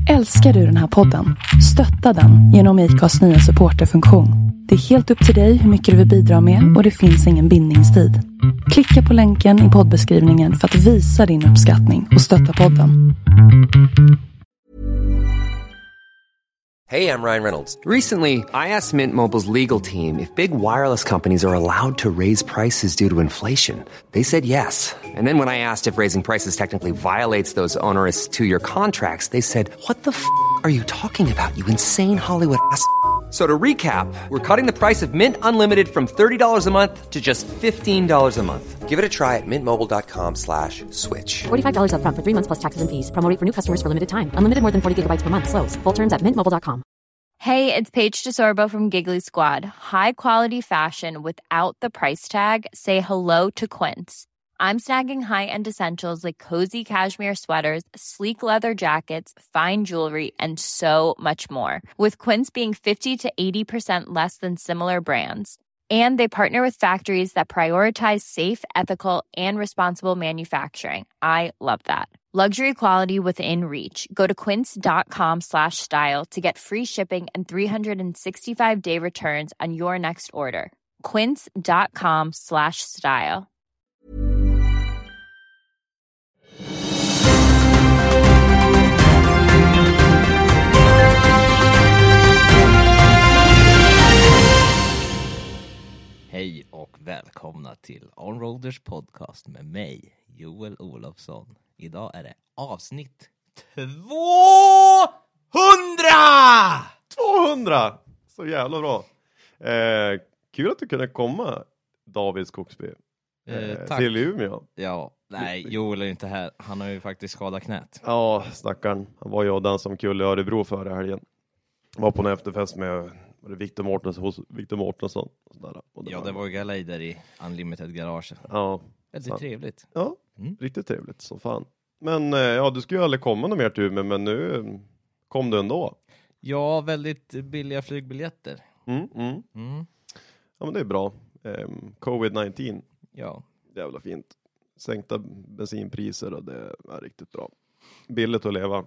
Älskar du den här podden? Stötta den genom IKAs nya supporterfunktion. Det är helt upp till dig hur mycket du vill bidra med och det finns ingen bindningstid. Klicka på länken i poddbeskrivningen för att visa din uppskattning och stötta podden. Hey, I'm Ryan Reynolds. Recently, I asked Mint Mobile's legal team if big wireless companies are allowed to raise prices due to inflation. They said yes. And then when I asked if raising prices technically violates those onerous two-year contracts, they said, "What the f*** are you talking about, you insane Hollywood ass?" So to recap, we're cutting the price of Mint Unlimited from $30 a month to just $15 a month. Give it a try at mintmobile.com/switch. $45 up front for 3 months plus taxes and fees. Promo rate for new customers for limited time. Unlimited more than 40 gigabytes per month. Slows full terms at mintmobile.com. Hey, it's Paige DeSorbo from Giggly Squad. High quality fashion without the price tag. Say hello to Quince. I'm snagging high-end essentials like cozy cashmere sweaters, sleek leather jackets, fine jewelry, and so much more. With Quince being 50 to 80% less than similar brands. And they partner with factories that prioritize safe, ethical, and responsible manufacturing. I love that. Luxury quality within reach. Go to quince.com/style to get free shipping and 365-day returns on your next order. Quince.com/style. Hej och välkomna till Onroaders podcast med mig, Joel Olofsson. Idag är det avsnitt 200! Så jävla bra. Kul att du kunde komma, David Skogsby, till Umeå. Ja, nej, Joel är inte här. Han har ju faktiskt skadat knät. Ja, stackarn. Han var ju den som kulle i Örebro förra helgen. Var på en efterfest med Victor Mårtensson. Ja, det var ju galej där i Unlimited Garage. Ja. Väldigt trevligt. Ja, riktigt trevligt så fan. Men ja, du skulle ju aldrig komma någon mer till Umeå, men nu kom du ändå. Ja, väldigt billiga flygbiljetter. Ja, men det är bra. Covid-19. Ja. Jävla fint. Sänkta bensinpriser och det är riktigt bra. Billigt att leva.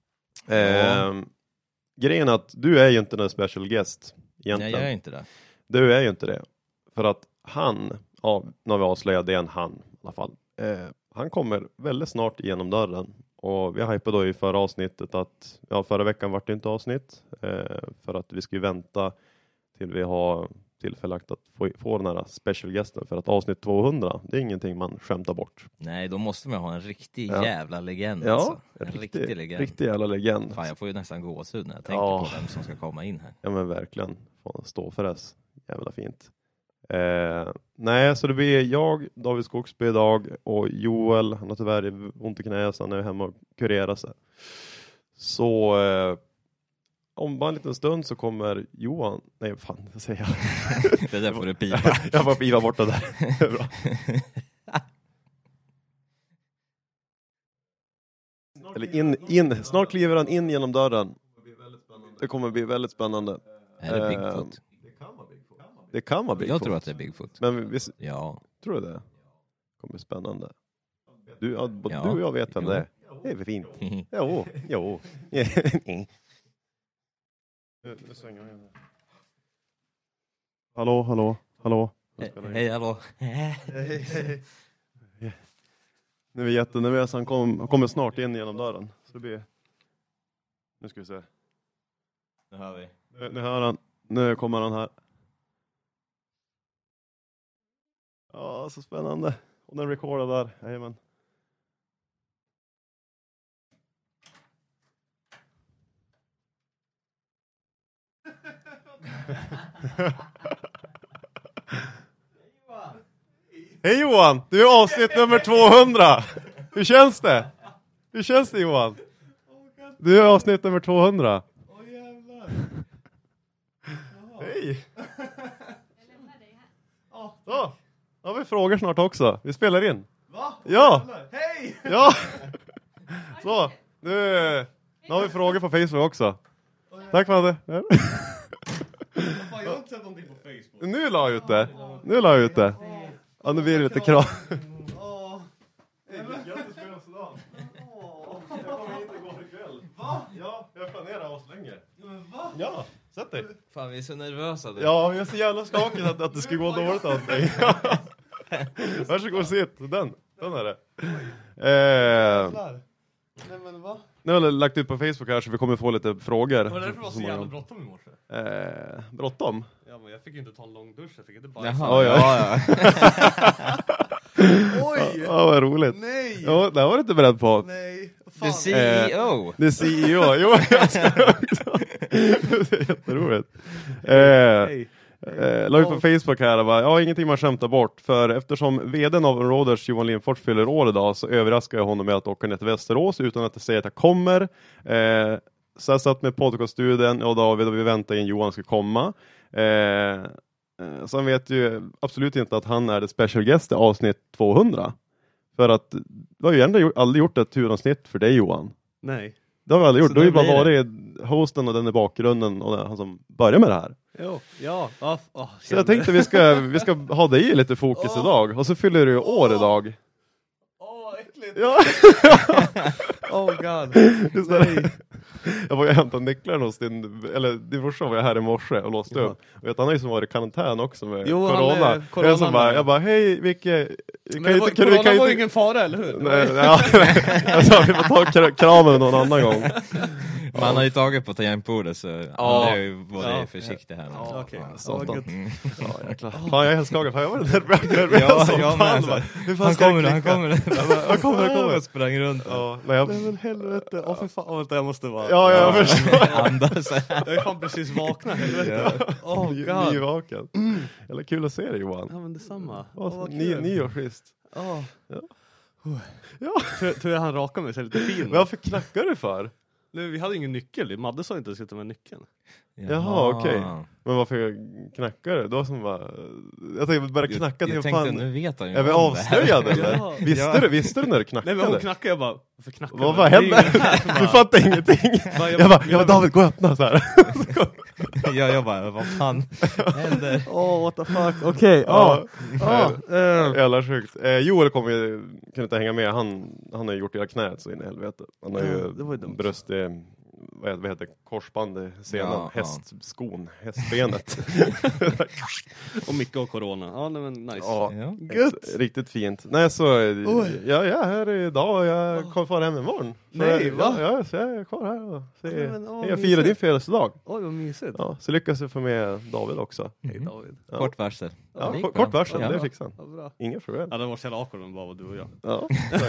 Grejen är att du är ju inte en special guest egentligen. Nej, jag är inte det. Du är ju inte det. För att han, när vi avslöjar det är en han i alla fall. Han kommer väldigt snart igenom dörren. Och vi hypade då i förra avsnittet att, förra veckan var det inte avsnitt. För att vi ska ju vänta till vi har tillfälle att få den här special guesten. För att avsnitt 200, det är ingenting man skämtar bort. Nej, då måste man ha en riktig jävla legend. Ja, alltså. En riktig legend. Riktig jävla legend. Fan, jag får ju nästan gåshud när jag tänker på vem som ska komma in här. Ja, men verkligen. Får stå för det. Jävla fint. Nej, så det blir jag, David Skogsby idag, och Joel. Han har tyvärr ont i knä, så han är hemma och kurerar sig. Så om bara en liten stund så kommer Johan. Nej, fan, det säger jag. Det där får du pipa. Jag får pipa bort det där. Det är bra. Eller snart kliver han in genom dörren. Det kommer bli väldigt spännande. Är det Bigfoot? Det kan vara Bigfoot. Jag tror att det är Bigfoot. Men ja. Tror du det? Det kommer bli spännande. Du och jag vet vem det är. Det är för fint. Jo. Hallå. Hej, hallå. Hej. Nu är vi jättenervösa. Han kommer snart in genom dörren. Så det blir... Nu ska vi se. Nu hör vi. Nu hör han. Nu kommer han här. Ja, så spännande. Och den recordar där. Jajamän. Hej Johan! Du är avsnitt nummer 200! Hur känns det? Hur känns det, Johan? Du är avsnitt nummer 200. Åh jävlar. Hej! Så, då har vi frågor snart också. Vi spelar in. Va? Ja! Hej! Ja! Så, nu har vi frågor på Facebook också. Tack för det. Fan, jag har inte sett någonting på Facebook. Nu la jag ut det. Ja, nu blir det lite krav. Grattis födelsedag. Jag kommer inte gå ikväll. Va? Ja, Ja, sätt dig. Fan, vi är så nervösa nu. Ja, jag är så jävla skakig att det ska gå dåligt av dig. Varsågod, sitt. Den är det. Nej men va? Nu har jag lagt ut på Facebook här så vi kommer få lite frågor. Var det därför det var så jävla bråttom i morse? Bråttom? Ja men jag fick ju inte ta en lång dusch, jag fick inte bara... Jaha, ja. Oj! Ja, vad roligt. Nej! Ja, det var du inte beredd på. Nej! The Fan. CEO. Det är CEO. Jo, jag ska också. Det är jätteroligt. Hej. La ut på Facebook här och bara, ja, ingenting man skämtar bort. För eftersom vdn av Onroaders, Johan Lindfors, fyller år idag så överraskar jag honom med att åka ner till Västerås utan att säga att jag kommer. Så jag satt med podcaststudien och David och vi väntade in Johan ska komma. Så han vet ju absolut inte att han är the special guest i avsnitt 200. För att du har ju ändå aldrig gjort ett turavsnitt för dig, Johan. Nej. Det har vi aldrig gjort. Så Du har ju det bara blir varit hosten och den i bakgrunden och han som börjar med det här. Jo, ja. Så jag tänkte vi ska ha dig i lite fokus idag. Och så fyller du år idag. Åh, äckligt. Ja. Oh god. Just det. Jag var ju hämtat nycklarna hos din brorsa var jag här i morse och låste upp. Och vet, han har ju som varit i karantän också med corona. Jag bara, hej, vilket... Corona var ju ingen fara, eller hur? Nej, jag sa vi får ta kramen någon annan gång. Man har ju tagit på tangentbordet så han är ju både försiktig här. Ja, okej. Satan. Ja, jäklar. Fan, jag är helt skakad. Fan, jag var nervös som jag fan. med. Han kommer. Han kommer. Jag sprang runt. Ja, nej, Men helvete. Åh, för fan. Vänta, jag måste vara... ja, jag förstår. Andas. Jag är fan precis vakna, helvete. Åh, god. Nyvaken. Jävla kul att se dig, Johan. Ja, men detsamma. Nyårsfest. Ja. Ja. Tror jag han rakar mig så lite fin. Varför knackar du för? Vi hade ingen nyckel. Madde sa inte att jag skulle ta med nyckeln. Jaha, okej. Men varför knackar du? Då som bara... Jag tänkte bara knacka till jag fan. tänkte, nu vet han ju Är vi om det här. avslöjade eller? Ja. Visste du när du knackade? Nej, men hon knackade, jag bara... Varför knackar du? Vad hände? Du fattar ingenting. Jag bara, David, gå och öppna så här. Jag bara, vad fan händer? What the fuck? Okej, Jävla sjukt. Joel kunde inte hänga med. Han har gjort hela knät så in i helvete. Han har ju det var ju dumt. bröst i, vad heter korsband i senen, Ja, hästskon, hästbenet. Och mycket av corona. Ja, nej, men nice. Ja, Ja. riktigt fint. Nej, så jag är här idag och jag kommer fara hem imorgon. Så Nej, va? Ja, så jag är kvar här och jag firar mysigt. din födelsedag. Oj, vad mysigt. Ja, så lyckas jag få med David också. Hej David. Ja. Kort varsel. Ja, det gick kort bra. varsel, Ja. det fixar han. Ja, bra. Inga problem. Ja, det var så jävla awkward om bara du och jag. Ja,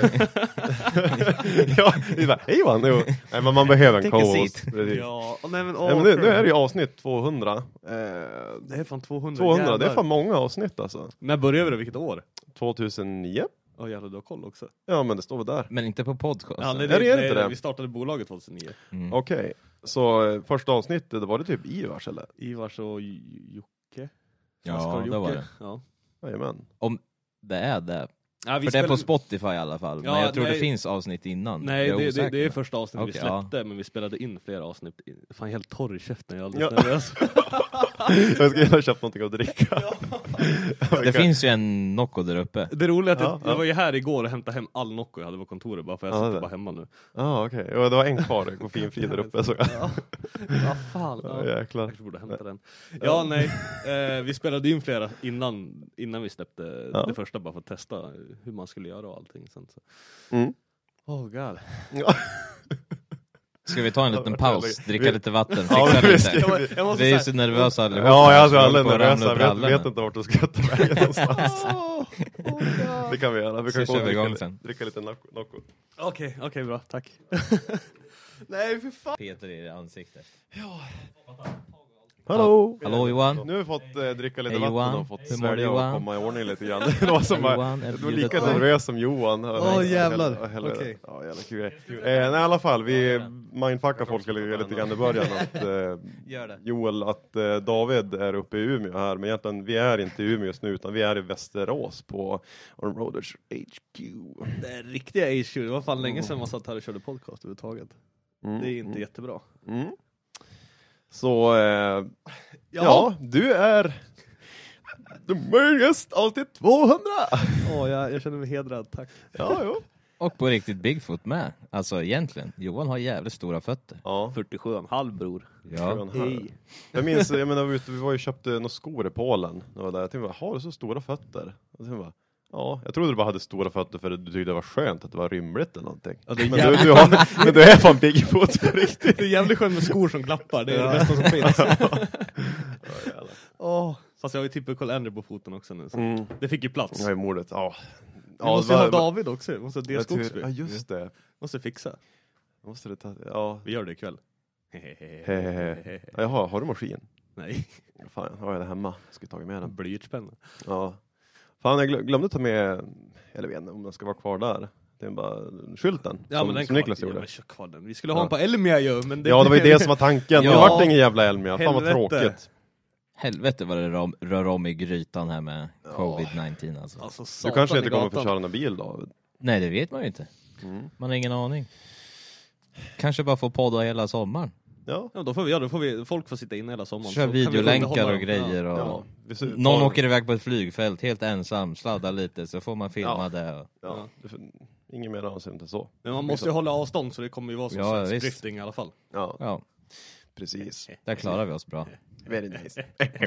ja, vi bara, hej Johan. Jo. Nej, men man behöver en Take a co-host. seat. Precis. Ja, nej men, Nej, men nu är det ju avsnitt 200. det är fan 200. 200, det är jävlar. fan många avsnitt alltså. När började vi då? Vilket år? 2009? Åh jävlar, du har koll också. Ja, men det står väl där. Men inte på podcast. Ja, nej, Är det inte det? Vi startade bolaget 2009. Mm. Okej, så första avsnittet, det var det typ Ivars eller? Ivars och Jocke. Ja, Oskar och det var Jocke. det. Ja. Jajamän. Om det är det. Ja, vi För det är på spelade- Spotify i alla fall. Ja, men jag tror nej. det finns avsnitt innan. Nej, Jag det osäker är nu. första avsnittet vi Okej, släppte, men vi spelade in flera avsnitt. Fan, helt torr i käften, jag är Ja. alldeles nervös. Jag ska gärna köpa någonting att dricka. Det finns ju en Nocco där uppe. Det roliga är att Ja, jag var ju här igår och hämtade hem all Nocco jag hade på kontoret, bara för jag Ja, sitter det. bara hemma nu. Ja, okej. Ja, det var en kvar, koffeinfri där uppe. Så. Ja, fan. Ja, Ja. jäklar. Jag borde hämta den. Ja, nej. Vi spelade in flera innan vi släppte det första, bara för att testa hur man skulle göra och allting. Sen, så. Mm. Oh god. Ja. Ska vi ta en liten paus, dricka lite vatten, Ja, fixa vi lite? ska- Jag måste Vi är ju säga- så nervösa allihopa. Ja, jag så är vi alldeles håller på att nervös. ramla Jag upp brallorna. vet inte vart du ska ta vägen någonstans. Det kan vi göra. Vi kan Så gå kör och vi igång dricka, sen. dricka lite Nocco. Okej, bra. Tack. Nej, för fan. Peter i ansiktet. Hallå! Hallå Johan. Nu har vi fått dricka lite Hej, vatten Johan. och fått Hur mår du, svälja och Johan? komma i ordning lite grann. Det var, som Hej, Johan. du var lika nervös som Johan. jävlar. Okej. Ja, jävla kul. Nej, i alla fall, vi mindfuckar folk lite grann i början. Att, Gör det. Joel, att David är uppe i Umeå här. Men egentligen, vi är inte i Umeå just nu, utan vi är i Västerås på Onroaders HQ. Det är riktiga HQ. Det var fan länge sedan man satt här och körde podcast överhuvudtaget. Det är inte jättebra. Mm. Så, ja, du är the möjligast alltid 200. Jag känner mig hedrad, tack. Ja, jo. Och på riktigt Bigfoot med. Alltså egentligen. Johan har jävligt stora fötter. Ja. 47,5 bror. Ja. Jag minns, jag menar, vi var ju köpte några skor i Polen. Jag var där. Jag tänkte, har du så stora fötter? Och sen bara, ja, jag trodde du bara hade stora fötter för att du tyckte det var skönt att det var rymligt eller någonting. Ja, men du är fan Bigfoot på riktigt. Det är jävligt skönt med skor som klappar. Det är det bästa som finns. Fast jag har ju typ Andrew på foten också nu. Så. Det fick ju plats. Ja, i mordet. Ja. Vi måste ha David också. Vi måste ha det Skogsby. Ja, just det. Måste fixa. Måste det ta... Ja. Vi gör det ikväll. Jaha, har du maskin? Nej. Fan, har jag det hemma? Ska ta med den. Blyertspenna. Ja. Fan, jag glömde ta med... Eller vet inte om den ska vara kvar där. Det är bara skylten. Ja, men den som Niklas gjorde. Ja, men kör kvar den. Vi skulle ha en på Elmia ju. Men ja, det var ju det som var tanken. Ja. Det vart ingen jävla Elmia. Fan vad Helvete. tråkigt. Helvete vad det rör om i grytan här med covid-19 alltså. Alltså, Du kanske inte i kommer få gatan. köra en bil då? Nej, det vet man ju inte. Man har ingen aning. Kanske bara få podda hela sommaren. Ja. Ja, då får vi folk får sitta inne hela sommaren. Kör Så kan vi videolänkar underhålla och dem. grejer. Ja. Och... Ja. Någon åker iväg på ett flygfält helt ensam, sladdar lite, så får man filma det. Och... Ja. Ingen mer anser inte så. Men man måste ju hålla avstånd så det kommer ju vara som visst. drifting i alla fall. Ja, Ja, precis. där klarar vi oss bra. Very nice.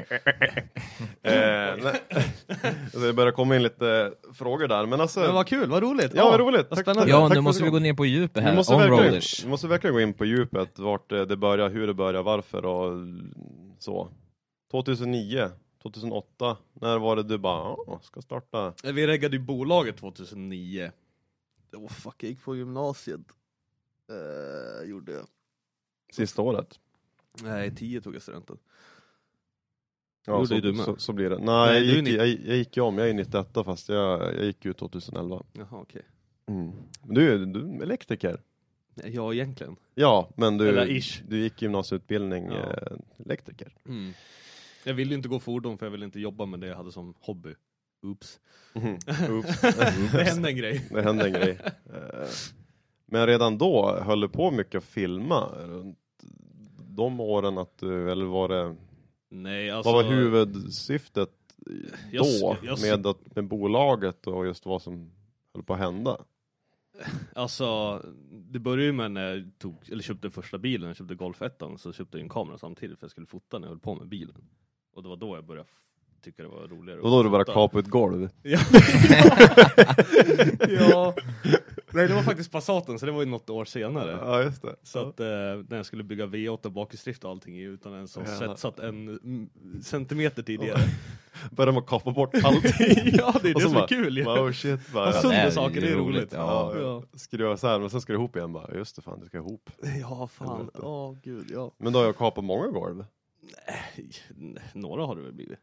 Det börjar komma in lite frågor där. Men alltså... Men vad kul, vad roligt. Ja, vad roligt. Vad Tack, spännande. Ja, tack nu för måste vi att gå ner på djupet Vi här. vi måste verkligen gå in på djupet. Vart det börjar, hur det börjar, varför och så. 2009, 2008. När var det du bara ska starta? Vi reggade ju bolaget 2009. Jag gick på gymnasiet. Gjorde jag. Sista året? Nej, 10 tog jag studenten. Ja, Gjorde du med? så blir det. Nej, Nej, jag gick ju om. Jag är 91 fast jag gick ju 2011. Jaha, okej. Du är elektriker. Ja, egentligen. Ja, men Eller ish. du gick gymnasieutbildning Ja. elektriker. Jag ville ju inte gå fordon för jag ville inte jobba med det jag hade som hobby. Oops. Oops. Det hände en grej. Det hände en grej. Men redan då höll du på mycket att filma runt de åren att du, eller var det... Nej, alltså... Vad var huvudsyftet då jag- med bolaget och just vad som höll på att hända? Alltså, det började ju med när jag köpte första bilen, jag köpte Golf 1, så köpte jag en kamera samtidigt för jag skulle fota när jag höll på med bilen. Och det var då jag började tycka det var roligare. Och då du bara fota. kapa ett golv? Ja. Ja. Nej, det var faktiskt Passaten, så det var ju något år senare. Ja, just det. Så att när jag skulle bygga V8 bakhjulsdrift och allting utan en som satt en centimeter tidigare. Började man kapa bort allting? Ja, det är Och det så som är bara, kul. Oh shit, bara. Ja, det sönder är saker, det är roligt. Ja. Skruva så här, men sen ska det ihop igen bara. Just det, fan, det ska ihop. Ja, fan. Ja, gud, ja. Men då har jag kapat många golv. Några har det väl blivit.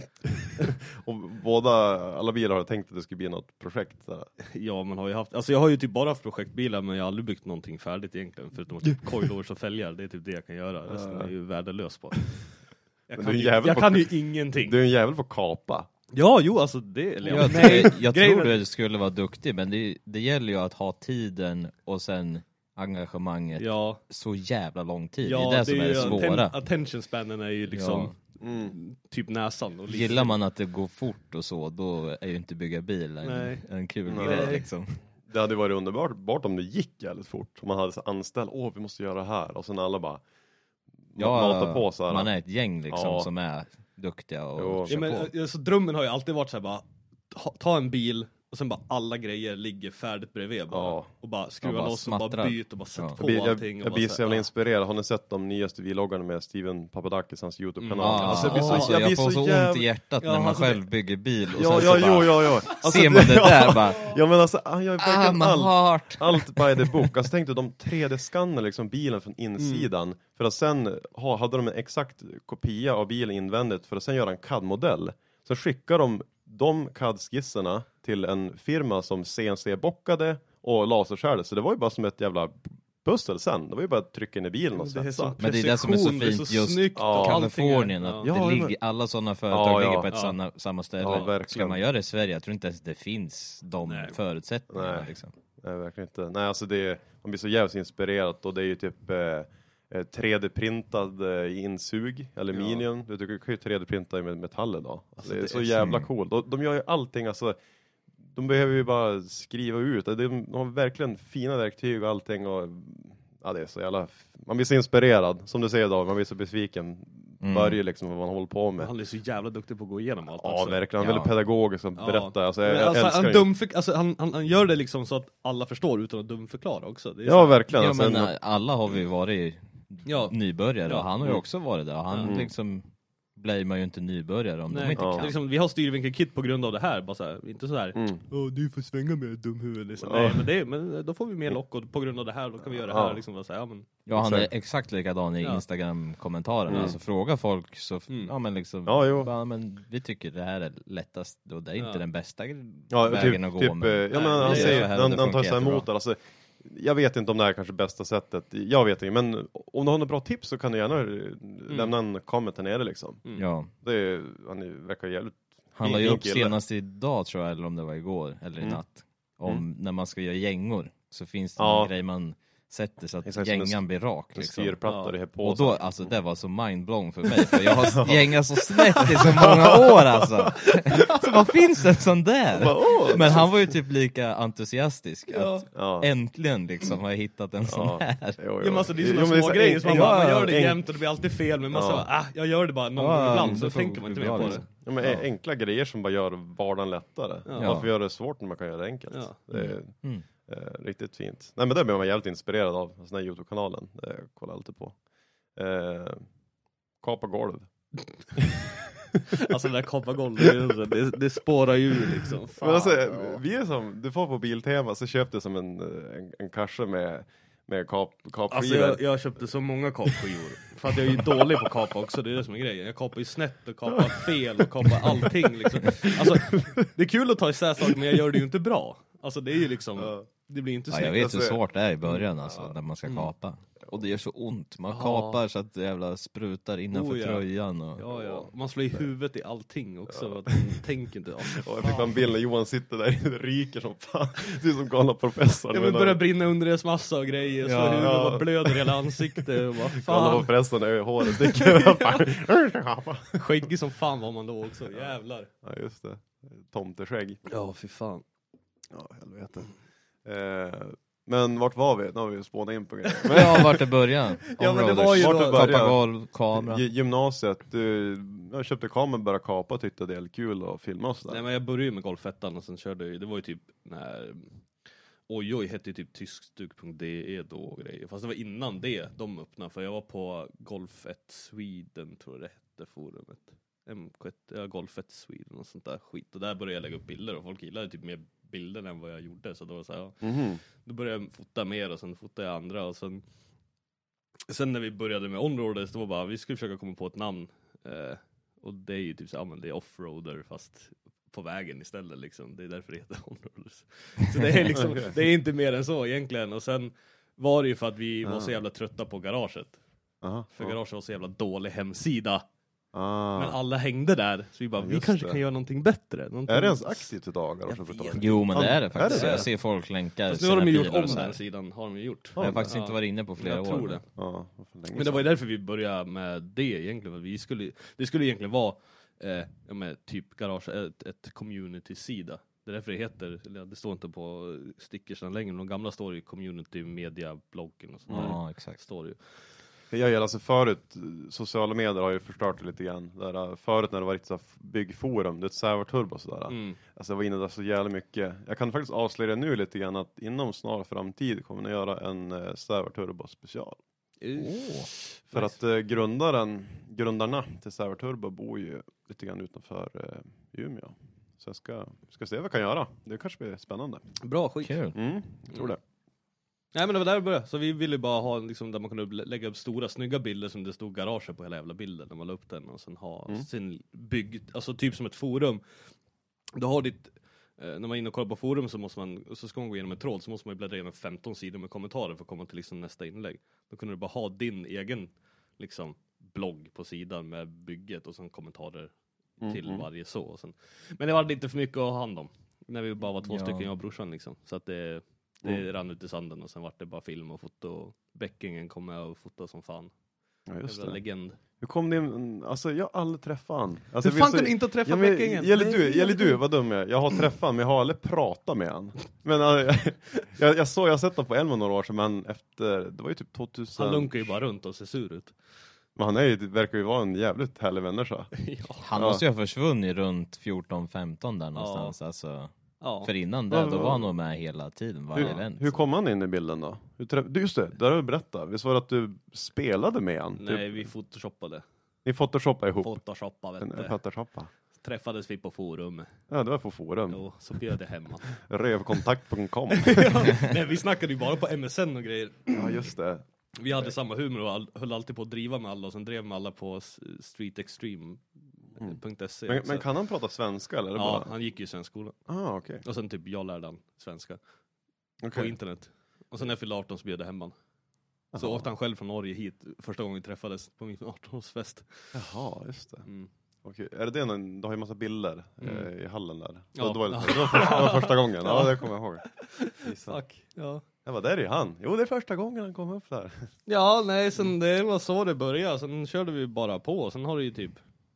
Och alla bilar har tänkt att det skulle bli något projekt. Så här. Ja, man har ju haft, alltså jag har ju typ bara haft projektbilar, men jag har aldrig byggt någonting färdigt egentligen, förutom typ coilovers och fälgar. Det är typ det jag kan göra. Resten är ju värdelös på. Jag kan ju ingenting. Du är en jävel på att kapa. Ja, jo, alltså det... Eller, Jag grejen tror är- du skulle vara duktig, men det gäller ju att ha tiden och sen engagemanget Ja, så jävla lång tid. ja, det är det som är det ju svåra. attention spanen är ju liksom typ näsan. Och Gillar man att det går fort och så, då är ju inte bygga bil Nej. en kul Nej. grej liksom. Det hade varit underbart om det gick jävligt fort. Om man hade så anställd, vi måste göra det här. Och sen alla bara matar på så här. Man är ett gäng liksom Ja. som är duktiga och Jo. kör Ja, men, på. alltså, drömmen har ju alltid varit så här bara ta en bil och sen bara alla grejer ligger färdigt bredvid bara. Ja. Och bara skruva Ja, bara loss och bara smattrar. byt och bara sätta Ja. på allting. Jag och blir bara så jävla här, inspirerad. Har ni sett de nyaste vloggarna med Steven Papadakis, hans YouTube-kanal? Ja, Alltså, jag blir så, alltså, jag jag blir får så jävla... ont i hjärtat Ja, när man alltså, själv bygger bil och Ja, sen så bara ja. Alltså, ser man det där bara Ja, men alltså, jag verkligen my heart. allt by the book. Alltså tänkte de 3D-skannar liksom bilen från insidan. För att sen hade de en exakt kopia av bilen invändigt för att sen göra en CAD-modell. Så skickar de CAD-skisserna till en firma som CNC-bockade och laserskärde. Så det var ju bara som ett jävla pussel sen. Det var ju bara att trycka in i bilen och det är svetsa. så Men det är det som är så precision, fint det är just snyggt Ja. och allting är- Kalifornien, att Ja, det men- ligger, alla sådana företag Ja, ligger på ett ja. samma ställe. Ja, verkligen. Ska man göra det i Sverige, jag tror inte ens det finns de Nej. förutsättningarna Nej. liksom. Nej, verkligen inte. Nej, alltså man blir så jävligt inspirerad och det är ju typ 3D-printad insug, aluminium. Du kan ju 3D-printa med metall idag. Alltså, det är så jävla coolt. De gör ju allting, alltså de behöver ju bara skriva ut. De har verkligen fina verktyg och allting. Och, ja, det är så jävla... Man blir så inspirerad. Som du säger idag, man blir så besviken. Börjar liksom vad man håller på med. Han är så jävla duktig på att gå igenom allt. Ja, verkligen. Han är väldigt pedagogisk och berätta. Alltså, han gör det liksom så att alla förstår utan att dumförklara också. Det är ja, verkligen. Ja, alltså, men alla har vi varit nybörjare och han har ju också varit där. Han liksom blir man ju inte nybörjare om de inte kan. Liksom, vi har styrvinkelkit på grund av det här. Bara så här, inte så här, du får svänga med dumhuvud. Liksom. Nej, men då får vi mer lock och på grund av det här, då kan vi göra det här. Liksom, så här ja, han är exakt likadan i Instagram-kommentarerna. Alltså fråga folk så, men liksom, men vi tycker det här är lättast och det är inte den bästa vägen att gå. Han tar sig emot det. Alltså, jag vet inte om det här är kanske bästa sättet. Jag vet inte, men om du har några bra tips så kan du gärna lämna en comment här nere liksom. Ja. Han verkar jävligt. Han la ju upp senast idag tror jag, eller om det var igår eller i natt. Om när man ska göra gängor så finns det en grej man sätter så att gängan blir rak liksom. Och då, alltså det var så mindblown för mig, för jag har gängat så snett i så många år alltså. Så vad finns en sån där? Men han var ju typ lika entusiastisk att äntligen liksom har jag hittat en sån här. Ja, men alltså det är såna små grejer som man gör det jämt och det blir alltid fel, men man säger jag gör det bara någon gång ibland så tänker man inte mer på det. Ja, men enkla grejer som bara gör vardagen lättare. Varför gör det svårt när man kan göra det enkelt? Det är riktigt fint. Nej, men det blir man jävligt inspirerad av. Den här YouTube-kanalen. Det kollar jag alltid på. Kapa golv. Alltså det där kapa golv, det spårar ju liksom. Fan. Men alltså, vi är som, du får på Biltema så köpte som en kasse med kapskivor. Alltså jag köpte så många kapskivor. För att jag är ju dålig på kapa också, det är det som är grejen. Jag kapar ju snett och kapar fel och kapar allting liksom. Alltså, det är kul att ta isär saker, men jag gör det ju inte bra. Alltså det är ju liksom, det blir inte snyggt. Jag vet hur svårt det är i början alltså, när man ska kapa. Och det gör så ont. Man kapar så att det jävla sprutar innanför tröjan. Och... Man slår i huvudet i allting också. Att man tänker inte. Jag fick en bild när Johan sitter där och ryker som fan. Det är som galna professorn. Jag börjar brinna under deras massa och grejer. Så huvudet bara blöder hela ansiktet. Och vad fan. Galna professorn är håret sticker. Skäggig som fan var man då också. Jävlar. Ja, just det. Tomteskägg. Ja, fy fan. Ja, helvete. Men vart var vi? Nu har vi spånat in på grejer. Ja, vart det början? Ja, men det var ju kapa golv, kamera. Gymnasiet, jag köpte kameran, började kapa och tyckte det är kul att filma och sådär. Nej, men jag började ju med golfettan och sen körde jag, det var ju typ när Ojoj hette ju typ tyskstug.de då och grejer. Fast det var innan det de öppnade, för jag var på Golf 1 Sweden tror jag det hette forumet. MK1, Golf 1 Sweden och sånt där skit. Och där började jag lägga upp bilder och folk gillade typ mer bilder än vad jag gjorde. Så då var det så här, då började jag fota mer och sen fotade jag andra. Och sen när vi började med onroaders, då var bara, vi skulle försöka komma på ett namn. Och det är ju typ så, men det är offroader fast på vägen istället liksom. Det är därför det heter onroaders. Så det är liksom, det är inte mer än så egentligen. Och sen var det ju för att vi var så jävla trötta på garaget. För garaget var så jävla dålig hemsida. Men alla hängde där, så vi bara, vi kanske kan göra någonting bättre. Är det ens aktivt idag? Jo, men det är det faktiskt. Jag ser folk länkar. Fast nu har de ju gjort om den sidan, har de ju gjort. Jag har faktiskt inte varit inne på flera år. Jag tror det. Men det var ju därför vi började med det egentligen. Det skulle egentligen vara typ garage, ett community-sida. Det är därför det heter, eller det står inte på stickersen längre, men de gamla står i community media bloggen och sånt där. Ja, exakt. Står det ju. Alltså förut, sociala medier har ju förstört det lite grann. Förut när det var riktigt byggforum, det är ett serverturbo och sådär. Alltså jag var inne där så jävla mycket. Jag kan faktiskt avslöja nu lite grann att inom snar framtid kommer ni göra en serverturbo special. För att grundarna till serverturbo bor ju lite grann utanför Umeå. Så jag ska se vad jag kan göra. Det kanske blir spännande. Bra, skit. Jag tror det. Nej, men det var där vi började. Så vi ville bara ha liksom, där man kunde lägga upp stora, snygga bilder som det stod garage på hela jävla bilden när man la upp den. Och sen ha sin alltså typ som ett forum. Du har när man är inne och kollar på forum så ska man gå igenom en tråd, så måste man ju bläddra igenom 15 sidor med kommentarer för att komma till liksom nästa inlägg. Då kunde du bara ha din egen liksom blogg på sidan med bygget och sen kommentarer till varje så. Och sen. Men det var inte för mycket att ha hand om. När vi bara var 2 stycken, jag och brorsan liksom. Så att det rann ut i sanden och sen var det bara film och foto. Och Bäckingen kom med och fotade som fan. Ja, just det. Legend. Hur kom det in? Alltså jag har aldrig träffat han. Alltså, hur fan kan du inte ha träffat Bäckingen? Gäller du, vad dum jag är. Jag har träffat han, men jag har aldrig pratat med han. Men jag har sett honom på Elmo några år sedan, men efter, det var ju typ 2000. Han lunkar ju bara runt och ser sur ut. Men han verkar ju vara en jävligt härlig människa. Han måste ju ha försvunnit runt 14-15 där någonstans. Alltså, för innan det, då var han nog med hela tiden, varje event. Hur kom han in i bilden då? Just det, där har du berättat. Visst var det att du spelade med han? Nej, vi photoshoppade. Ni photoshoppade ihop? Photoshoppa. Träffades vi på forum. Ja, det var på forum. Jo, så bjöd det hemma. Rövkontakt.com. Nej, vi snackade ju bara på MSN och grejer. Ja, just det. Vi hade samma humor och höll alltid på att driva med alla. Och sen drev med alla på streetextreme.se. Men kan han prata svenska? Eller? Ja, han gick ju i svensk skola. Okay. Och sen typ jag lärde han svenska. På internet. Och sen när jag fyllde 18 så bjöd jag hem han. Så åkte han själv från Norge hit första gången vi träffades på min 18-årsfest. Jaha, just det. Okej. Är det du har ju massa bilder i hallen där. Ja. Det var första gången. Ja, det kommer jag ihåg. Fuck. Ja. Jag var där är han. Jo, det är första gången han kom upp där. Ja, nej, sen det var så det började. Sen körde vi bara på. Sen har det ju typ...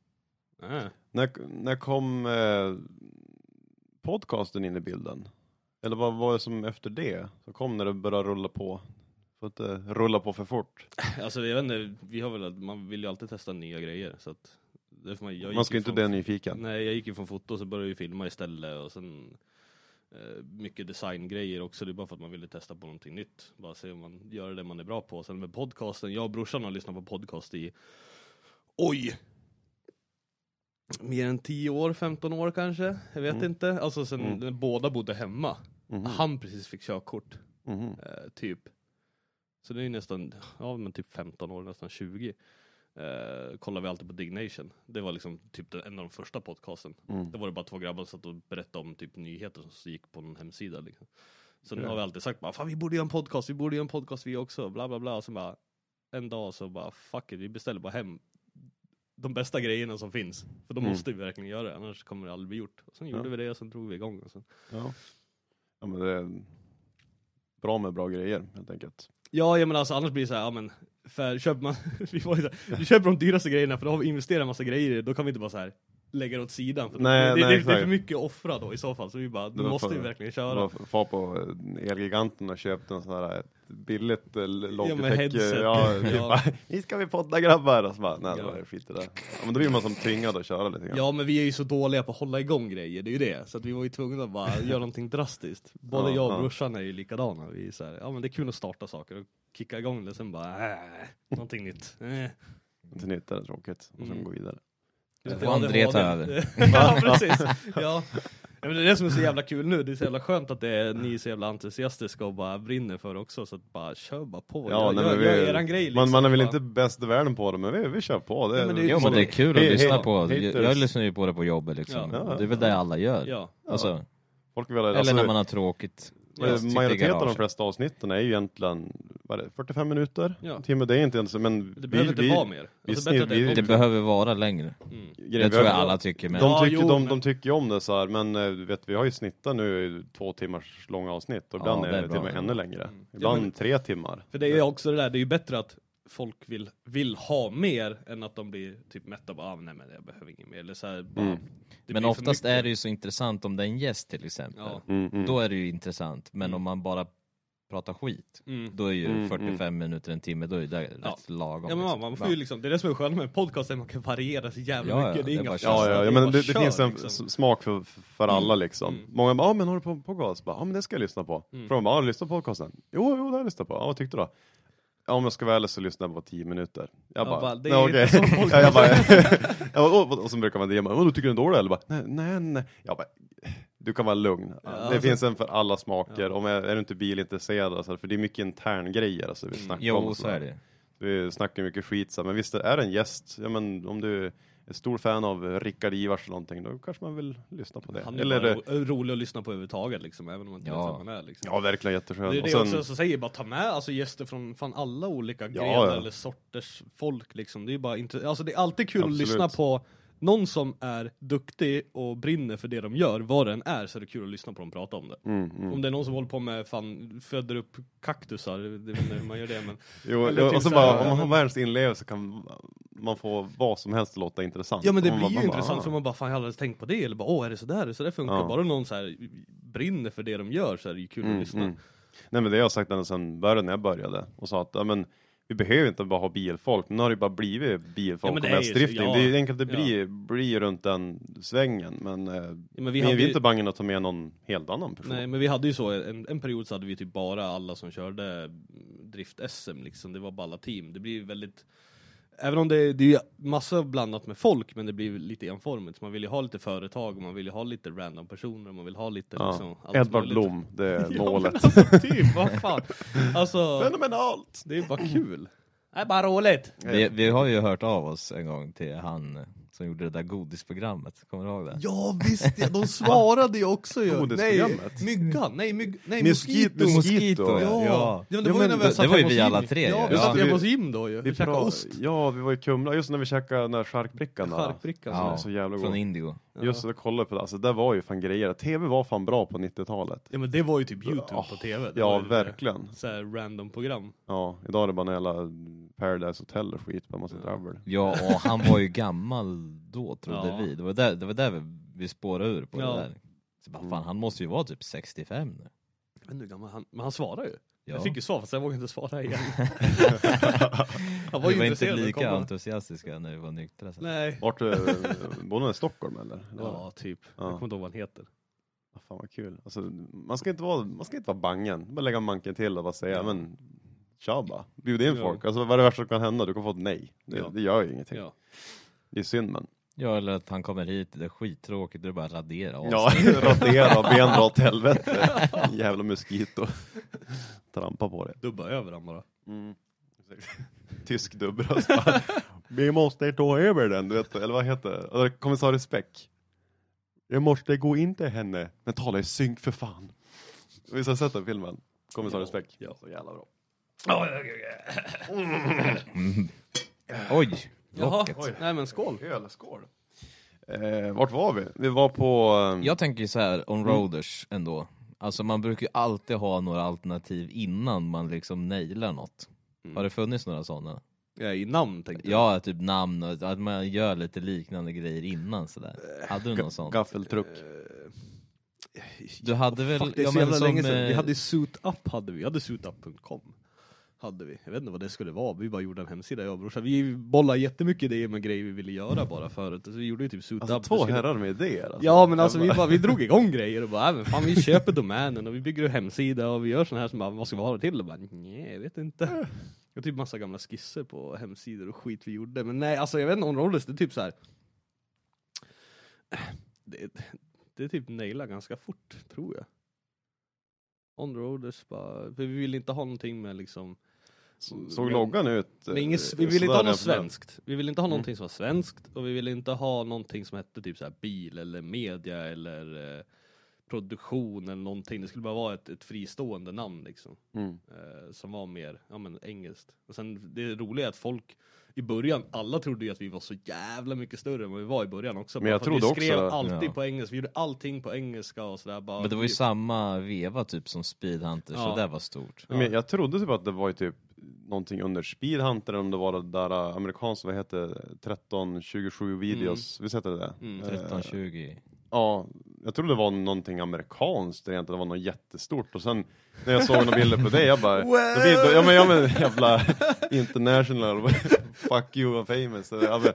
När kom podcasten in i bilden? Eller vad var det som efter det? Så kom när det började rulla på. Får inte rulla på för fort. Alltså jag vet inte, man vill ju alltid testa nya grejer. Så att man ska inte bli nyfiken. Nej, jag gick ju från foto så började jag filma istället. Och sen mycket designgrejer också. Det är bara för att man ville testa på någonting nytt. Bara se om man gör det man är bra på. Sen med podcasten, jag och brorsan har lyssnat på podcast i mer än 10 år, 15 år kanske. Jag vet inte. Alltså sen när båda bodde hemma. Han precis fick körkort. Typ. Så det är nästan, men typ 15 år, nästan 20. Kollar vi alltid på Dignation. Det var liksom typ en av de första podcasten. Det var det bara 2 grabbar som satt och berättade om typ nyheter som gick på någon hemsida liksom. Så nu har vi alltid sagt bara, fan vi borde göra en podcast vi också, bla bla bla. Och sen bara, en dag så bara, fuck it, vi beställer bara hem de bästa grejerna som finns. För då måste vi verkligen göra det, annars kommer det aldrig bli gjort. Och sen gjorde vi det och sen drog vi igång. Och sen. Ja, men det är bra med bra grejer helt enkelt. Ja, men alltså annars blir det så här, för köper man vi köper de dyraste grejerna för då har vi investerat en massa grejer i, då kan vi inte bara så här lägga det åt sidan. För det är för mycket offra då i så fall, så vi bara, då måste vi verkligen köra. Få på Elgiganten och köpte en sån här billigt Logitech. Ni ska vi podda grabbar och så bara, nej, det skiter där. Ja, men då blir man som tvingad att köra lite grann. Ja, men vi är ju så dåliga på att hålla igång grejer, det är ju det. Så att vi var ju tvungna att bara göra någonting drastiskt. Både jag och brorsan är ju likadana. Vi är så här, men det är kul att starta saker och kicka igång det, sen bara, någonting nytt. Någonting nytt är tråkigt, och sen gå vidare. Det får André ta över. Ja, precis. Ja. Men det är det som är så jävla kul nu. Det är så jävla skönt att ni är så jävla entusiastiska och bara brinner för det också. Så att bara kör bara på. Gör eran grej liksom. Man är väl inte bäst i världen på det, men vi kör på. Men det är kul att lyssna på. Jag lyssnar ju på det på jobbet liksom. Det är väl det alla gör. Ja. Alltså, folk eller när man har tråkigt. Majoriteten av de flesta avsnitten är ju egentligen 45 minuter. Timme, det är inte ens, men det behöver inte vara mer. Det behöver vara längre. Det tror jag alla tycker. Men de tycker ju om det så här, men vi har ju snittat nu 2 timmars långa avsnitt och ibland är det till och med ännu längre. Ibland 3 timmar. För det är ju också det där, det är ju bättre att folk vill ha mer än att de blir typ mätta på, nej men jag behöver inget mer. Eller så här, bara, men oftast är det ju så intressant om det är en gäst till exempel. Då är det ju intressant. Men om man bara pratar skit, då är ju 45 minuter, en timme, då är det rätt lagom. Ja, men man får ju liksom, det är det som är skönt med en podcast, man kan variera så jävla mycket. Det är inga men det finns en smak för alla liksom. Många bara, men har du på podcast? Men det ska jag lyssna på. Från bara, lyssna på podcasten. Jo, det har jag lyssnat på. Vad tyckte du då? Ja, om jag ska väl så lyssna på 10 minuter. Jag bara, det är inte så folk. Och så brukar man det. Du tycker du är dålig? Eller bara, nej. Jag bara, du kan vara lugn. Det finns en för alla smaker. Om är du inte bilintresserad, alltså, för det är mycket intern grejer. Alltså, vi snackar om så är det. Vi snackar mycket skit. Så, men visst är det en gäst. Ja, men om du är stor fan av Rickard Ivars eller någonting, då kanske man vill lyssna på det. Han är eller rolig att lyssna på överhuvudtaget liksom, även om man inte vet vem man är liksom. Ja, verkligen jätteskön. Det är det också så säger, bara ta med alltså gäster från alla olika grenar eller sorters folk liksom. Det är bara alltså det är alltid kul att lyssna på någon som är duktig och brinner för det de gör, vad den är, så är det kul att lyssna på dem prata om det. Om det är någon som håller på med föder upp kaktusar, det vet inte hur man gör det, men typ och så bara, om man har världens inlevelse kan man få vad som helst att låta intressant. Ja, men det blir ju intressant för man bara, fan, jag har aldrig tänkt på det, eller bara, är det så där? Så det funkar. Bara någon så här brinner för det de gör, så är det ju kul att lyssna. Nej, men det har jag sagt ända sedan början när jag började och sa att vi behöver inte bara ha bilfolk. Nu har det bara blivit bilfolk och hästdrifting. Det är enkelt, det blir runt den svängen. Men vi är inte bangen att ta med någon helt annan person. Nej, men vi hade ju så, en period så hade vi typ bara alla som körde drift-SM liksom. Det var bara alla team. Det blir väldigt, även om det är massa blandat med folk, men det blir lite enformigt. Man vill ju ha lite företag och man vill ju ha lite random personer och man vill ha lite liksom, Edvard Blom, det är målet. Alltså, typ, vad fan. Alltså, fenomenalt. Det är bara kul. Det är bara roligt. Vi har ju hört av oss en gång till han som gjorde det där godisprogrammet. Kommer du ihåg det? Ja, visst. Ja, de svarade ju också ju. Godisprogrammet? Myggan. Nej, Mosquito. Ja. Det var ju vi alla tre. Ja, vi satt hemma hos Jim då ju. Vi käkade ost. Ja, vi var i Kumla. Just när vi käkade den där charkbrickan. Ja, så jävla god. Från Indigo. Just det, kolla på det. Alltså, det var ju fan grejer. TV var fan bra på 90-talet. Ja, men det var ju typ YouTube på TV. Det ja, verkligen. Så här random program. Ja, idag är det bara en jävla Paradise Hotel och skit. Man måste drabbel. Ja, och han var ju gammal då, trodde vi. Det var där vi spårade ur på det där. Så bara, fan, han måste ju vara typ 65 nu. Jag vet inte hur gammal men han svarar ju. Ja. Jag fick ju svar, fast jag vågade inte svara igen. Han var inte lika entusiastiska när vi var nyktra. Nej. Vart bodde han i Stockholm eller? Ja, typ. Jag kommer inte ihåg vad han heter. Fan vad kul. Alltså, man ska inte vara bangen. Bara lägga manken till och bara säga, men tja bara. Bjud in folk. Alltså, vad är det värsta som kan hända? Du kan få ett nej. Det gör ju ingenting. Ja. Det är synd, men. Ja, eller att han kommer hit, det är skittråkigt, det är bara att radera. Ja, radera och ben dra åt helvete. Jävla mosquito. Trampa på det. Dubba över den bara. Tysk dubbröst. Vi måste ta över den, du vet. Eller vad heter det? Kommissarie Speck. Jag måste gå in till henne. Men tala i synk för fan. Vi har sett den filmen. Kommissarie Speck. Ja. Så jävla bra. Oj. Jaha, nej men skål. Skål. Vart var vi? Vi var på... Jag tänker så här, on-roaders ändå. Alltså man brukar ju alltid ha några alternativ innan man liksom nailar något. Har det funnits några sådana? Ja, i namn tänkte jag. Ja, typ namn och att man gör lite liknande grejer innan sådär. Hade du någon sån? Gaffeltruck. Du hade väl... Fuck, det är så jävla länge sedan. Vi hade Suitup, vi hade suitup.com. Hade vi. Jag vet inte vad det skulle vara. Vi bara gjorde en hemsida, jag och brorsan. Vi bollade jättemycket idéer med grejer vi ville göra bara förut. Så vi gjorde ju typ Suitup. Alltså, två herrar med idéer. Alltså. Ja, men alltså vi drog igång grejer och bara, fan, vi köper domänen och vi bygger en hemsida och vi gör sån här som bara, vad ska vi ha det till? Och bara, nej, jag vet inte. Jag har typ massa gamla skisser på hemsidor och skit vi gjorde. Men nej, alltså jag vet inte om rollers, det är typ så här. Det är typ naila ganska fort, tror jag. On-roaders bara, för vi vill inte ha någonting med liksom... Såg loggan ut? Vi vill inte ha något svenskt. Vi vill inte ha någonting som var svenskt. Och vi vill inte ha någonting som hette typ så här bil eller media eller produktion eller någonting. Det skulle bara vara ett fristående namn liksom. Som var mer engelskt. Och sen det roliga är att folk i början, alla trodde ju att vi var så jävla mycket större än vad vi var i början också. Men jag trodde också... Vi skrev alltid på engelska. Vi gjorde allting på engelska och sådär. Bara, men det var ju samma veva typ som Speedhunter, så det var stort. Ja. Men jag trodde typ att det var ju typ någonting under Speedhunter, om det var det där amerikanska, vad heter 1327 videos. Vi sätter det där. 1320. Ja, jag trodde det var någonting amerikanskt egentligen, det var något jättestort. Och sen när jag såg några bilder på det, jag bara ja men jävla international fuck you famous.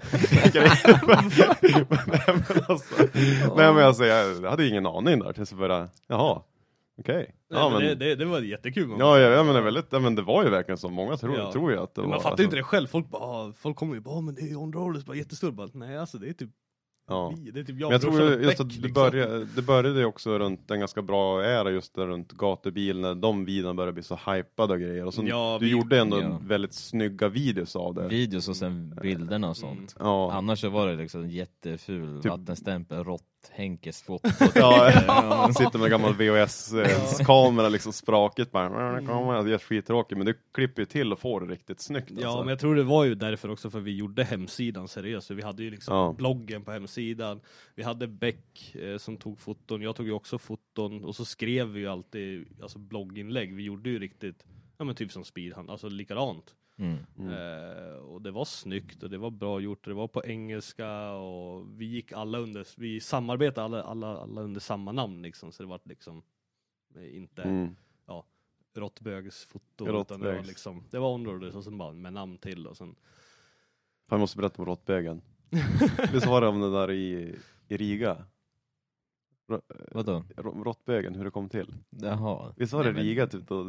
Nej men alltså jag hade ingen aning där tills jag började, jaha. Okej. Ja, men det var jättekul. Ja, jag menar väldigt, men det var ju verkligen så många tror jag att det var. Man fattar ju inte det själv. Folk kommer ju bara, men det är on-rollers bara jättestort. Nej, alltså det är typ Ja. Det är typ jag tror just att det började också runt en ganska bra era just där runt gatubil när de videorna började bli så hypade och grejer. Och så du gjorde ändå väldigt snygga videos av det. Videos och sen bilderna och sånt. Ja. Annars så var det liksom en jätteful vattenstämpel, Henkes foto. Man sitter med en gammal VHS-kamera liksom sprakigt bara. Det är skittråkigt, men du klipper ju till och får det riktigt snyggt. Ja, alltså. men jag tror det var ju därför också för vi gjorde hemsidan seriöst. Vi hade ju liksom bloggen på hemsidan. Vi hade Beck som tog foton. Jag tog ju också foton. Och så skrev vi ju alltid alltså blogginlägg. Vi gjorde ju riktigt, ja men typ som Speedhunt, alltså likadant. Och det var snyggt och det var bra gjort. Det var på engelska och vi gick vi samarbetade alla under samma namn liksom. Så det var liksom inte råttbögsfoto utan det var liksom, det var området och sen bara med namn till och sen. Jag måste berätta om råttbögen. Visst var det om det där i Riga? Vadå? Råttbögen, hur det kom till. Jaha. Visst var det Riga typ då?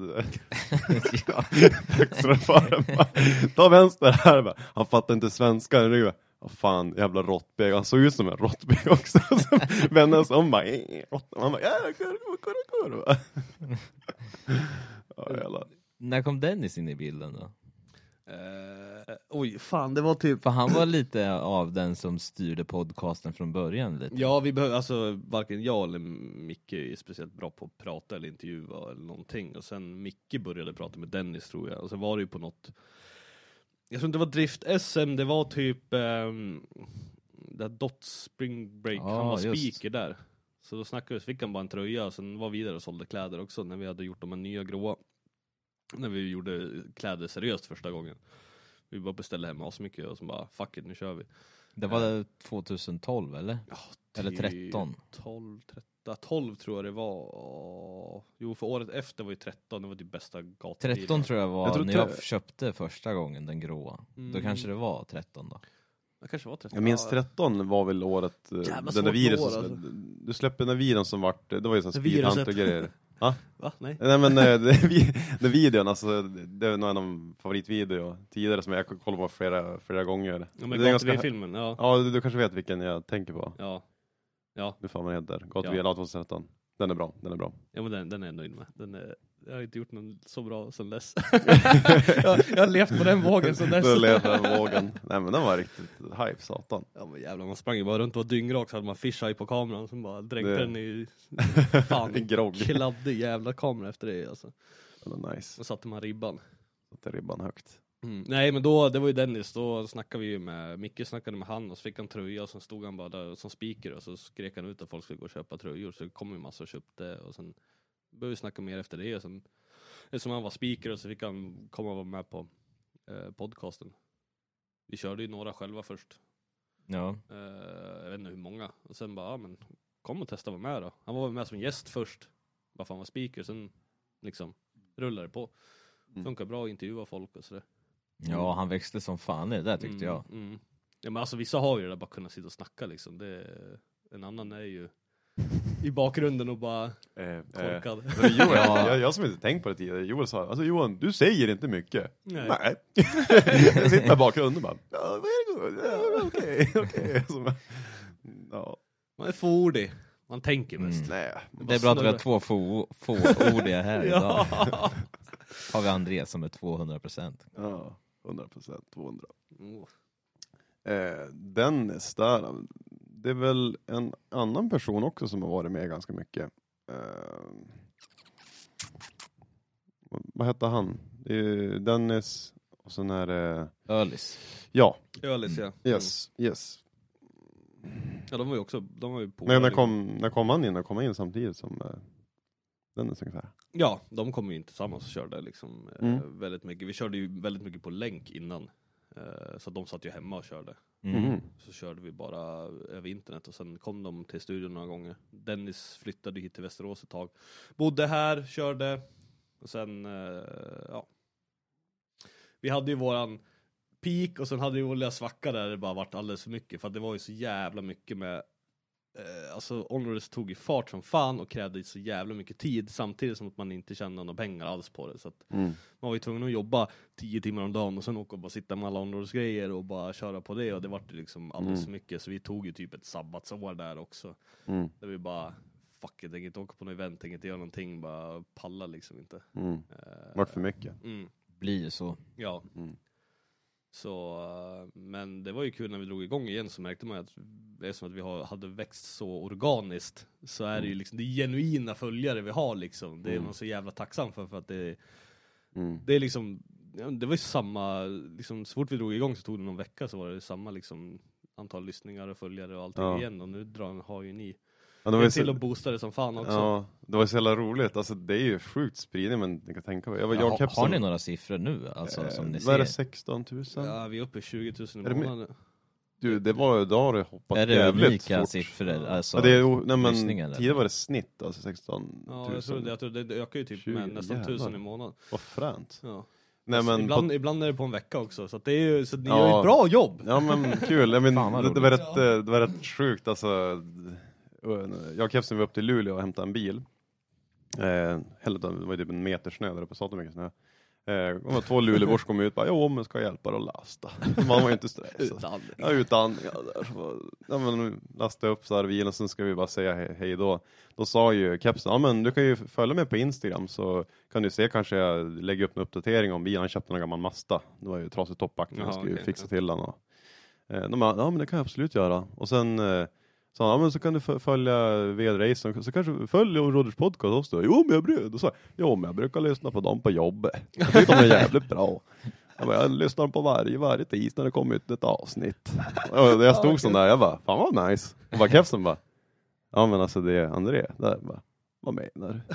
Ta vänster här bara. Han fattar inte svenska. Vad fan, jävla råttbög. Han såg ut som en råttbög också. Vänner som bara han bara När kom Dennis in i bilden då? Oj, fan, det var typ... För han var lite av den som styrde podcasten från början lite. Ja, vi behöver, alltså varken jag eller Micke är speciellt bra på att prata eller intervjua eller någonting. Och sen Micke började prata med Dennis tror jag. Och sen var det ju på något... Jag tror inte det var Drift-SM, det var typ... där Dot Spring Break, han var speaker där. Så då snackade vi, fick han bara en tröja och sen var vidare och sålde kläder också när vi hade gjort de här nya gråa. När vi gjorde kläder seriöst första gången. Vi bara beställde hem oss mycket och så bara, fuck it, nu kör vi. Det var 2012 eller? Ja, eller 13? 12 tror jag det var. Jo, för året efter var ju 13, det var det bästa gatubilen. 13 tror jag var när jag köpte första gången den gråa. Då kanske det var 13 då. Det kanske var 13. Jag minns 13 var väl året den där virusen. Alltså. Du släppte den virusen som vart, det var ju sån speedhunt och grejer. Va? Nej. Nej men den videon, alltså det är nog en av favoritvideo tidigare som jag kollar på flera gånger. Ja, men Gatubil-filmen, ja. Ja, du kanske vet vilken jag tänker på. Ja. Nu får man heter Gatubil 2013. Den är bra. Ja, men den är jag nöjd med. Jag har inte gjort någon så bra sen dess. jag har levt på den vågen sen dess. Du har levt på den vågen. Nej, men den var riktigt hype, satan. Ja, men jävlar, man sprang ju bara runt och var dyngrak så hade man fisheye på kameran som bara dränkte den i fan kladdig jävla kamera efter det alltså. Det var nice. Då satte man ribban. Satte ribban högt. Nej, men då, det var ju Dennis, då snackade vi ju med Micke, snackade med han och så fick han tröja och sen stod han bara där som speaker och så skrek han ut att folk skulle gå och köpa tröjor så det kom ju massa och köpte och sen började vi snacka mer efter det och sen som han var speaker och så fick han komma och vara med på podcasten. Vi körde ju några själva först. Ja. Jag vet inte hur många och sen bara, men kom och testa vara med då. Han var med som gäst först bara för han var speaker, sen liksom rullade det på. Funkar bra att intervjua folk och sådär. Ja, han växte som fan i det där tyckte jag. Ja, men alltså vissa har ju det där bara kunna sitta och snacka liksom. En annan är ju i bakgrunden och bara korkad. Jag som inte tänkt på det tidigare. Joel sa, alltså Johan, du säger inte mycket. Nej. Jag sitter i bakgrunden och bara, okej. Ja. Man är fåordig. Man tänker mest. Nej, det är bra att vi har två fåordiga här idag. Har vi André som är 200%. Ja, 100%, 200. Dennis där, det är väl en annan person också som har varit med ganska mycket. Vad heter han? Det är Dennis och sen är det... Ölis. Ja. Ölis, ja. Yes. Ja, de var ju på. Men när kom han in? När kom han in samtidigt som Dennis ungefär? Ja, de kom ju inte tillsammans och körde liksom väldigt mycket. Vi körde ju väldigt mycket på länk innan. Så de satt ju hemma och körde. Så körde vi bara över internet och sen kom de till studion några gånger. Dennis flyttade hit till Västerås ett tag. Bodde här, körde och sen vi hade ju våran peak och sen hade vi vår lilla svacka där det bara varit alldeles för mycket för att det var ju så jävla mycket med alltså Onroaders tog i fart som fan och krävde så jävla mycket tid samtidigt som att man inte tjänade några pengar alls på det. Så att man var ju tvungen att jobba 10 timmar om dagen och sen åka och bara sitta med alla Onroaders grejer och bara köra på det, och det var liksom alldeles för mycket. Så vi tog ju typ ett sabbatsår där också. Där vi bara, fuck it, jag tänker inte åka på något event, tänker inte göra någonting, bara palla liksom inte. Vart för mycket. Blir ju så. Ja. Så, men det var ju kul när vi drog igång igen, så märkte man att det är som att vi hade växt så organiskt, så är det ju liksom, det är genuina följare vi har liksom. Det är man så jävla tacksam för att det är liksom, det var ju samma liksom, så fort vi drog igång så tog det någon vecka så var det samma liksom antal lyssningar och följare och allting igen, och nu har ju ni till att boosta det som fan också. Ja, det var så jävla roligt. Alltså det är ju sjukt spridning, men jag kan tänka mig. Har ni några siffror nu? Alltså, som ni ser? Vad är det, 16 000? Ja, vi är uppe i 20 000 i månaden. Du, det var då har det hoppat jävligt fort. Är det unika siffror? Alltså, tidigare var det snitt, alltså 16 000. Ja, jag tror det ökar ju typ 20, med nästan 1000 i månaden. Vad fränt. Ja. Nej, men ibland är det på en vecka också, så att det är ju, så ni gör ju ett bra jobb. Ja, men kul. Jag men, det var rätt sjukt alltså. Jag och Kevsen var upp till Luleå och hämtade en bil. Det var typ en meter snö där uppe, så mycket snö. Det var 2 Luleåbors kom ut och bara, jo men ska jag hjälpa dig att lasta. Man var ju inte stressad. Utan men lasta upp så här bilen, och sen ska vi bara säga hej då. Då sa ju Kevsen, ja men du kan ju följa mig på Instagram, så kan du se, kanske jag lägger upp en uppdatering om bilen. Han köpte en gammal Mazda. Det var ju trasigt toppbacken, jag skulle ju fixa till den. Och de bara, ja men det kan jag absolut göra. Och sen så, ja, men så kan du följa VD-racen. Så kanske du följer Roders podcast också. Jo, men jag brukar lyssna på dem på jobbet. Jag tycker de är jävligt bra. Jag lyssnar på varje tisdag när det kommer ut ett avsnitt. Och jag stod sån där, jag bara, fan vad nice. Och bara Kevsen bara, ja men alltså det är André. Där bara, vad menar du?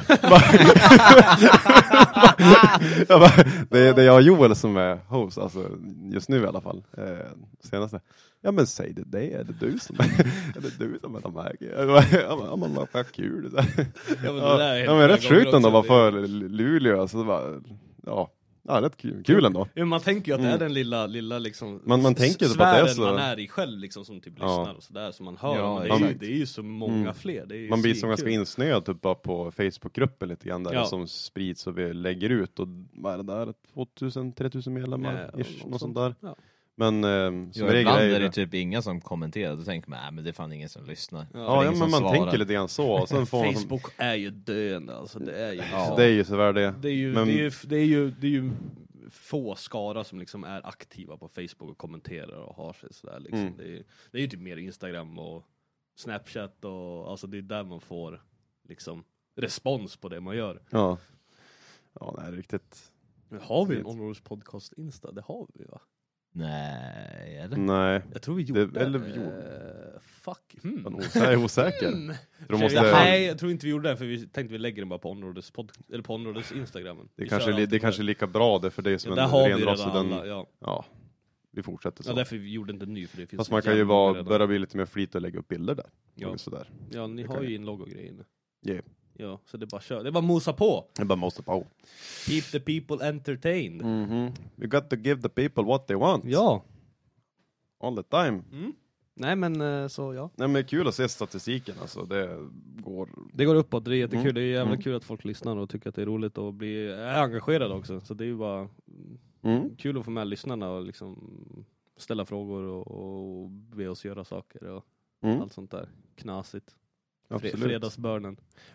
Det är jag och Joel som är host, alltså just nu i alla fall. Senaste. Ja men säg det är det du som är de här. Ja men vad kul. Ja men rätt sjukt ändå var för Luleå, alltså ja, rätt kul ändå. Ja, man tänker ju att det är den lilla liksom man tänker så på att det är så, man är i själv liksom, som typ lyssnar och sådär, som man hör. Ja, men det är ju så många fler. Det är ju man blir så ganska insnöad typ bara på Facebookgruppen lite grann där som sprids och vi lägger ut, och vad är det där, 2000-3000 medlemmar något sånt där. Ja. Men som ibland är det typ inga som kommenterar. Då tänker man, men det är fan ingen som lyssnar. Ja, men man svarar. Tänker lite grann så. Och sen får Facebook är ju döende, alltså det är ju det är ju sådär det. Det är ju få skara som liksom är aktiva på Facebook och kommenterar och har sig sådär liksom. Det är ju typ mer Instagram och Snapchat, och alltså det är där man får liksom respons på det man gör. Ja, det är riktigt. Men har vi en Onroaders podcast Insta? Det har vi, va? Nej, eller? Nej. Jag tror vi gjorde det. Eller vi gjorde. Fuck. Jag är osäker. Nej, jag tror inte vi gjorde det, för vi tänkte vi lägger den bara på Onroaders eller på Onroaders Instagram. Det är kanske lika bra det för dig som en ren ross. Ja. Vi fortsätter så. Ja, därför vi gjorde inte en ny, för det finns. Fast man kan ju börja bli lite mer flit och lägga upp bilder där. Ja, sådär. Ja, ni har ju en logo-grej nu. Yeah. Ja, så det är bara kör. Det är bara mosa på. Keep the people entertained. You got to give the people what they want. Ja. All the time. Nej, men så ja. Nej, men kul att se statistiken, alltså. Det går uppåt, det är jättekul. Det är jävla kul att folk lyssnar och tycker att det är roligt och blir engagerade också. Så det är ju bara kul att få med lyssnarna och liksom ställa frågor och be oss göra saker och allt sånt där knasigt. Fredagsbörnen.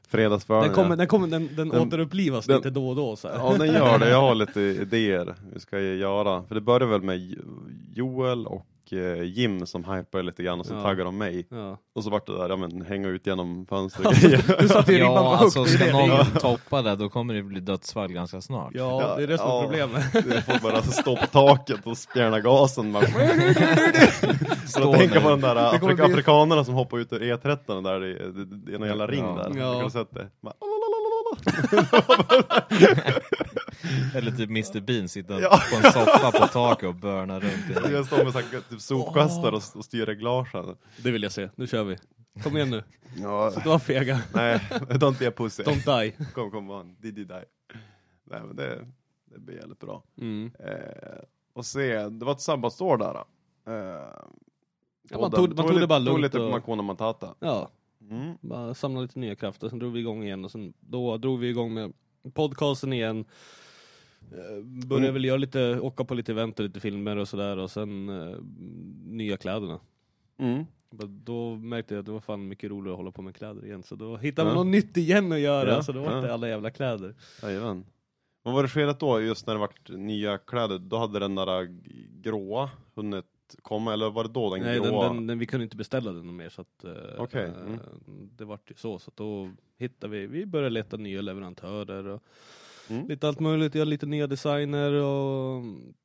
Den återupplivas lite då och då så här. Ja, den gör det. Jag har lite idéer vi ska göra. För det börjar väl med Joel och Jim som hypar lite grann och så taggar de mig. Ja. Och så vart det där, hänga ut genom fönstret. Du satt ju alltså ska någon toppa det, då kommer det bli dödsfall ganska snart. Ja, det är det som är problemet. Det får bara stå på taket och spjärna gasen. Så tänka på den där afrikanerna som hoppar ut ur E13 där det är någon jävla ring där. Jag kan sett det. Eller typ Mr. Bean sitter på en soffa på taket och börnar runt. Jag står med typ sopkastar och styr reglagen. Det vill jag se. Nu kör vi. Kom igen nu. Så du var fega. Nej, don't be a pussy. Don't die. Kom on. Did you die? Nej, men det blir jävligt bra. Och se, det var ett sabbatsår där. man tog det bara lugnt. Lite på Hakuna Matata. Ja, bara samla lite nya krafter. Sen drog vi igång igen och sen då drog vi igång med podcasten igen. Började väl göra åka på lite event och lite filmer och sådär. Och sen nya kläderna. Då märkte jag att det var fan mycket roligare att hålla på med kläder igen. Så då hittade man något nytt igen att göra. Så då var det alla jävla kläder. Jajamän. Vad var det skedet då, just när det var nya kläder? Då hade den där gråa hunnit komma, eller var det då den gråa? Nej, vi kunde inte beställa den mer, så att det var ju så att då hittade vi började leta nya leverantörer och lite allt möjligt, göra lite nya designer och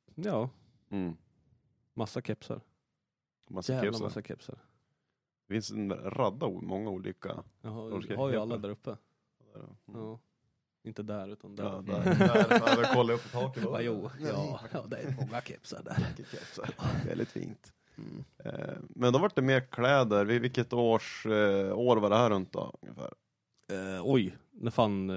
massa kepsar. Massa kepsar. Det finns en radda många olika. Jag har ju alla där uppe. Ja. Inte där utan där. Ja, där kollar upp på taket. Ja, det är många kepsar där. Väldigt fint. Men då var det mer kläder. Vilket år var det här runt då ungefär? När fan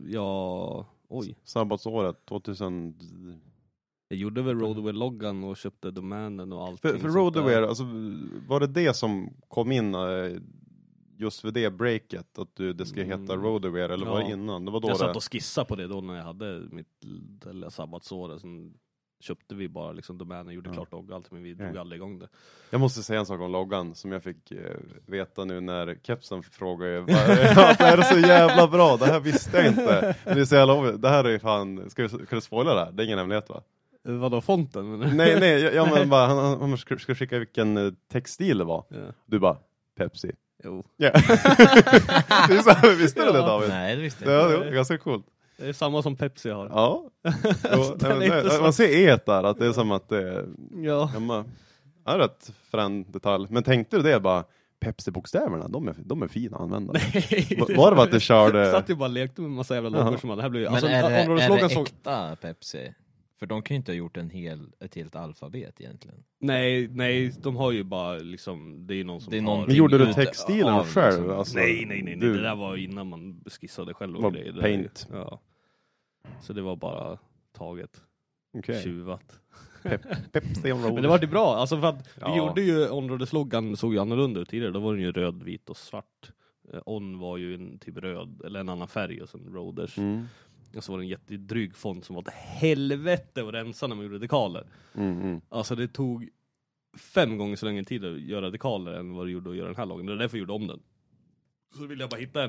Sabbatsåret 2000. Jag gjorde väl Roadaway-loggan och köpte domänen och allt. För Roadaway, alltså, var det som kom in just för det breaket, att det ska heta Roadaway, eller var det innan? Det var då jag satt och skissade på det då när jag hade mitt sabbatsår. Sen köpte vi bara liksom domänen, gjorde klart logga allt, men vi drog aldrig igång det. Jag måste säga en sak om loggan som jag fick veta nu när Kepsen frågade att det här är så jävla bra, det här visste jag inte. Men det är så jävla, det här är ju fan, kan du spoila det här? Det är ingen hemlighet, va? Vadå, fonten? Nej, men bara, han ska skicka vilken textil det var. Du bara, Pepsi. Jo. Yeah. Det är så här, visste du det, David? Nej, det visste jag inte. Det är ganska coolt. Det är samma som Pepsi har. Ja. Man ser där, att det är som att det är... Ja. Det är rätt frän detalj. Men tänkte du det bara, Pepsi-bokstäverna, de är fina att använda. Nej. Var det bara att det körde... Jag satt ju bara och lekte med en massa jävla loggor som det här blev ju... Men alltså, är det äkta Pepsi? För de kan ju inte ha gjort ett helt alfabet egentligen. Nej, de har ju bara liksom, det är någon som det är men gjorde du textilen själv? Liksom. Alltså, nej. Det där var innan man skissade själv och grejer. Paint. Ja. Så det var bara taget. Tjuvat. Pepsi on road. Men det var det bra, alltså för att vi gjorde ju On-road-sloggan, såg ju annorlunda ut tidigare. Då var den ju röd, vit och svart. On var ju en typ röd, eller en annan färg, och sen Roaders. Och så var det en jättedryg font som var ett helvete att rensa när man gjorde dekaler. Alltså det tog 5 gånger så länge tid att göra dekaler än vad det gjorde att göra den här loggan. Det är därför jag gjorde om den. Så ville jag bara hitta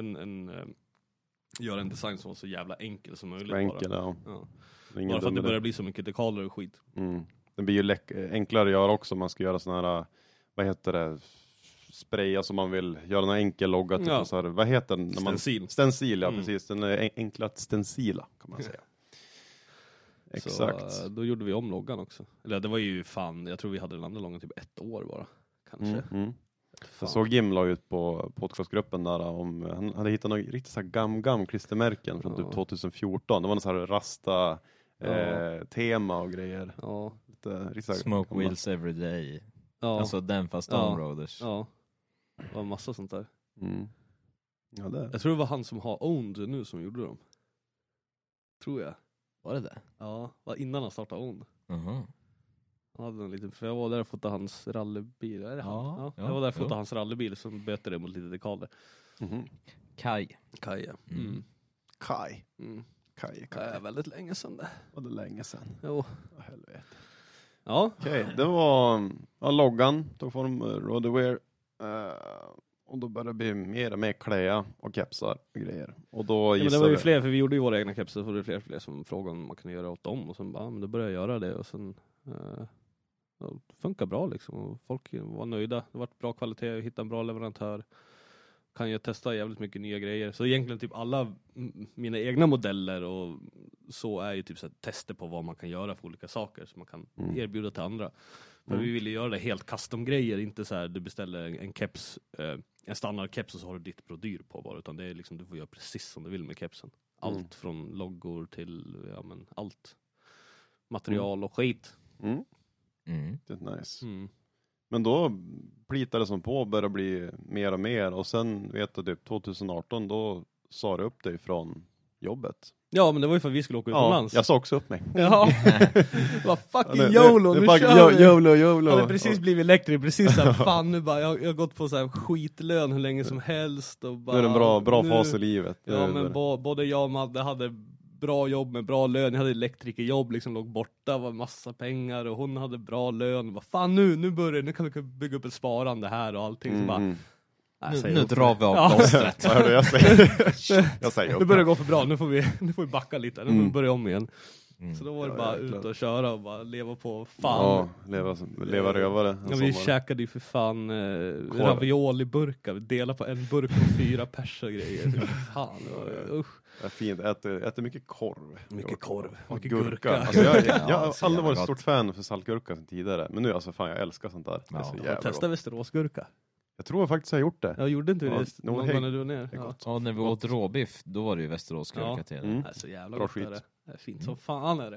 göra en design som var så jävla enkel som möjligt. Enkel, ja. Bara för att det börjar bli så mycket dekaler och skit. Det blir ju enklare att göra också. Man ska göra såna här, vad heter det, spraya som man vill göra en enkel logga typ så här, vad heter den? Stencil, ja precis. Den är enklare att stencila, kan man säga. Exakt. Så då gjorde vi om loggan också. Eller det var ju fan, jag tror vi hade den andra loggan typ 1 år bara. Kanske. Jag såg Jim la ut på podcastgruppen där om han hade hittat några riktigt så här gam klistermärken från typ 2014. Det var någon så här rasta tema och grejer. Ja. Lite, Smoke wheels every day. Ja. Alltså den fast on-roaders. Ja. Det var en massa sånt där. Ja, det. Jag tror det var han som har Owned nu som gjorde dem. Tror jag. Var det det? Ja, var innan han startade Owned. Han hade en liten, för jag var där och fotade hans rallybil. Jag var där och fotade hans rallybil som böter det mot lite dekaler. Kaj. Kaj, ja. Kaj. Det är väldigt länge sedan det. Var det länge sedan? Jo. Helvete. Ja. Okej, det var loggan. Tog form Roadaway. Och då började det bli mer och mer kläa och kepsar och grejer. Och då men det var ju fler, för vi gjorde ju våra egna kepsar. Så det var fler som frågade om man kunde göra åt dem. Och sen bara, men då började jag göra det. Och sen det funkar bra liksom. Och folk var nöjda. Det var bra kvalitet. Jag hittade en bra leverantör. Kan jag testa jävligt mycket nya grejer. Så egentligen typ alla mina egna modeller och så är ju typ så här tester på vad man kan göra för olika saker. Så man kan erbjuda till andra. För vi ville göra det helt custom-grejer. Inte så här, du beställer en keps, en standard-keps och så har du ditt brodyr på bara. Utan det är liksom, du får göra precis som du vill med kepsen. Allt från loggor till, allt. Material och skit. Det är nice. Men då plitade det som på och började bli mer och mer. Och sen vet du typ 2018 då sa du upp dig från jobbet. Ja, men det var ju för att vi skulle åka utomlands. Ja, jag sa också upp mig. Ja, vad fucking YOLO, nu kör vi! YOLO. Jag hade precis blivit elektriker, precis såhär, fan nu bara, jag har gått på så här skitlön hur länge som helst. Och bara, nu är det en bra fas i livet. Ja, men både jag och Madde hade bra jobb med bra lön, jag hade elektrikerjobb, liksom låg borta, var massa pengar och hon hade bra lön. Vad fan nu kan vi bygga upp ett sparande här och allting. Så bara, nu drar vi av plåstret. Vad hörde jag säger det börjar gå för bra, nu får vi backa lite, nu får vi börja om igen. Så då var det bara ut och köra och bara leva på fan. Ja, leva rövare. Ja, vi käkade ju för fan ravioli-burkar. Vi delade på en burk och 4 pers och grejer. Fan, usch. Det är fint, äter mycket korv. Mycket korv, mycket gurka. Alltså, jag har aldrig varit stort fan för saltgurka sedan tidigare. Men nu alltså fan, jag älskar sånt där. Ja, testa Västeråsgurka. Jag tror jag faktiskt har gjort det. Jag gjorde inte det någon gång när du var ner. Ja, när vi åt råbiff, då var det ju Västeråsgurka till det. Det är så jävla bra gott skit. Det är fint som fan är det.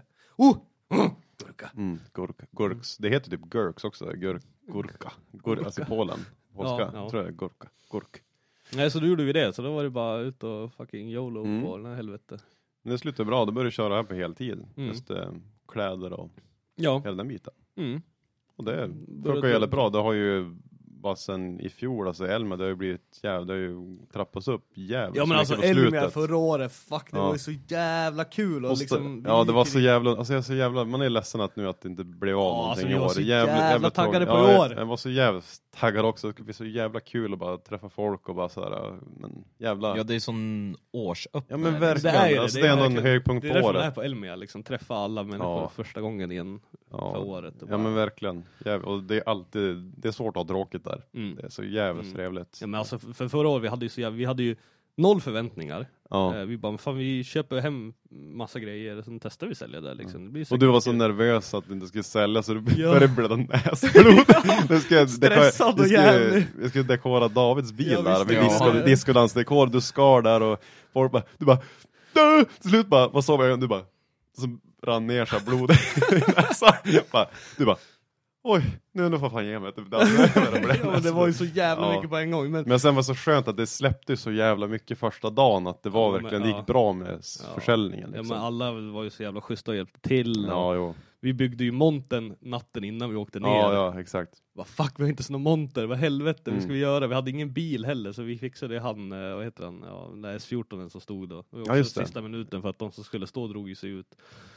Gurka. Gurks. Det heter typ gurks också. Gurka. Alltså i Polen. Polska. Tror jag gurk. Nej, så då gjorde vi det. Så då var det bara ut och fucking YOLO på den här helvete. Men det slutade bra. Då började köra här på heltid. Just kläder och hela den biten. Och det funkar jävligt bra. Det har ju bara sen i fjol, alltså Elmia, det har ju blivit det har ju trappats upp jävligt. Ja, men alltså Elmia förra året, det var ju så jävla kul och liksom, ja, det var så jävla, alltså jag är så jävla, man är ledsen att nu att det inte blev av någonting i år. Så jävla taggade på i år. Jag var så jävla taggad också. Det skulle bli så jävla kul att bara träffa folk och bara så här, men jävla. Ja, det är sån årsöppning. Ja, men verkligen. Alltså, det är ändå en högpunkt på året. Det är därför jag är på Elmia, liksom träffa alla människor första gången igen för året. Ja, men verkligen. Och det är alltid, det är svårt att ha tråkigt där. Det är så jävligt trevligt. Ja, men alltså för förra året vi hade ju 0 förväntningar. Vi bara, fan, vi köper hem massa grejer och sen testar vi sälja där liksom. Det blir så och du var så nervös att du inte skulle sälja så du började blöda näsblod. Stressad och jävlig. Vi skulle dekora Davids bil där. Vi diskodansdekor, du skar där och folk bara, du bara till slut bara, vad sa jag? Du bara, så rann ner så blod i näsan. Du bara, oj, nu får fan ge mig. Det var ju så jävla mycket på en gång. Men sen var det så skönt att det släppte så jävla mycket första dagen. Att det var verkligen, det gick bra med försäljningen. Liksom. Ja, men alla var ju så jävla schyssta och hjälpte till. Ja, vi byggde ju monten natten innan vi åkte ner. Ja, exakt. Fuck, vi har inte såna monter. Vad helvete, vad ska vi göra? Vi hade ingen bil heller, så vi fixade han, vad heter han? Ja, den där S14 som stod då. Det var också sista minuten för att de som skulle stå drog ju sig ut.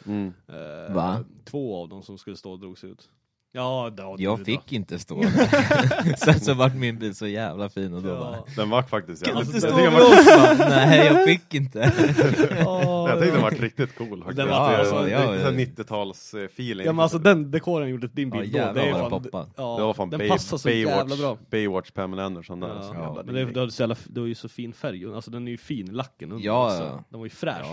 Va? 2 av dem som skulle stå drog sig ut. Ja, jag fick inte stå där. Sen så var min bil så jävla fin och då bara... Den var faktiskt jävla... Kan inte stå med oss? Nej, jag fick inte. Jag tyckte den var riktigt cool faktiskt. Den var 90-tals feeling. Ja, men alltså den dekoren gjorde din bil då. Det var fan den passar så jävla bra. Baywatch Pamela Anderson där. Ja, men det var ju så fin färg. Alltså den är ju fin i lacken. Ja. Den var ju fräsch.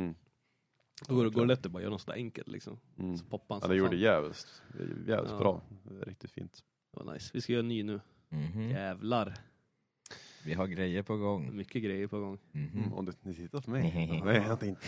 Då går det lätt att bara göra något sådär enkelt liksom. Så poppar han det gjorde jävligt bra. Det är riktigt fint. Det var nice. Vi ska göra en ny nu. Jävlar. Vi har grejer på gång. Mycket grejer på gång. Och ni tittar på mig. Nej, jag inte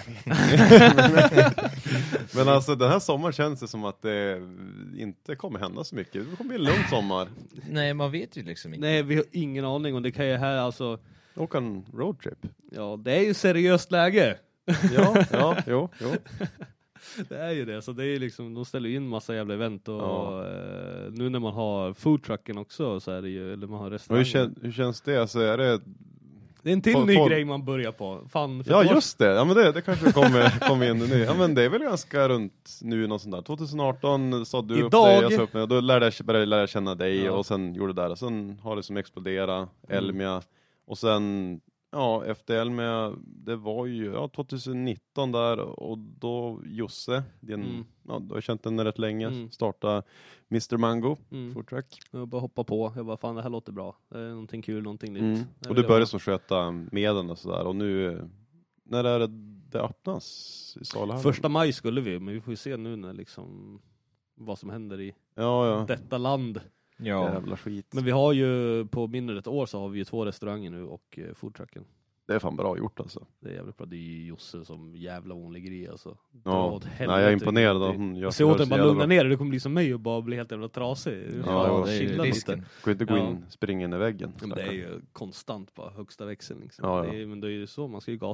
Men alltså den här sommaren känns det som att det inte kommer hända så mycket. Det kommer bli en lugn sommar. Nej, man vet ju liksom inte. Nej, vi har ingen aning. Och det kan ju här alltså... Åka en roadtrip. Ja, det är ju seriöst läge. Jo. Det är ju det, så det är liksom, de ställer in massa jävla event och nu när man har foodtrucken också så är det ju, eller man har restaurang. Hur känns det? Alltså, är det är en till ny grej man börjar på. Fan, just det. Ja, men det kanske kommer in nu. Ja, men det är väl ganska runt nu någon sån där. 2018 sa du idag... upp dig, jag sa upp mig, och då började jag känna dig och sen gjorde det där. Och sen har det som exploderat, Elmia. Och sen efter Elmia, det var ju 2019 där, och då Josse, du har känt den rätt länge, starta Mr. Mango foodtruck. Jag bara hoppa på, jag bara fan det här låter bra, det är någonting kul, någonting nytt. Och du började så sköta med den och sådär, och nu, när är det öppnas i Salhallen? 1 maj skulle vi, men vi får ju se nu när liksom vad som händer i detta land. Ja. Jävla skit. Men vi har ju på mindre ett år så har vi ju 2 restauranger nu och foodtrucken. Det är fan bra gjort alltså. Det är jävligt bra. Det är ju Josse som jävla hon ligger i alltså. Ja. Nej, jag är imponerad av hon. Jag ser åt den bara lugna ner, det kommer bli som mig och bara bli helt jävla trasig. Ja, det är ju risken. Går inte gå in, springa in i väggen. Men det är ju konstant på högsta växeln liksom. Men det är ju så, man ska ju gasa.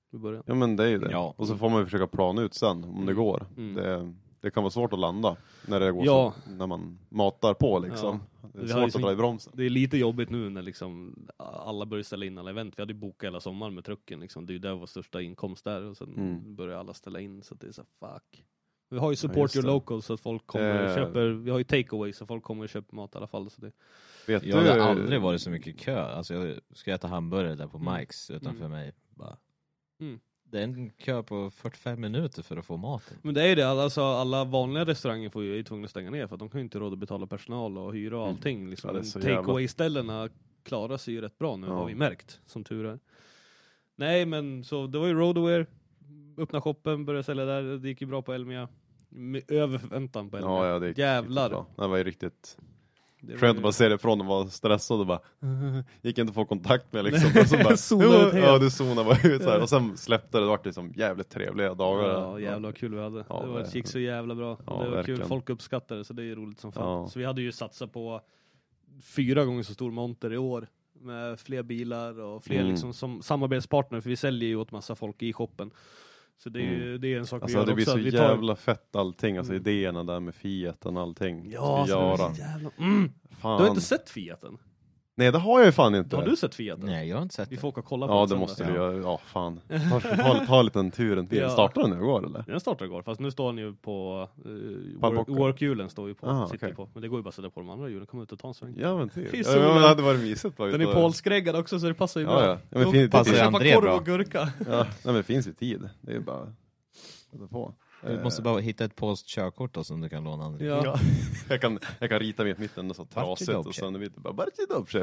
i början. Ja, men det är ju det. Ja. Och så får man ju försöka plana ut sen om det går. Det kan vara svårt att landa när det går så, när man matar på liksom. Ja. Det är svårt att dra i bromsen. Det är lite jobbigt nu när liksom alla börjar ställa in alla event. Vi hade bokat hela sommaren med trucken liksom. Det är ju där vår största inkomst där och sen börjar alla ställa in så det är så fuck. Vi har ju support your local så att folk kommer och köper. Vi har ju takeaway så folk kommer och köper mat i alla fall så det. Jag har aldrig varit så mycket kö. Alltså jag ska äta hamburgare där på Mike's utanför mig bara. Det är en kö på 45 minuter för att få maten. Men det är det, alltså, alla vanliga restauranger är tvungna att stänga ner för att de kan ju inte råd att betala personal och hyra och allting. Liksom. Ja, takeaway-ställena klarar sig ju rätt bra nu har vi märkt, som tur är. Nej, men så det var ju Roadaware, öppna shoppen, började sälja där, det gick ju bra på Elmia. Över förväntan på Elmia. Ja, det gick jävlar. Bra. Det var ju riktigt... Skönt att bara se det ifrån och vara stressad och bara gick inte att få kontakt med liksom. Och så bara, det zonade bara ut så här. Och sen släppte det vart liksom jävligt trevliga dagar. Ja, jävla kul vi hade. Det gick så jävla bra. Ja, det var verkligen kul, folk uppskattade det så det är roligt som fan. Ja. Så vi hade ju satsat på 4 gånger så stor monter i år med fler bilar och fler liksom som samarbetspartner för vi säljer ju åt massa folk i shoppen. Så det är ju det är en sak alltså, vi gör också. Det blir så jävla fett allting. Alltså idéerna där med Fiaten och allting. Ja, så det är så jävla... Du har inte sett Fiaten? Nej, det har jag ju fan inte. Har du sett Fiaten? Nej, jag har inte sett det. Vi får åka och kolla på det. Ja, det måste du göra. Ja, fan. Ta lite en tur en till. Ja. Startar den nu igår, eller? Den startar igår, fast nu står den ju på... workhjulen står ju på. Sitter på. Men det går ju bara att sätta på de andra hjulen. Kommer ut och ta en sväng. Ja, men typ. Det hade varit mysigt. Den är polskräggad också, så det passar ju bra. Ja, men det passar ju André bra. Och gurka. Ja, men det finns ju tid. Det är ju bara... på. Du måste bara hitta ett polskt körkort då, som du kan låna André. Ja. jag kan rita mitt mitten så trasigt och sen är det bara Bartidopche.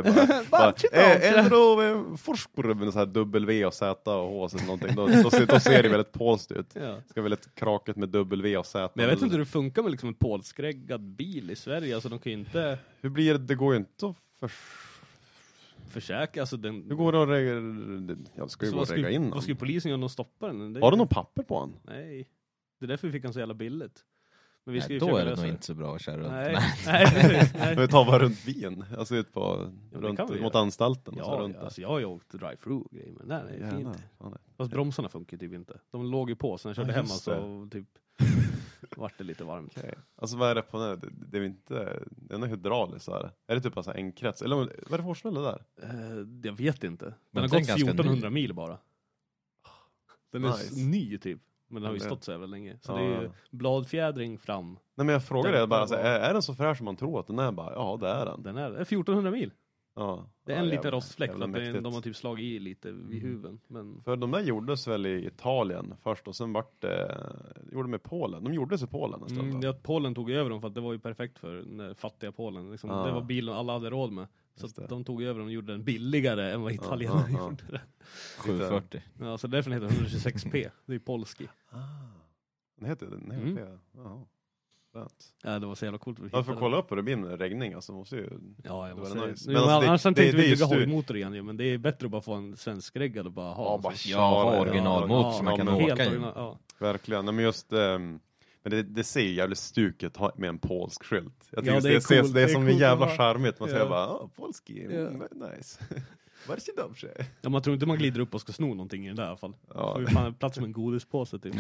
Ändå forskare med så här W och Z och H så någonting. Då ser det väldigt polskt ut. Ja. Ska väldigt kraket med W och Z. Men jag vet inte hur det funkar med liksom en polskräggad bil i Sverige. Alltså de kan ju inte... Hur blir det? Det går ju inte att försäkra, alltså den... Hur går det att jag ska ju gå och regga in den. Vad ska polisen göra om de stoppar den? Har du någon papper på den? Nej. Det är därför vi fick han så jävla billigt. Men vi ska ju då är det nog inte så bra att köra runt. Nej. Vi tar bara runt bin. Alltså ut på runt mot anstalten. Ja, och så runt alltså jag har ju åkt drive-through grejer, men nej, det är fint. Fast bromsarna funkar typ inte. De låg ju på, så när jag körde hem så typ vart det lite varmt. Okay. Alltså vad är det på den? Det är inte, den är hydraulisk så här. Är det typ alltså en krets? Eller vad är det för årsmodell där? Jag vet inte. Den har gått 1400 mil bara. Den är ny typ. Men den har ju stått så jävla länge. Så det är ju bladfjädring fram. Nej, men jag frågar dig bara, alltså, är den så fräsch som man tror att den är? Bara, ja, det är den. Den är 1400 mil. Ja. Det är en liten rostfläck för att de har typ slagit i lite vid huven. Men... För de där gjordes väl i Italien först och sen vart det gjorde med Polen. De gjordes i Polen en stund. Ja, Polen tog över dem för att det var ju perfekt för den fattiga Polen. Liksom, det var bilen alla hade råd med. Så de tog över och gjorde den billigare än vad italienarna gjorde den. 740. Ja, så därför heter den 126p. Det är polski. Den heter det. Ja, det var så jävla coolt. Jag får kolla upp hur det blir med regning. Alltså, måste ju... Ja, jag måste... Nice. Men alltså, annars tänkte vi bygga hårdmotor igen. Men det är bättre att bara få en svensk reggad och bara ha. Ja, originalmotor som man kan åka i. Verkligen. Men just... Men det ser ju jävligt stuket med en polsk skylt. Jag tycker det är som en jävla charmigt. Man säger bara, polski, nice. Varsågod. Ja, man tror inte man glider upp och ska sno någonting i den där i alla fall. Ja. Får ju fan plats med en godispåse typ.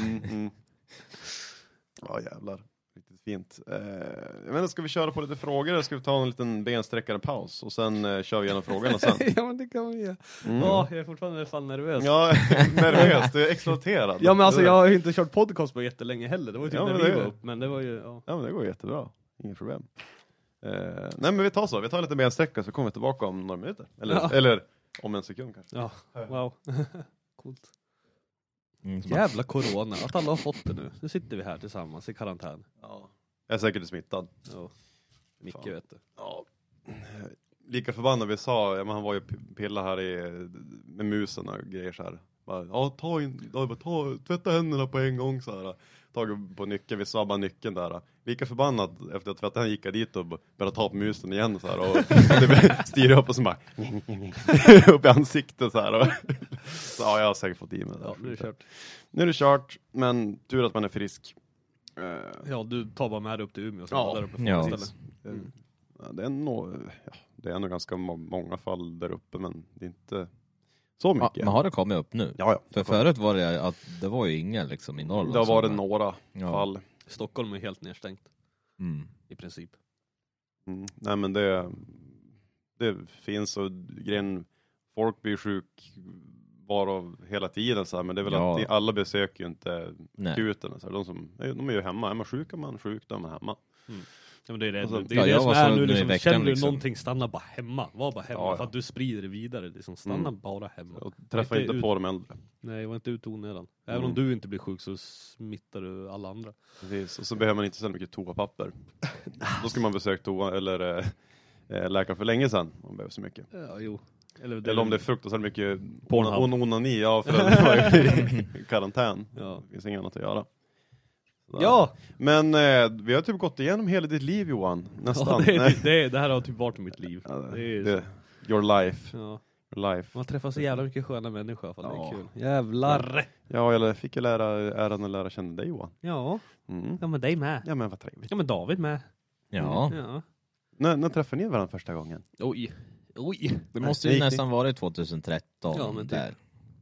Ja, jävlar. Riktigt fint. Men ska vi köra på lite frågor eller ska vi ta en liten bensträckare paus och sen kör vi igenom frågorna sen? Ja, men det kan vi göra. Ja, jag är fortfarande fan nervös. Ja, nervös. Du är exploaterad. Ja, men alltså jag har ju inte kört podcast på jättelänge heller. Det var ju typ när vi var upp, men det var ju... Ja, men det går jättebra. Inget problem. Nej, men vi tar så. Vi tar lite bensträckare så kommer vi tillbaka om några minuter. Eller om en sekund kanske. Ja, wow. Coolt. Jävla corona, att alla har fått det nu. Nu sitter vi här tillsammans i karantän. Ja. Jag är säkert smittad. Ja. Mycket vet du. Ja. Lika förbannad vi sa, han var ju pilla här med musen och grejer så här. Bara, tvätta händerna på en gång så här. Tag på nyckeln, vi sa bara nyckeln där. Lika förbannad efter att tvätta, han gick dit och började ta på musen igen så här. Och det styr upp och så bara upp i ansiktet så här. Och, så ja, jag har säkert fått i mig det. Ja, nu är det kört. Nu är det kört, men tur att man är frisk. Ja, du tar bara med upp till Umeå och så där uppe istället. Det är nog ganska många fall där uppe, men det är inte Så mycket. Men har det kommit upp nu? Ja. För förut var det att det var ju ingen liksom i Norrland. Det har varit några fall. Stockholm är helt nedstängt. I princip. Nej, men det finns och grejen, folk blir sjuk bara hela tiden så här, men det är väl att alla besöker ju inte akuten så här, de är ju hemma. Är man sjuk är man sjuk, då är man hemma. Ja, men det är det som är nu liksom, känner du någonting, stanna bara hemma. Var bara hemma för att du sprider det vidare. Liksom, stanna bara hemma. Och träffa inte på de äldre. Nej, var inte ut onödan. Även om du inte blir sjuk så smittar du alla andra. Precis, och så behöver man inte så mycket toapapper. Då ska man besöka toa eller läkare för länge sedan om man behöver så mycket. Ja, jo. Eller om det är fruktansvärt mycket onani, för det var i karantän. Det finns inget annat att göra. Så. Ja! Men vi har typ gått igenom hela ditt liv, Johan. Nästan. Ja, det här har typ varit mitt liv. Ja, your life. Ja. Your life. Man träffar så jävla mycket sköna människor. Det är kul. Jävlar! Ja, jag fick ju äran att lära känna dig, Johan. Ja. Ja, men dig med. Ja, men vad trevligt. Ja, men David med. Ja. När träffade ni varandra första gången? Oj. Det måste ju nästan vara 2013. Ja, men där.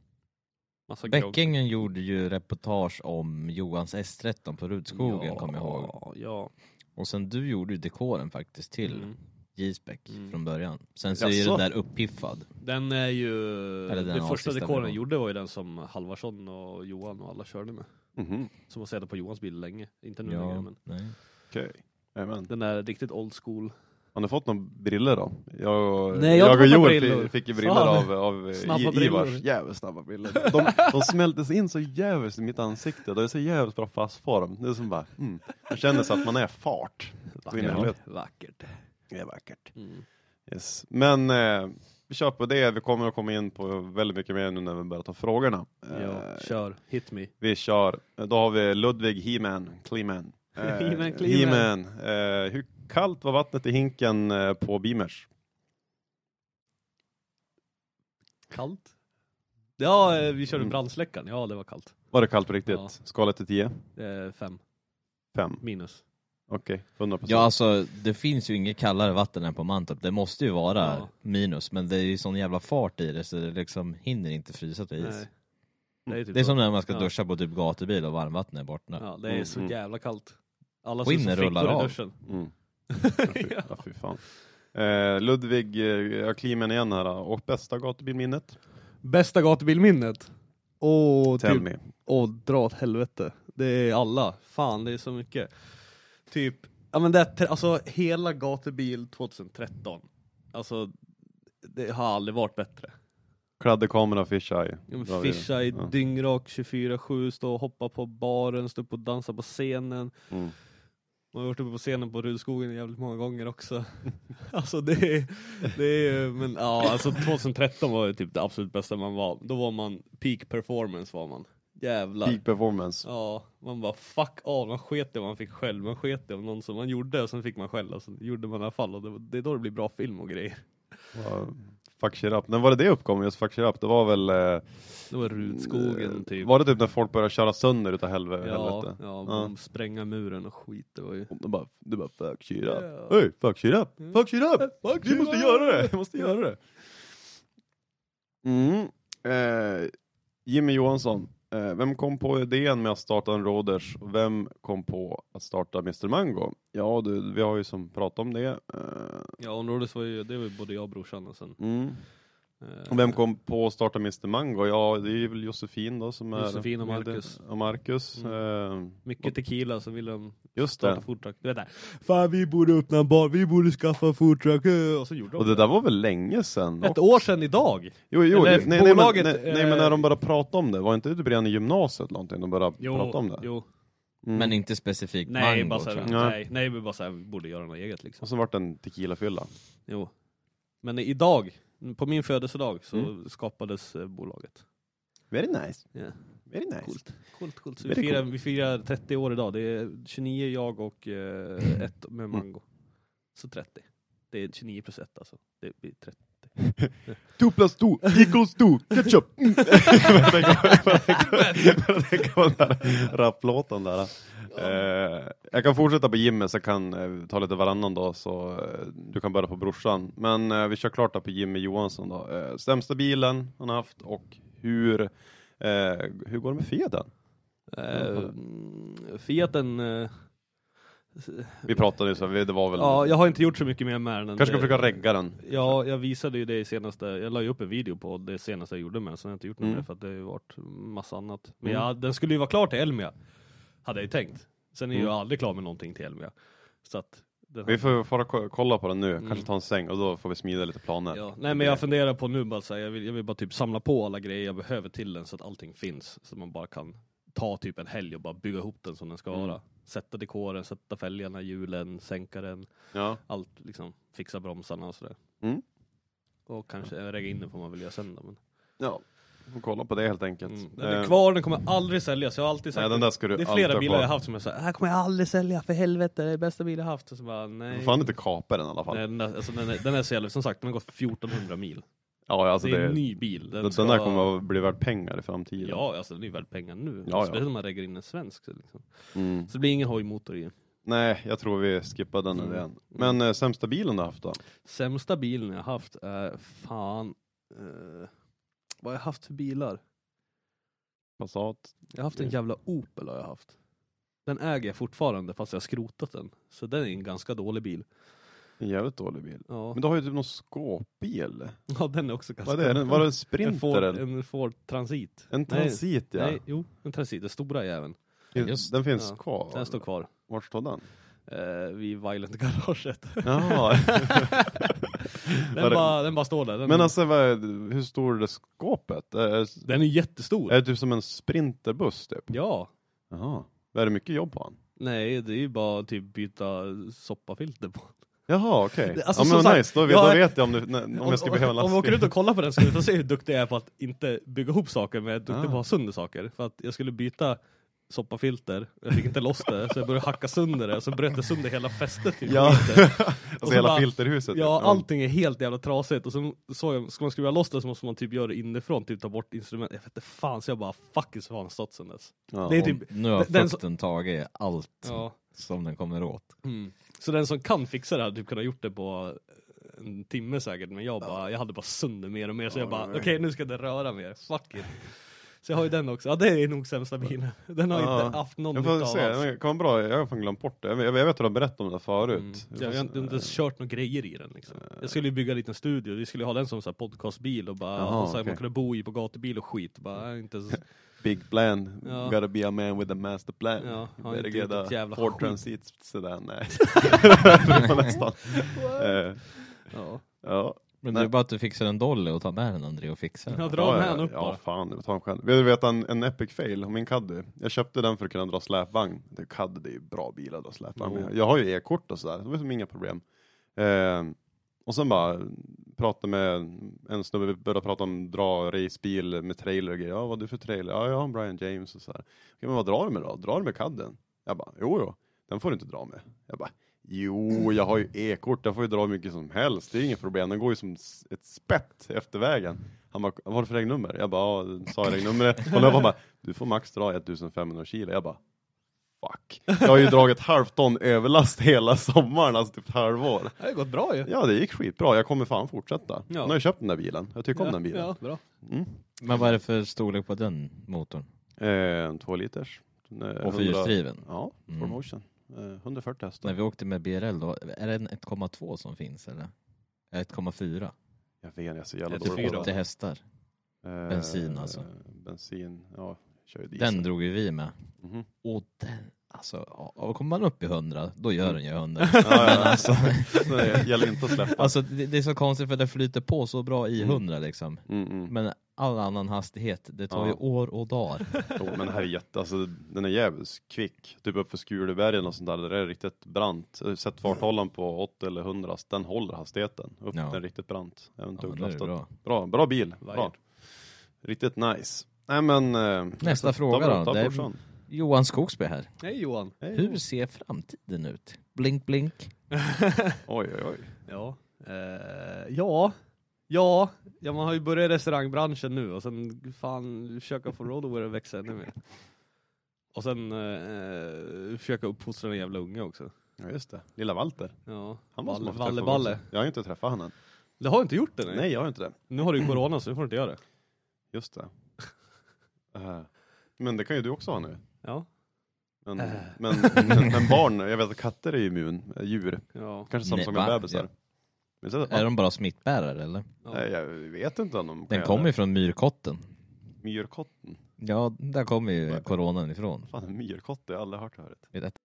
Bäckingen gjorde ju reportage om Johans S13 på Rudskogen, kommer jag ihåg. Ja. Och sen du gjorde ju dekoren faktiskt till Gisbäck från början. Sen så är ju den där uppiffad. Den är ju... Det första dekoren jag gjorde var ju den som Halvarsson och Johan och alla körde med. Som har sett på Johans bil länge. Inte nu längre, men... Nej. Okej. Den är riktigt old school. Har ni fått någon briller då? Jag och Joel fick ju briller av Ivars. Jävligt snabba briller. De smältes in så jävligt i mitt ansikte. Det är så jävligt bra fast form. Det är som bara, man känner sig att man är fart. Vackert. Det är vackert. Yes. Men vi kör på det. Vi kommer att komma in på väldigt mycket mer nu när vi börjar ta frågorna. Kör. Hit me. Vi kör. Då har vi Ludvig He-Man. Kleeman. He-Man. Hur kallt var vattnet i hinken på Beamers? Kallt? Ja, vi körde brandsläckaren. Ja, det var kallt. Var det kallt på riktigt? Ja. Skalet till 10? 5. 5? Minus. Okej, 100%. Ja, alltså det finns ju inget kallare vatten än på Mantorp. Det måste ju vara minus, men det är ju sån jävla fart i det så det liksom hinner inte frysa till is. Nej. Det är som när man ska duscha på typ gatubil och varmvatten är borta. Ja, det är så jävla kallt. Alla som rullar av. Ja, fy fan. Ludvig, jag klimen igen här. Och bästa gatubilminnet? Bästa gatubilminnet? Tell me. Dra åt helvete. Det är alla. Fan, det är så mycket. Typ, ja men det, alltså hela gatubil 2013. Alltså, det har aldrig varit bättre. Kladde kamera, fisheye. Fisheye, dyngrak 24/7, stå och hoppa på baren, stå upp och dansa på scenen. Man har varit uppe på scenen på Rudskogen jävligt många gånger också. Alltså det är men ja, alltså 2013 var ju typ det absolut bästa man var. Då var man peak performance var man. Jävlar. Peak performance. Ja, man bara fuck av, man sket det man fick själv. Man sket det om någon som man gjorde och sen fick man själv. Alltså, det gjorde man i alla fall och det är då det blir bra film och grejer. Fuck shit up. När var det uppkom just fuck shit up? Det var väl... det var Rudskogen typ. Var det typ när folk började köra sönder utav helvete? Ja, spränga muren och skit. Det var ju... Du bara fuck shit up. Hey, fuck shit up. Fuck shit up. Vi måste göra det. Vi måste göra det. Jimmy Johansson. Vem kom på idén med att starta en Roders? Och vem kom på att starta Mr. Mango? Ja, vi har ju som pratat om det. Ja, och Roders var ju både jag och brorsan och sen. Och vem kom på att starta Mr. Mango? Ja, det är väl Josefin då som Josefin och Marcus. Och Marcus. Mycket tequila så vill de just starta foodtruck. Du vet där. Fan, vi borde öppna en bar, vi borde skaffa foodtruck. Och så gjorde de. Och det där var väl länge sedan? Ett år sedan idag. Jo, nej, men när de bara pratade om det, var inte det redan i gymnasiet någonting de bara pratade om det? Jo. Men inte specifikt mango. Nej, vi bara så här, vi borde göra något eget liksom. Och så vart det en tequila-fylla. Jo. Men idag, på min födelsedag så skapades bolaget. Very nice. Yeah. Very nice. Coolt. Så vi firar 30 år idag. Det är 29 jag och ett med mango. Så 30. Det är 29 plus 1 alltså. Det blir 30. 2 plus 2 equals 2 ketchup. Det kan vara den där rapplåten där. Jag kan fortsätta på Jimmy så jag kan ta lite varannan då så du kan börja på brorsan. Men vi kör klart på Jimmy Johansson då. Sämsta bilen han har haft och hur går det med Fiaten? Fiaten... Vi pratade ju så, det var väl... Ja, jag har inte gjort så mycket mer med den. Kanske ska försöka regga den. Ja, jag visade ju det i senaste... Jag la ju upp en video på det senaste jag gjorde med den, så jag har inte gjort något mer för att det har ju varit massa annat. Men den skulle ju vara klar till Elmia, hade jag ju tänkt. Sen är jag aldrig klar med någonting till Elmia. Så att... Vi får kolla på den nu, kanske ta en säng och då får vi smida lite planer. Ja. Nej, men jag funderar på nu bara så här, jag vill bara typ samla på alla grejer jag behöver till den så att allting finns. Så man bara kan ta typ en helg och bara bygga ihop den som den ska vara. Sätta dekoren, sätta fälgarna, hjulen, sänka den. Ja. Allt liksom, fixa bromsarna och sådär. Och kanske regga in den får man väl göra sen då, men... Ja, får kolla på det helt enkelt. Den är kvar, den kommer aldrig säljas. Jag har alltid sagt, nej, den där ska du, det är flera bilar jag har haft som jag säger, här kommer jag aldrig sälja, för helvete, det är bästa bil jag har haft. Och så bara, nej. Du får inte kapa den i alla fall. Nej, den är så jävla, som sagt, den har gått 1400 mil. Ja, alltså det är en ny bil. Den där kommer att bli värd pengar i framtiden. Ja, alltså den är värd pengar nu. Ja, speciellt om man reggar in en svensk. Liksom. Så det blir ingen hojmotor i. Nej, jag tror vi skippar den igen. Men sämsta bilen du har haft då? Sämsta bilen jag har haft är fan... vad har jag haft för bilar? Passat. Jag har haft en jävla Opel har jag haft. Den äger jag fortfarande fast jag har skrotat den. Så den är en ganska dålig bil. En jävligt dålig bil. Ja. Men du har ju typ någon skåpbil. Ja, den är också ganska... Vad är det? Var det en Sprinter? En Ford Transit. En Transit, ja. Nej, jo, en Transit. Den stora jäveln. Den finns kvar? Den står kvar. Vart står den? Vid Violent Garaget. Ja. den bara står där. Men alltså, hur stor är det skåpet? Den är jättestor. Är det typ som en sprinterbuss typ? Ja. Jaha. Är det mycket jobb på han? Nej, det är ju bara typ byta soppafilter på. Jaha, okej. Okay. Alltså, ja, men nice, då vet jag om jag ska behöva en lastbil. Om vi åker ut och kollar på den ska vi få se hur duktig jag är på att inte bygga ihop saker, men jag är duktig på att ha sönder saker. För att jag skulle byta soppafilter, jag fick inte loss det, så jag började hacka sönder det och så bröt jag sönder hela fästet till alltså hela filterhuset. Ja, allting är helt jävla trasigt och så ska man skruva loss det så måste man typ göra det inifrån, typ ta bort instrument. Jag vet inte fan, så jag bara fuck så har han stått sen dess. Ja, det är typ, nu har fukten tagit allt som den kommer åt. Så den som kan fixa det hade typ kunnat gjort det på en timme säkert, men jag hade bara sönder mer och mer, så jag bara okej, nu ska det röra mer, fuck it. Så jag har ju den också. Ja, det är nog sämsta bilen. Den har inte haft någon nytta av alls. Det kan vara bra, jag har fan glömt bort det. Jag vet att du har berättat om det förut. Jag har inte kört några grejer i den liksom. Jag skulle ju bygga en liten studio. Vi skulle ha den som så här podcastbil och bara och så man kunde bo i på gatubil och skit. Bara, inte så... Big plan. Gotta be a man with a master plan. Ja, better get a Ford Transit sedan. Nej. Nästan. Ja. Men det är bara att du fixar en Dolly och tar med den, André, och fixar den. Jag drar med den upp bara. Ja, fan, det tar en själv. Vill du veta en epic fail om min Caddy? Jag köpte den för att kunna dra släpvagn. Caddy, det är ju bra bilar att dra släpvagn. Jag har ju e-kort och sådär, det var som inga problem. Och sen bara prata med en snubbe, vi började prata om dra racebil med trailer och grejer. Ja, vad är det för trailer? Ja, jag har en Brian James och så här. Okej, men vad drar du med då? Drar du med Caddyn? Jag bara, jo, den får du inte dra med. Jag bara, jo, jag har ju e-kort, jag får ju dra mycket som helst, det är inget problem, den går ju som ett spett efter vägen. Han bara, vad har du för regnummer? Jag bara, sa jag regnumret. Och jag bara, du får max dra 1500 kilo. Jag bara, fuck. Jag har ju dragit halvt ton överlast hela sommaren, alltså typ ett halvår. Det har gått bra ju. Ja, det gick skitbra, jag kommer fan fortsätta. Jag har ju köpt den där bilen, jag tycker om den bilen. Ja, bra. Men vad är det för storlek på den motorn? 2 liters. Och fyrstriven? Ja, for motion. 140 hästar. När vi åkte med BRL då, är det en 1,2 som finns eller? 1,4? Jag vet, jag är så jävla dålig på 80 hästar. Bensin alltså. Bensin, ja. Den drog vi med. Och den, alltså, kommer man upp i 100, då gör den ju 100. Men alltså, det gäller inte att släppa. Alltså, det är så konstigt för det flyter på så bra i 100 liksom. Men all annan hastighet, det tar ju år och dagar. Men det här är alltså, den är jävligt kvick. Typ upp för Skulebergen och sånt där, det är riktigt brant. Sett farthållaren på 80 eller 100, den håller hastigheten. Upp den riktigt brant. Bra bil. Bra. Riktigt nice. Nej, men, nästa fråga då. Det är Johan Skogsberg här. Hej Johan. Hur ser framtiden ut? Blink, blink. Oj. Ja, man har ju börjat restaurangbranschen nu och sen fan försöka få råd att börja växa ännu mer. Och sen försöka uppfostra en jävla unge också. Ja, just det. Lilla Walter. Ja. Han var Balle. Jag har inte träffat honom än. Det har inte gjort det? Nej, jag har inte det. Nu har du ju corona så du får inte göra det. Just det. Men det kan ju du också ha nu. Ja. Men barn, jag vet att katter är immun, djur. Ja. Kanske samma som med bebisar. Ja. Är de bara smittbärare eller? Ja. Nej, jag vet inte om de Den kommer ju från myrkotten. Myrkotten? Ja, där kommer ju coronan ifrån. Fan, en myrkott, jag har aldrig hört det.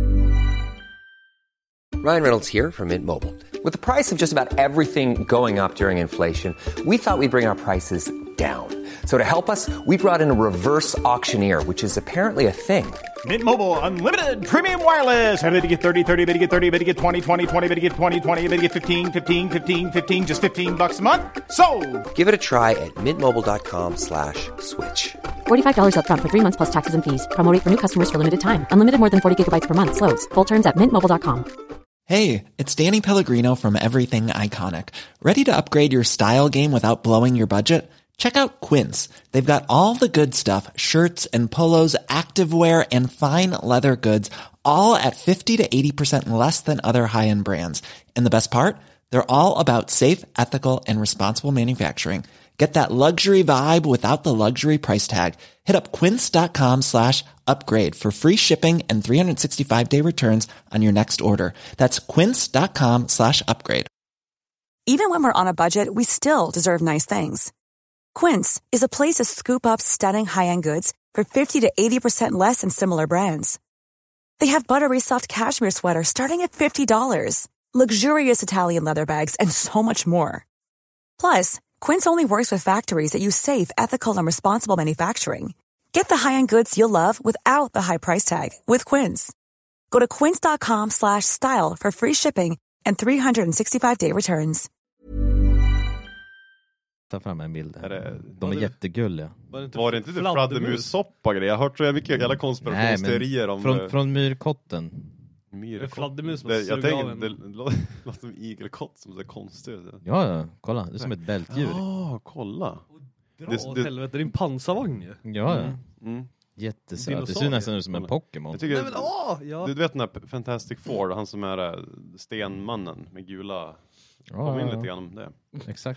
Ryan Reynolds here from Mint Mobile. With the price of just about everything going up during inflation, we thought we'd bring our prices down. So to help us, we brought in a reverse auctioneer, which is apparently a thing. Mint Mobile Unlimited Premium Wireless. How to get 30, 30, bit to get 30, bit to get 20, 20, 20, bit to get 20, 20, bit to get 15, 15, 15, 15, just $15 a month? Sold! Give it a try at mintmobile.com/switch. $45 up front for 3 months plus taxes and fees. Promo rate for new customers for limited time. Unlimited more than 40 gigabytes per month. Slows full terms at mintmobile.com. Hey, it's Danny Pellegrino from Everything Iconic. Ready to upgrade your style game without blowing your budget? Check out Quince. They've got all the good stuff, shirts and polos, activewear, and fine leather goods, all at 50 to 80% less than other high-end brands. And the best part? They're all about safe, ethical, and responsible manufacturing. Get that luxury vibe without the luxury price tag. Hit up quince.com/upgrade for free shipping and 365-day returns on your next order. That's quince.com/upgrade. Even when we're on a budget, we still deserve nice things. Quince is a place to scoop up stunning high-end goods for 50 to 80% less than similar brands. They have buttery soft cashmere sweaters starting at $50, luxurious Italian leather bags, and so much more. Plus, Quince only works with factories that use safe, ethical, and responsible manufacturing. Get the high-end goods you'll love without the high price tag with Quince. Go to quince.com/style for free shipping and 365-day returns. Ta fram en bild. De är jättegulliga. Var det inte typ fladdermussoppa grejer? Jag har hört så mycket jävla konspirationsteorier om... Från myrkotten. Fladdermus. Jag tänker, det låter som igelkott som är konstigt. Ja, kolla. Det är som ett bältdjur. Ja, kolla. Helvete, det är en pansarvagn ju. Ja. Jättesöt. Det ser nästan ut som en Pokémon. Du vet den här Fantastic Four, han som är stenmannen med gula... Kom in lite grann om det. Exakt.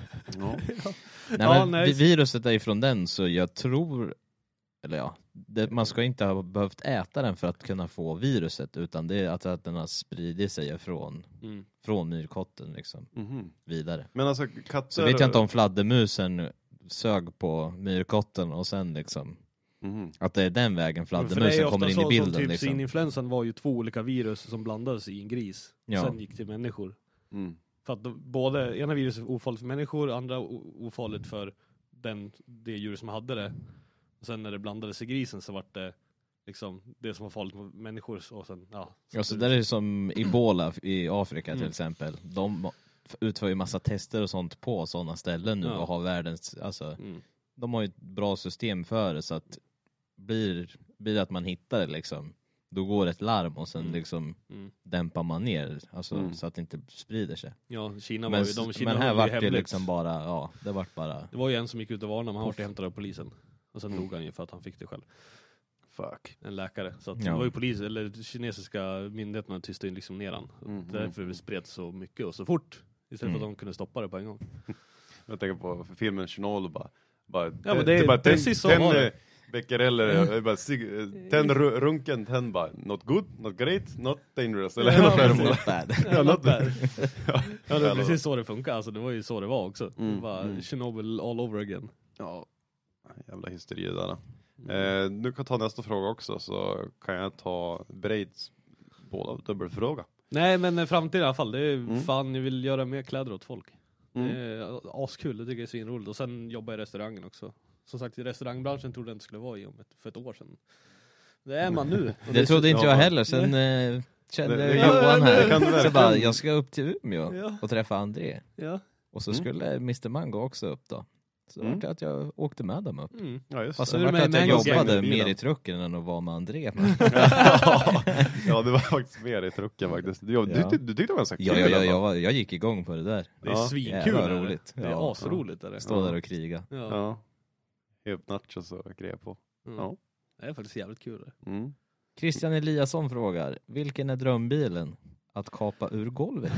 Ja. Viruset är ifrån den, så jag tror... Eller ja, man ska inte ha behövt äta den för att kunna få viruset, utan det är att den har spridit sig från myrkotten liksom, vidare. Men alltså katter... Så vet jag inte om fladdermusen sög på myrkotten och sen liksom att det är den vägen fladdermusen kommer in i bilden. Typ liksom. Svininfluensan var ju 2 olika virus som blandades i en gris. Ja. Sen gick till människor. För att både ena viruset är ofarligt för människor, andra ofarligt för det djur som hade det. Och sen när det blandades i grisen så var det liksom det som var farligt för människor. Och sen, så där är det som Ebola i Afrika till exempel. De utför ju massa tester och sånt på sådana ställen nu och har världens... Alltså, de har ju ett bra system för det, så att blir det att man hittar det liksom, då går ett larm och sen liksom dämpar man ner, alltså, så att det inte sprider sig. Ja, Kina men, var ju... Men här var det liksom bara... Det var ju en som gick ut och varnade, men han var hämtad av polisen. Och sen dog han ju för att han fick det själv. Fuck. En läkare. Så att det var ju polis, eller kinesiska myndigheterna tystade liksom ner han. Därför det spred så mycket och så fort. Istället för att de kunde stoppa det på en gång. Jag tänker på filmen Chernobyl bara men det är precis så var det. Becquerel bara runken tänd bara not good, not great, not dangerous eller not bad. Not bad. Ja, det är precis så det funkar. Alltså det var ju så det var också. Chernobyl all over again. Ja. Jävla hysteri där. Nu kan jag ta nästa fråga också, så kan jag ta Breids båda dubbelfråga. Nej, men framtiden i alla fall. Det är fan, ni vill göra mer kläder åt folk. Det är askul, det tycker jag är svinroligt. Och sen jobba i restaurangen också. Som sagt, i restaurangbranschen trodde jag inte skulle vara i för ett år sedan. Det är man nu. Det trodde inte jag heller. Sen kände Johan här. Så bara, jag ska upp till Umeå och träffa André. Ja. Och så skulle Mr. Mango också upp då. Så var det att jag åkte med dem upp. Ja, just fast det var att jag jobbade mer i trucken än att vara med André. Ja, det var faktiskt mer i trucken faktiskt. Du tyckte det var så kul? Jag gick igång på det där. Det är svinkul. Det är roligt. Det är asroligt. Stå där och kriga. Ja. Helt nachos och grejer på. Ja, Det är faktiskt jävligt kul. Christian Eliasson frågar, vilken är drömbilen att kapa ur golvet?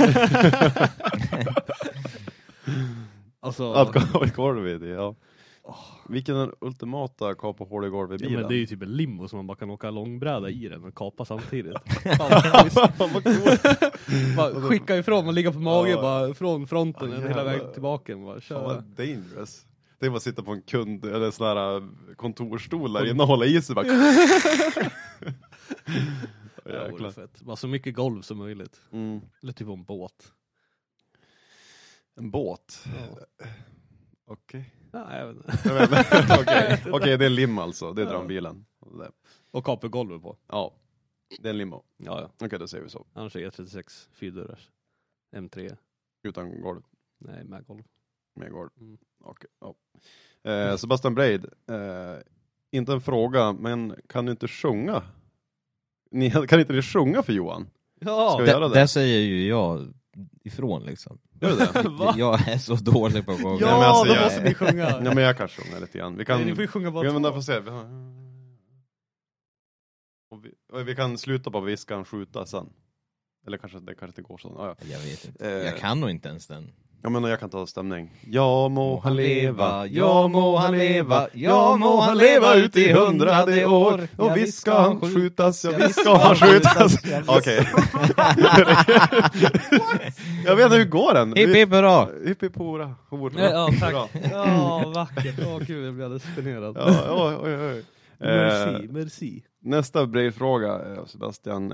Alltså... Att kapa ur golvet, ja. Vilken är den ultimata kapa hål i golvet bilen? Ja, men det är ju typ en limo som man bara kan åka långbräda i den och kapa samtidigt. Bara skicka ifrån, man ligger på mage bara från fronten hela vägen tillbaka. Bara, fan vad dangerous. Det är bara att sitta på en kund eller sån här kontorstol där innan och hålla i sig bara. Ja, fett. Bara så mycket golv som möjligt. Eller typ en båt. En båt? Ja. Okej. Ja, jag vet inte. Okej, det är en lim alltså. Det är drömbilen. Och kapelgolvet på. Ja, det är en limo. Ja. Okej, då säger vi så. Annars är E36 4-dörrars. M3. Utan golv? Nej, med golv. Med golv. Okej. Ja. Sebastian Breid. Inte en fråga, men kan du inte sjunga? Kan inte ni sjunga för Johan? Ja, ska vi göra det? Det säger ju jag ifrån liksom. Gör du det? Jag är så dålig på att sjunga. Ja, alltså, då måste ni sjunga. Ja, men jag kan sjunga lite grann. Vi kan... Nej, ni får ju sjunga bara men får se. Vi kan sluta på viskan skjuta sen. Eller kanske det inte går så. Ja. Jag vet inte. Jag kan nog inte ens den. Ja, men jag kan ta stämning. Ja må han leva, ja må han leva, ja må han leva ut i 100:e år. Och visst ska han skjutas, ja visst ska han skjutas. Okej. Jag vet inte hur går den. Hipp hipp hurra. Hipp hipp hurra. Ja, tack. Ja, vackert. Ja, kul, jag blev alldeles generad. Ja, oj. Merci. Nästa brevfråga, Sebastian.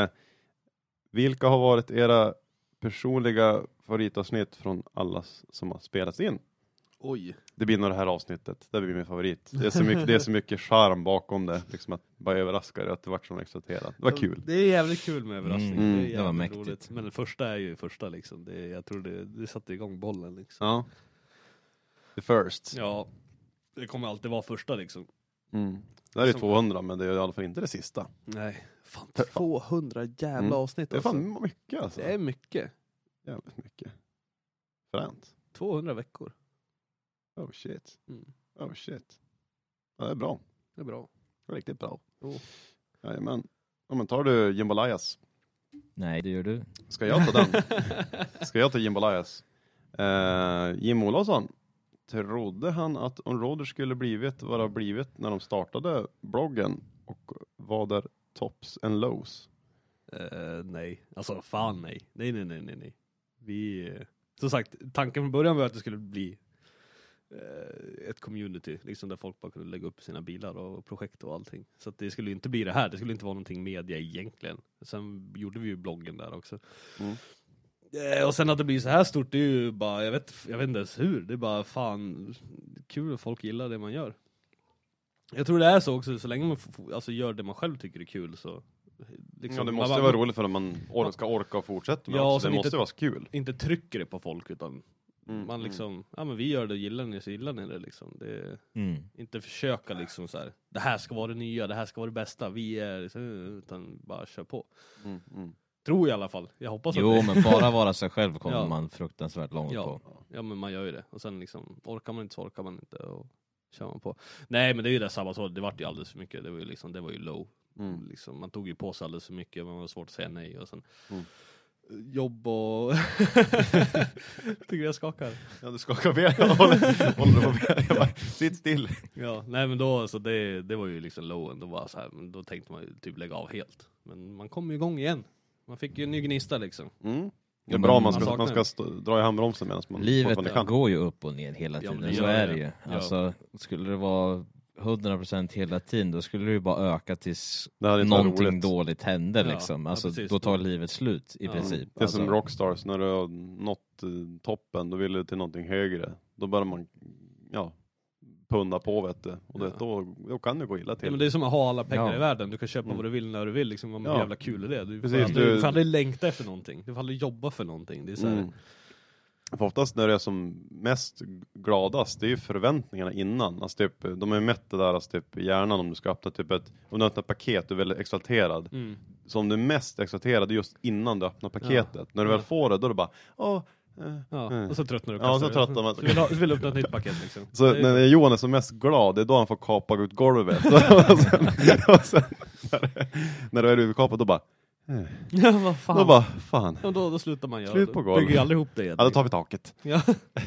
Vilka har varit era personliga favoritavsnitt från alla som har spelats in? Oj. Det blir nog det här avsnittet. Det blir min favorit. Det är så mycket charm bakom det. Liksom att bara överraska det, att det var som exalterat. Det var kul. Det är jävligt kul med överraskning. Det var mäktigt. Roligt. Men det första är ju första liksom. Jag tror det satte igång bollen liksom. Ja. The first. Ja. Det kommer alltid vara första liksom. Det här är 200, men det är i alla fall inte det sista. Nej. Fan, 200 jävla avsnitt. Det är fan mycket alltså. Det är mycket. Jävligt mycket. Fränt. 200 veckor. Oh shit. Oh shit. Ja, det är bra. Det är bra. Det är riktigt bra. Jajamän. Ja, men tar du Jimbalayas? Nej, det gör du. Ska jag ta den? Ska jag ta Jimbalayas? Jim Olofsson. Trodde han att On-Roader skulle vara blivit när de startade bloggen? Och var där tops and lows? Nej. Alltså fan nej. Nej. Vi... Som sagt, tanken från början var att det skulle bli ett community liksom, där folk bara kunde lägga upp sina bilar och projekt och allting. Så att det skulle inte bli det här. Det skulle inte vara någonting media egentligen. Sen gjorde vi ju bloggen där också. Och sen att det blir så här stort, det är ju bara, jag vet inte ens hur. Det är bara fan kul att folk gillar det man gör. Jag tror det är så också, så länge man gör det man själv tycker är kul så... Liksom, ja, det måste vara roligt för att man ska orka och fortsätta med det. Det måste vara så kul. Inte trycker det på folk utan man liksom, ja men vi gör det, gillar ni så gillar ni det liksom. Det inte försöka liksom så här, det här ska vara det nya, det här ska vara det bästa, vi är, utan bara kör på. Tror i alla fall, jag hoppas att det. Men bara vara sig själv kommer man fruktansvärt långt på. Ja, men man gör ju det. Och sen liksom, orkar man inte så orkar man inte och kör man på. Nej, men det är ju det samma så, det var ju alldeles för mycket, det var ju liksom, det var ju low. Liksom, man tog ju på sig alldeles för mycket, men det var svårt att säga nej och sen jobb och tycker jag skakar. Ja, du skakar med. Håller på med. Jag bara, sitt still. Ja, nej men då så det var ju liksom lowen, då var så här, men då tänkte man ju typ lägga av helt. Men man kom ju igång igen. Man fick ju en ny gnista liksom. Det är bra man ska dra i handbromsen medan man livet går ju upp och ner hela tiden. Ja, så är det ju. Alltså, skulle det vara 100% hela tiden, då skulle det ju bara öka tills någonting dåligt händer liksom. Alltså, då tar livet slut i princip. Det är som rockstars, när du har nått toppen, då vill du till någonting högre. Då börjar man punna på, vet du. Och då kan det gå illa till. Ja, men det är som att ha alla pengar i världen. Du kan köpa vad du vill när du vill. Liksom, vad jävla kul är det. Du får aldrig längta efter någonting. Du får aldrig jobba för någonting. Det är så här... För oftast när det är som mest gladast, det är ju förväntningarna innan. Alltså typ, de är mätt det där, alltså typ hjärnan, om du ska öppna typ om du öppnar ett paket, du är väldigt exalterad. Så om du är mest exalterad just innan du öppnar paketet. När du väl får det, då är det bara, Och så tröttnar du. Ja, så tröttnar man. Så vill öppna ett nytt paket liksom. Så när Johan är som mest glad, det är då han får kapa ut golvet. och sen när du är utkapad, då bara... Ja, vad fan. Då bara, fan. Ja, då slutar man göra. Slut på golvet. Bygger aldrig ihop det igen. Ja, då tar vi taket. Ja.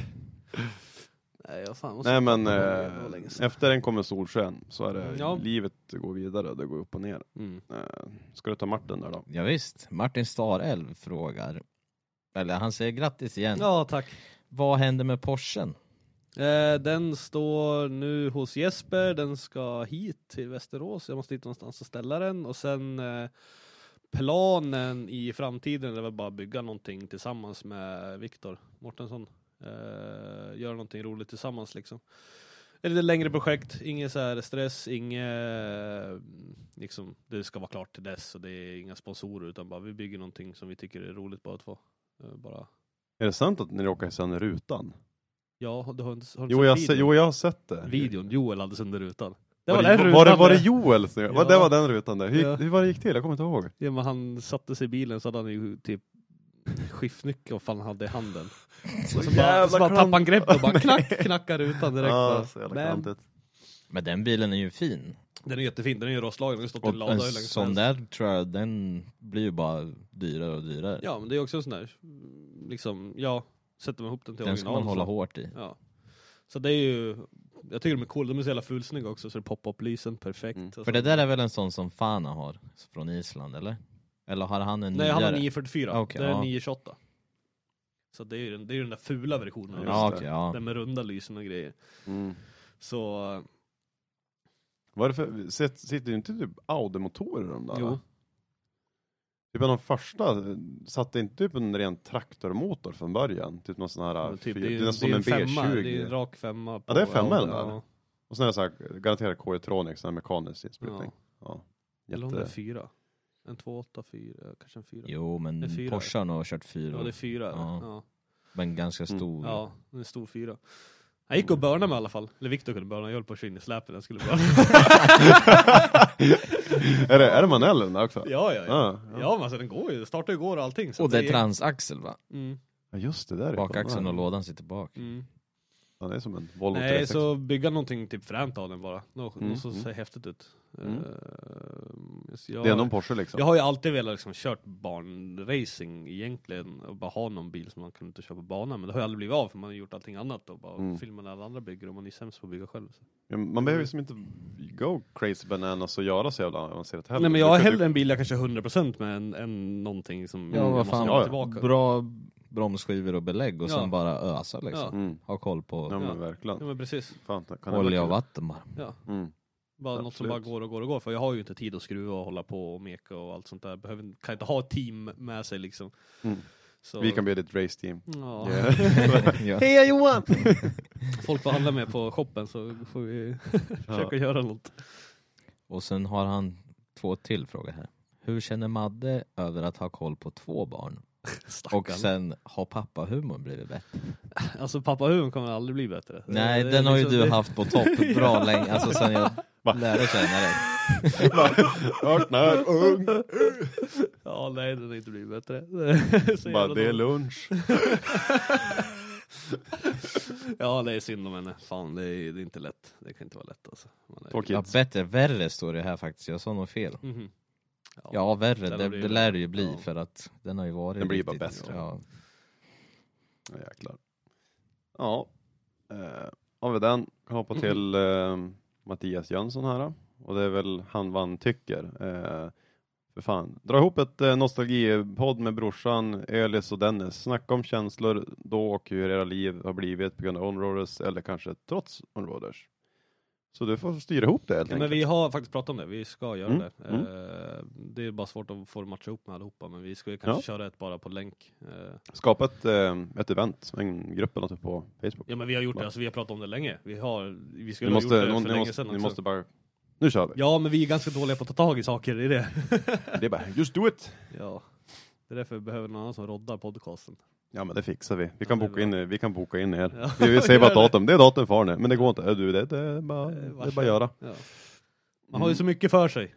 Nej, men efter en kommer solsken så är det livet går vidare, det går upp och ner. Ska du ta Martin där då? Ja, visst. Martin Starälv frågar, eller han säger grattis igen. Ja, tack. Vad händer med Porschen? Den står nu hos Jesper. Den ska hit till Västerås. Jag måste hitta någonstans att ställa den. Och sen planen i framtiden är väl bara bygga någonting tillsammans med Viktor Mårtensson. Göra någonting roligt tillsammans liksom. Ett lite längre projekt, ingen så här stress, liksom, det ska vara klart till dess och det är inga sponsorer utan bara vi bygger någonting som vi tycker är roligt bara att få. Bara. Är det sant att ni råkar sönder rutan? Ja, du har inte jag har sett det. Videon, Joel hade sönder rutan. Var det Joel? Ja. Det var den rutan där. Hur var det gick till? Jag kommer inte ihåg. Ja, men han satte sig i bilen så hade han ju typ skiftnyckel och fan hade i handen. Så bara tappade han grepp och bara knackar rutan direkt. Men den bilen är ju fin. Den är jättefin, den är ju rostlagen. Den har stått i en lada. Sån där tror jag, den blir ju bara dyrare och dyrare. Ja, men det är också en sån där liksom, sätter man ihop den till den original. Den ska man hålla hårt i. Ja. Så det är ju, jag tycker de är coola, de är så jävla fullsnygga också, så det poppar upp lysen perfekt. För det där är väl en sån som Fana har från Island, eller? Eller har han en nyare? Nej, han har 944. Okay, det är 928. Så det är ju den där fula versionen. Den med runda lysen och grejer. Så... Varför sitter det inte typ Audi-motorer de där? Jo. Typ de första satte inte typ en ren traktormotor från början. Typ någon sån här... Typ, det är en femma, det är en rak femma. Ja, det är femma eller? Ja. Och sen är det så här, garanterat K-Electronics, sån här mekanisk inspelning. Eller om det är 4. En 284, kanske en 4. Jo, men Porsche har kört 4. Ja, det är 4. Ja. Men ganska stor. Ja, det är stor 4. Jag gick och börnade med i alla fall. Eller Victor kunde börna. Jag höll på att köra in i släpen. Jag skulle börna. är det manuell den där också? Ja, men alltså den går ju. Det startar ju går och allting. Så och det är transaxel, va? Ja, just det där. Bakaxeln och lådan sitter bak. Ja, det är som en Volvo 360. Nej, så bygga någonting typ fränt av den bara. Något så ser häftigt ut. Det är någon Porsche liksom. Jag har ju alltid velat liksom kört barnracing egentligen och bara ha någon bil som man kan inte köra på banan, men det har ju aldrig blivit av för man har gjort allting annat och bara filma när alla andra bygger och man är sämst på att bygga själv. Så. Ja, man behöver ju som inte go crazy bananas och göra så jävla avancerat heller. Nej, men jag har hellre en bil jag kanske 100% med än någonting som jag måste ha tillbaka. Bra bromsskivor och belägg och sen bara ösa liksom. Ha koll på. Ja, men verkligen. Ja, men precis. Fan, olja och vatten bara. Ja. Bara något som bara går. För jag har ju inte tid att skruva och hålla på och meka och allt sånt där. Kan inte ha ett team med sig liksom. Så. Vi kan bli ett race team. Ja. Hej Johan! Folk får handla med på shoppen så får vi försöka göra något. Och sen har han 2 till frågor här. Hur känner Madde över att ha koll på 2 barn? Stackarn. Och sen har pappahumorn blivit bättre? Alltså pappahumorn kommer aldrig bli bättre. Nej, den har ju du haft på topp bra länge. Alltså sen jag lärde känna dig. Vaknar ung. Ja, nej, den har inte blivit bättre. Bara det är lunch. Ja, det är synd om henne. Fan, det är inte lätt. Det kan inte vara lätt alltså. Värre står det här faktiskt. Jag sa nog fel. Ja, värre. Det lär det ju bli för att den har ju varit. Den blir bara bättre. Ja. Jäklar. Ja. Har vi den. Kan hoppa till Mattias Jönsson här. Och det är väl han vad han tycker. För fan. Dra ihop ett nostalgipodd med brorsan Elis och Dennis. Snacka om känslor då och hur era liv har blivit på grund av Onroaders eller kanske trots Onroaders. Så du får styra ihop det helt enkelt. Men vi har faktiskt pratat om det. Vi ska göra det. Det är bara svårt att få matcha ihop med allihopa. Men vi ska kanske köra ett bara på länk. Skapa ett event. En grupp eller något på Facebook. Ja, men vi har gjort det. Alltså, vi har pratat om det länge. Vi skulle ha gjort det för länge sedan också. Ni måste bara... Nu kör vi. Ja, men vi är ganska dåliga på att ta tag i saker i det. Det är bara, just do it. Ja. Det är därför vi behöver någon annan som roddar podcasten. Ja, men det fixar vi. Vi kan boka in er. Ja, vi säger bara datum. Det är datum för nu. Men det går inte. Det är bara att göra. Ja. Man har ju så mycket för sig.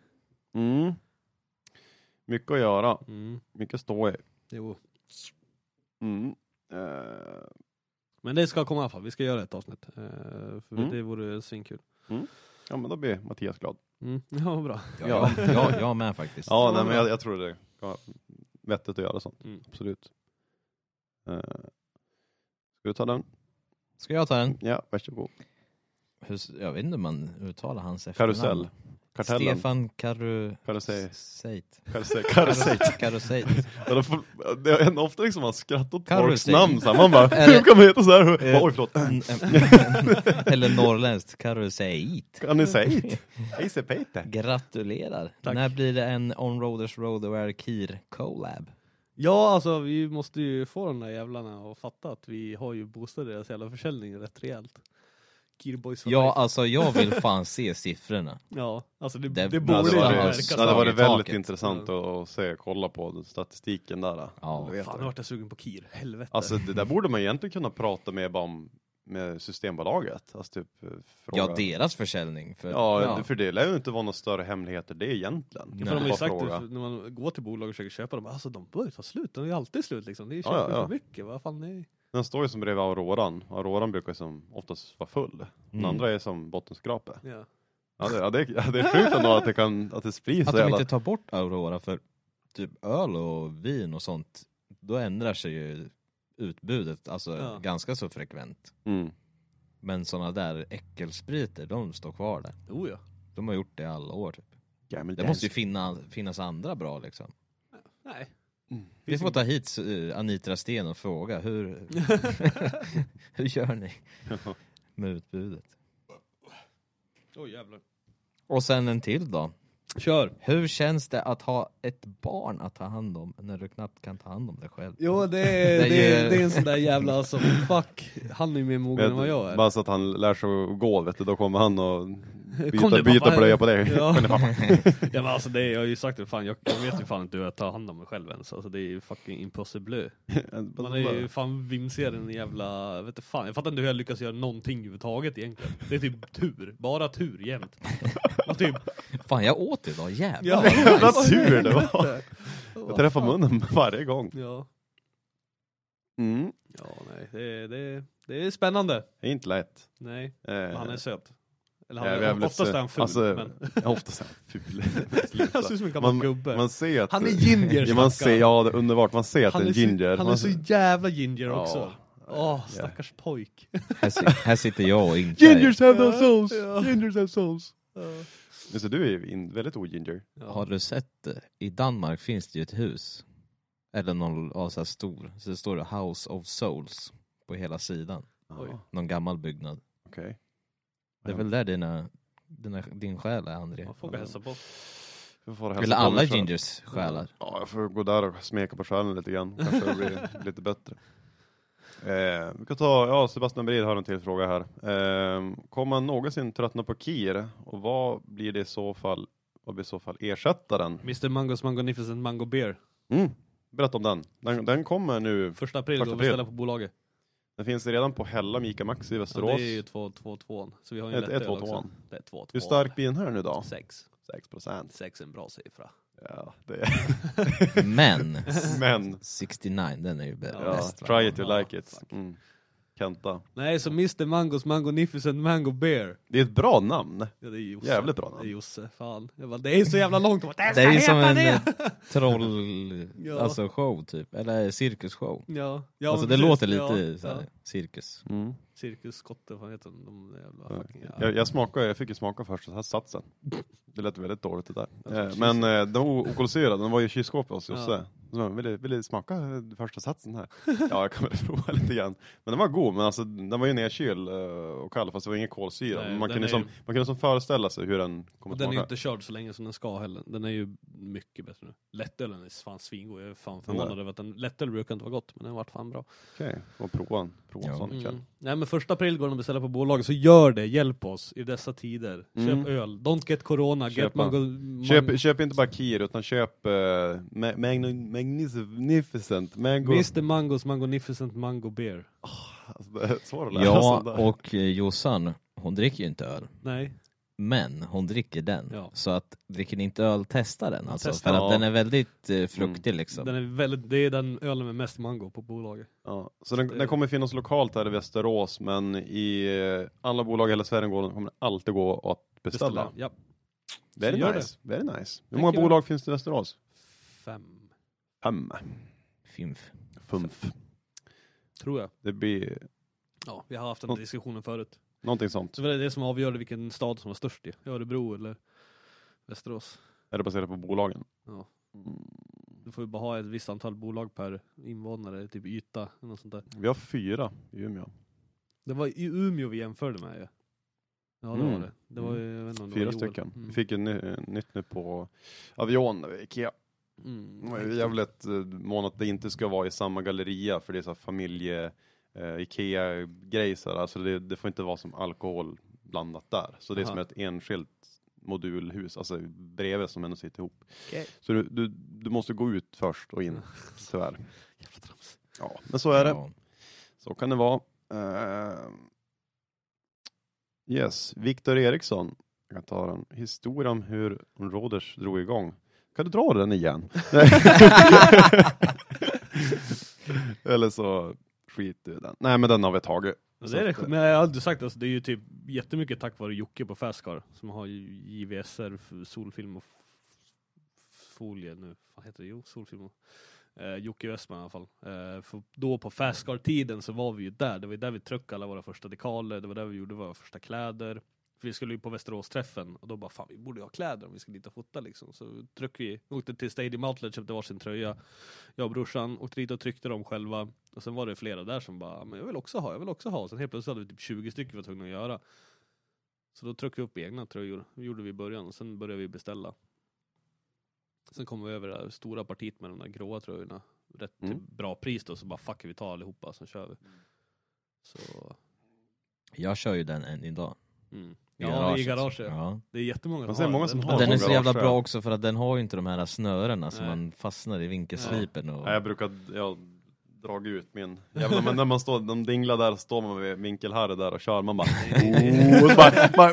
Mycket att göra. Mycket stå i. Jo. Men det ska komma i alla fall. Vi ska göra ett avsnitt. För det vore svinkul. Ja, men då blir Mattias glad. Ja, bra. Jag med faktiskt. Ja, nej, men jag tror det är vettigt att göra sånt. Absolut. Ska du ta den? Ska jag ta den? Ja, varsågod. Jag vet inte om man uttalar hans efternamn. Karusell. Kartellen. Stefan Karuseit. Det är ofta liksom man skrattar åt folks namn så här. Man bara, hur kan man heta så här? Oj, förlåt. Eller norrländskt, Karuseit. Gratulerar. Tack. När blir det en On-Roaders Road Kir collab? Ja, alltså vi måste ju få de där jävlarna och fatta att vi har ju boostat deras jävla försäljning rätt rejält. Ja, alltså jag vill fan se siffrorna. Ja, alltså det borde ju märkas. Det var väldigt intressant att kolla på statistiken där. Ja, fan, nu vart jag sugen på Kir. Helvete. Alltså det där borde man egentligen kunna prata med Systembolaget. Alltså typ fråga. Ja, deras försäljning. För det lär ju inte vara några större hemligheter det egentligen. Ja, för de har ju sagt det, när man går till bolag och försöker köpa dem. Alltså de börjar ta slut, de är ju alltid slut liksom. Det är ju för mycket, vad fan är. Den står ju som bredvid Auroran. Auroran brukar som oftast vara full. Den andra är som bottenskrape. Ja, det är sjukt ändå att det sprids. Att de inte tar bort Aurora för typ öl och vin och sånt. Då ändrar sig ju utbudet ganska så frekvent. Men sådana där äckelspriter, de står kvar där. De har gjort det i alla år typ. Det måste ju finnas andra bra liksom. Nej. Vi får ta hit Anitra Sten och fråga hur gör ni med utbudet? Jävlar. Och sen en till då. Kör. Hur känns det att ha ett barn att ta hand om när du knappt kan ta hand om dig själv? Jo, det är en sån där jävla alltså, fuck. Han är ju mer mogen än vad jag är. Bara så att han lär sig att gå, vet du, då kommer han och byta blöja på dig. Ja. Ja, men alltså jag har ju sagt det, fan, jag vet ju fan inte hur jag tar hand om mig själv ens. Alltså det är ju fucking impossible. Man är ju fan vimsigare en jävla, vet du fan. Jag fattar inte hur jag lyckas göra någonting överhuvudtaget egentligen. Det är typ tur, bara tur jämt. Och typ fan, jag åt idag, jävlar. Ja, jävla tur det var. Jag träffar munnen varje gång. Ja. Ja, nej, det är spännande. Det är inte lätt. Nej, men han är söt. Eller oftast är han ful. Alltså, oftast är han ful. Han ser ut som en gammal gubbe. Man ser att, han är ginger. Ja, man ser, ja, det är underbart. Man ser att det är en ginger. Han är så jävla ginger också. Stackars pojk. Här sitter jag och inte. Gingers have no souls. Gingers have souls. Så du är väldigt oginger. Har du sett det? I Danmark finns det ju ett hus. Eller någon så här stor. Så det står det House of Souls på hela sidan. Någon gammal byggnad. Okej. Det är väl där din själ är, André. Man får hälsa på. Eller alla gingers själar. Ja, jag får gå där och smeka på själen lite grann. Kanske det blir lite bättre. Vi kan ta, Sebastian Brid har en till fråga här. Kommer man någonsin tröttna på Kir? Och vad blir i så fall ersättaren? Mr. Mangos Magnificent Mango Beer. Berätta om den. Den kommer nu 1 april då vi ställer på bolaget. Den finns redan på Hella Mika Max i Västerås. Ja, det är ju 2-2-2. Så vi har ju en lätt också. Det är 2-2. Hur stark blir den här nu då? 6%. 6 är en bra siffra. Ja, det är. Men 69, den är ju bäst. Try it, you like it. Kenta. Nej, så Mr. Mangos Magnificent Mango Beer. Det är ett bra namn. Ja, det är Josse. Jävligt bra namn. Det är Josse, fan. Det är så jävla långt. Det är ju som en troll, alltså show typ. Eller cirkusshow. Ja, alltså det låter lite så här, cirkus. Cirkusskotte, vad heter de jävla fucking... Jag fick ju smaka först här satsen. Det lät väldigt dåligt det där. Men den var okoliserad, den var ju i kylskåpet hos Josse. Så vill du smaka första satsen här? Ja, jag kan väl prova lite grann. Men den var god, men alltså den var ju nedkyld och kall, fast det var ingen kolsyra. Nej, man kunde som föreställa sig hur den kommer smaka. Den är inte körd så länge som den ska heller. Den är ju mycket bättre nu. Lättölen är fan svingod. Jag är fan förvånad över att lättöl brukar inte vara gott, men den har varit fan bra. Okej, och prova sån ikväll. Nej, men 1 april går de att beställa på bolaget, så gör det, hjälp oss i dessa tider. Köp öl, don't get corona, get mango. Köp inte bara Kir, utan köp Magnificent Mango. Mr. Mangos Magnificent Mango Beer. Alltså det är svårt att lära ja, och Jossan, hon dricker ju inte öl. Nej. Men hon dricker den. Ja. Så att dricker ni inte öl, testa den. Alltså, för att den är väldigt fruktig liksom. Den är väldigt, det är den ölen med mest mango på bolaget. Ja. Så den kommer finnas lokalt här i Västerås. Men i alla bolag i hela Sverige kommer det alltid gå att beställa. Ja. Very nice. Very nice. Hur många bolag finns det i Västerås? 5. 5. Tror jag. Det blir... Ja, vi har haft den diskussionen förut. Någonting sånt. Så det är det som avgör vilken stad som var störst i. Örebro eller Västerås. Är det baserat på bolagen? Ja. Du får ju bara ha ett visst antal bolag per invånare, typ yta eller något sånt där. Vi har 4 i Umeå. Det var i Umeå vi jämförde med. Ja, det var det. Det var ju, jag vet inte om det 4 var stycken. Vi fick en nytt nu på Avion, Ikea. Det var ju jävligt mån att det inte ska vara i samma galleria, för det är så familje Ikea-grej. Alltså det får inte vara som alkohol blandat där. Så det är som ett enskilt modulhus, alltså bredvid som ändå sitter ihop. Okay. Så du måste gå ut först och in, tyvärr. Jävla trams. Ja, men så är det. Så kan det vara. Yes, Viktor Eriksson. Jag kan ta en historia om hur Roders drog igång. Kan du dra den igen? Eller så skit du den. Nej, men den har vi tagit. Det är det, men jag har aldrig sagt, alltså, det är ju typ jättemycket tack vare Jocke på Fastcar som har JVSR, solfilm och folie nu. Vad heter det? Jo, solfilm och Jocke Westman i alla fall. För då på Fastcar-tiden så var vi ju där. Det var där vi tryckte alla våra första dekaler. Det var där vi gjorde våra första kläder. För vi skulle ju på Västerås-träffen och då bara, fan, vi borde ha kläder om vi ska dit och fota liksom. Så åkte till Stadium Outlet, köpte varsin tröja. Jag och brorsan åkte dit och tryckte dem själva. Och sen var det flera där som bara, men jag vill också ha. Och sen helt plötsligt hade vi typ 20 stycken vi var tvungna att göra. Så då tryckte vi upp egna tröjor. Det gjorde vi i början och sen började vi beställa. Sen kom vi över det stora partiet med de där gråa tröjorna. Rätt bra pris då, så bara fuck, vi tar allihopa, så kör vi. Så... Jag kör ju den än idag. I garaget. Ja. Det är jättemånga som har den är så jävla bra också för att den har ju inte de här snörena som man fastnar i vinkelslipen. Och... Jag brukar dra ut min jävla, men när man står, de dinglar där, står man med vinkelharre där och kör, man bara och så bara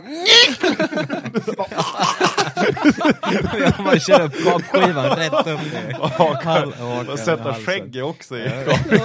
man kör upp kapskivan rätt upp och sätta skägg också i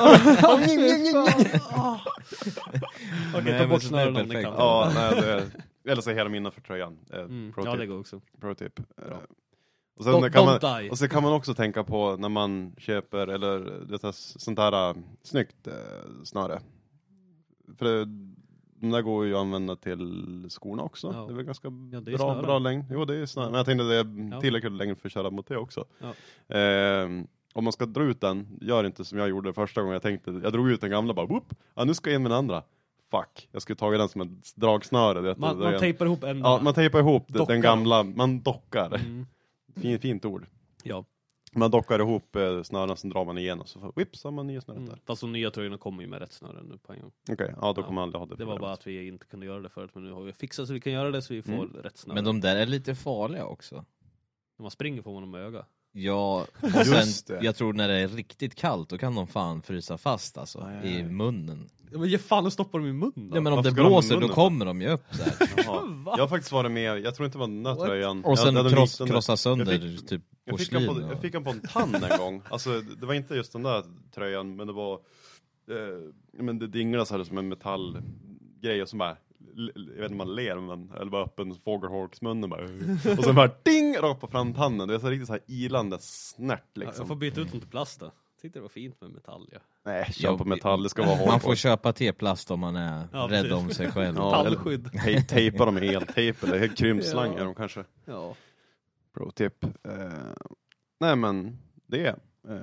okej, ta bort snören om ni kan. Ja, nej, eller så hela mina för tröjan. Ja, det går också. Pro tip. Och sen kan man också tänka på när man köper eller det sånt här snyggt snöre. För de där går ju att använda till skorna också. Ja. Det är väl ganska bra längd. Jo, det är snöre. Men jag tänkte att det är tillräckligt längd för att köra mot det också. Ja. Om man ska dra ut den, gör inte som jag gjorde första gången. Jag drog ut den gamla bara, whoop, nu ska jag in med den andra. Fuck, jag skulle tagit den som ett dragsnöre. Man tejpar ihop en. Ja, man tejpar ihop den gamla, man dockar. Fint ord. Ja. Man dockar ihop snören, så drar man igen och så whips har man nya snören där. Fast de nya tröjorna kommer ju med rätt snören nu på en gång. Okej, ja då kommer man aldrig ha det. Det var bara att vi inte kunde göra det förut, men nu har vi fixat så vi kan göra det så vi får rätt snören. Men de där är lite farliga också. När man springer får man dem med öga. Ja, och sen jag tror när det är riktigt kallt då kan de fan frysa fast alltså i munnen. Ja, men ge fan och stoppa dem i munnen. Ja, men om det blåser då kommer de ju upp där. Jag har faktiskt varit med, jag tror inte det var den där tröjan. Och sen krossa sönder typ porslin. Jag fick en på en tand en gång. Alltså det var inte just den där tröjan, men det var men det dinglade så här som en metallgrej och så bara, jag vet inte om man ler, men eller bara öppen fågelholksmunnen bara. Och sen bara ding rakt på framtanden. Det är så riktigt så här ilande snärt liksom. Jag får byta ut den till plast då. Tyckte det var fint med metall, ja. Nej, köp på metall, det ska vara hårt. Man får köpa T-plast om man är rädd om sig själv. Metallskydd. Tejpa dem med eltejp eller krympslang är de kanske. Ja. Pro tip. Nej men, det är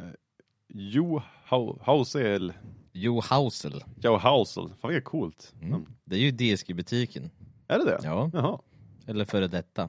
Johausel. Fan vilket coolt. Det är ju DSG-butiken. Är det det? Ja. Jaha. Eller före detta.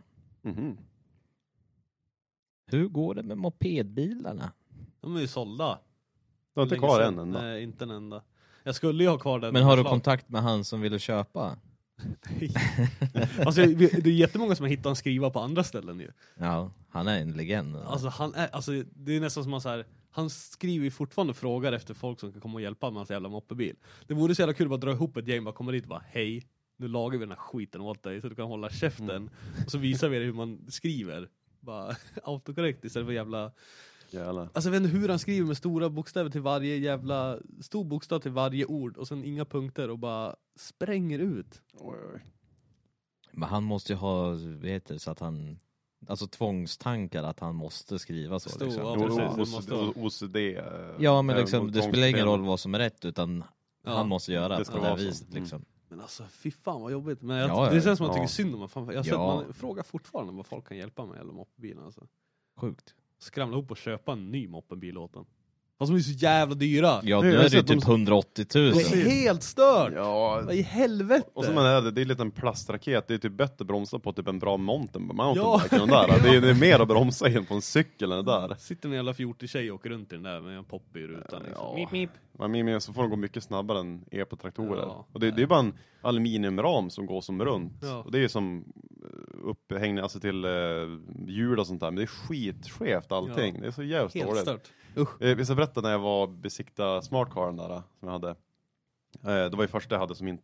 Hur går det med mopedbilarna? De är ju sålda. Du har inte kvar en enda? Nej, inte en enda. Jag skulle ju ha kvar den. Men har du kontakt med han som ville köpa? Alltså det är jättemånga som har hittat en skriva på andra ställen ju. Ja, han är en legend. Alltså det är nästan som man så här, han skriver ju fortfarande frågor efter folk som kan komma och hjälpa med hans jävla moppebil. Det vore så jävla kul att bara dra ihop ett gäng, bara kommer dit och bara hej, nu lagar vi den här skiten åt dig så du kan hålla käften. Och så visar vi dig hur man skriver. Bara autokorrekt istället för jävla... Alltså jag vet inte hur han skriver med stora bokstäver till varje jävla... Stor bokstav till varje ord och sen inga punkter och bara spränger ut. Oj. Men han måste ju ha, vet du, så att han... Alltså tvångstankar att han måste skriva så. Liksom. OCD. Ja, men liksom, det spelar ingen roll vad som är rätt, utan han måste göra det på det viset. Liksom. Men alltså, fy fan vad jobbigt. Men det känns som att man tycker synd om man. Man frågar fortfarande vad folk kan hjälpa med eller moppebilen. Alltså. Sjukt. Skramla ihop och köpa en ny moppebil åt den. Fast de är så jävla dyra. Ja, det är ju typ 180 000. Det är helt stört. Ja. Vad i helvete. Och så det är en liten plastraket. Det är typ bättre att bromsa på typ en bra mountainbike än där. Det är mer att bromsa in på en cykel än det där. Sitter en jävla 40-tjej och åker runt i den där med en popp i rutan. Liksom. Mip, mip. Men så får de gå mycket snabbare än epatraktorer. Ja. Och det är bara en aluminiumram som går som runt. Ja. Och det är som upphängning alltså till hjul och sånt där. Men det är skitskevt allting. Ja. Det är så jävligt dåligt. Stört. Vi ska berätta när jag var besikta smartcaren där som jag hade. Det var ju första jag hade som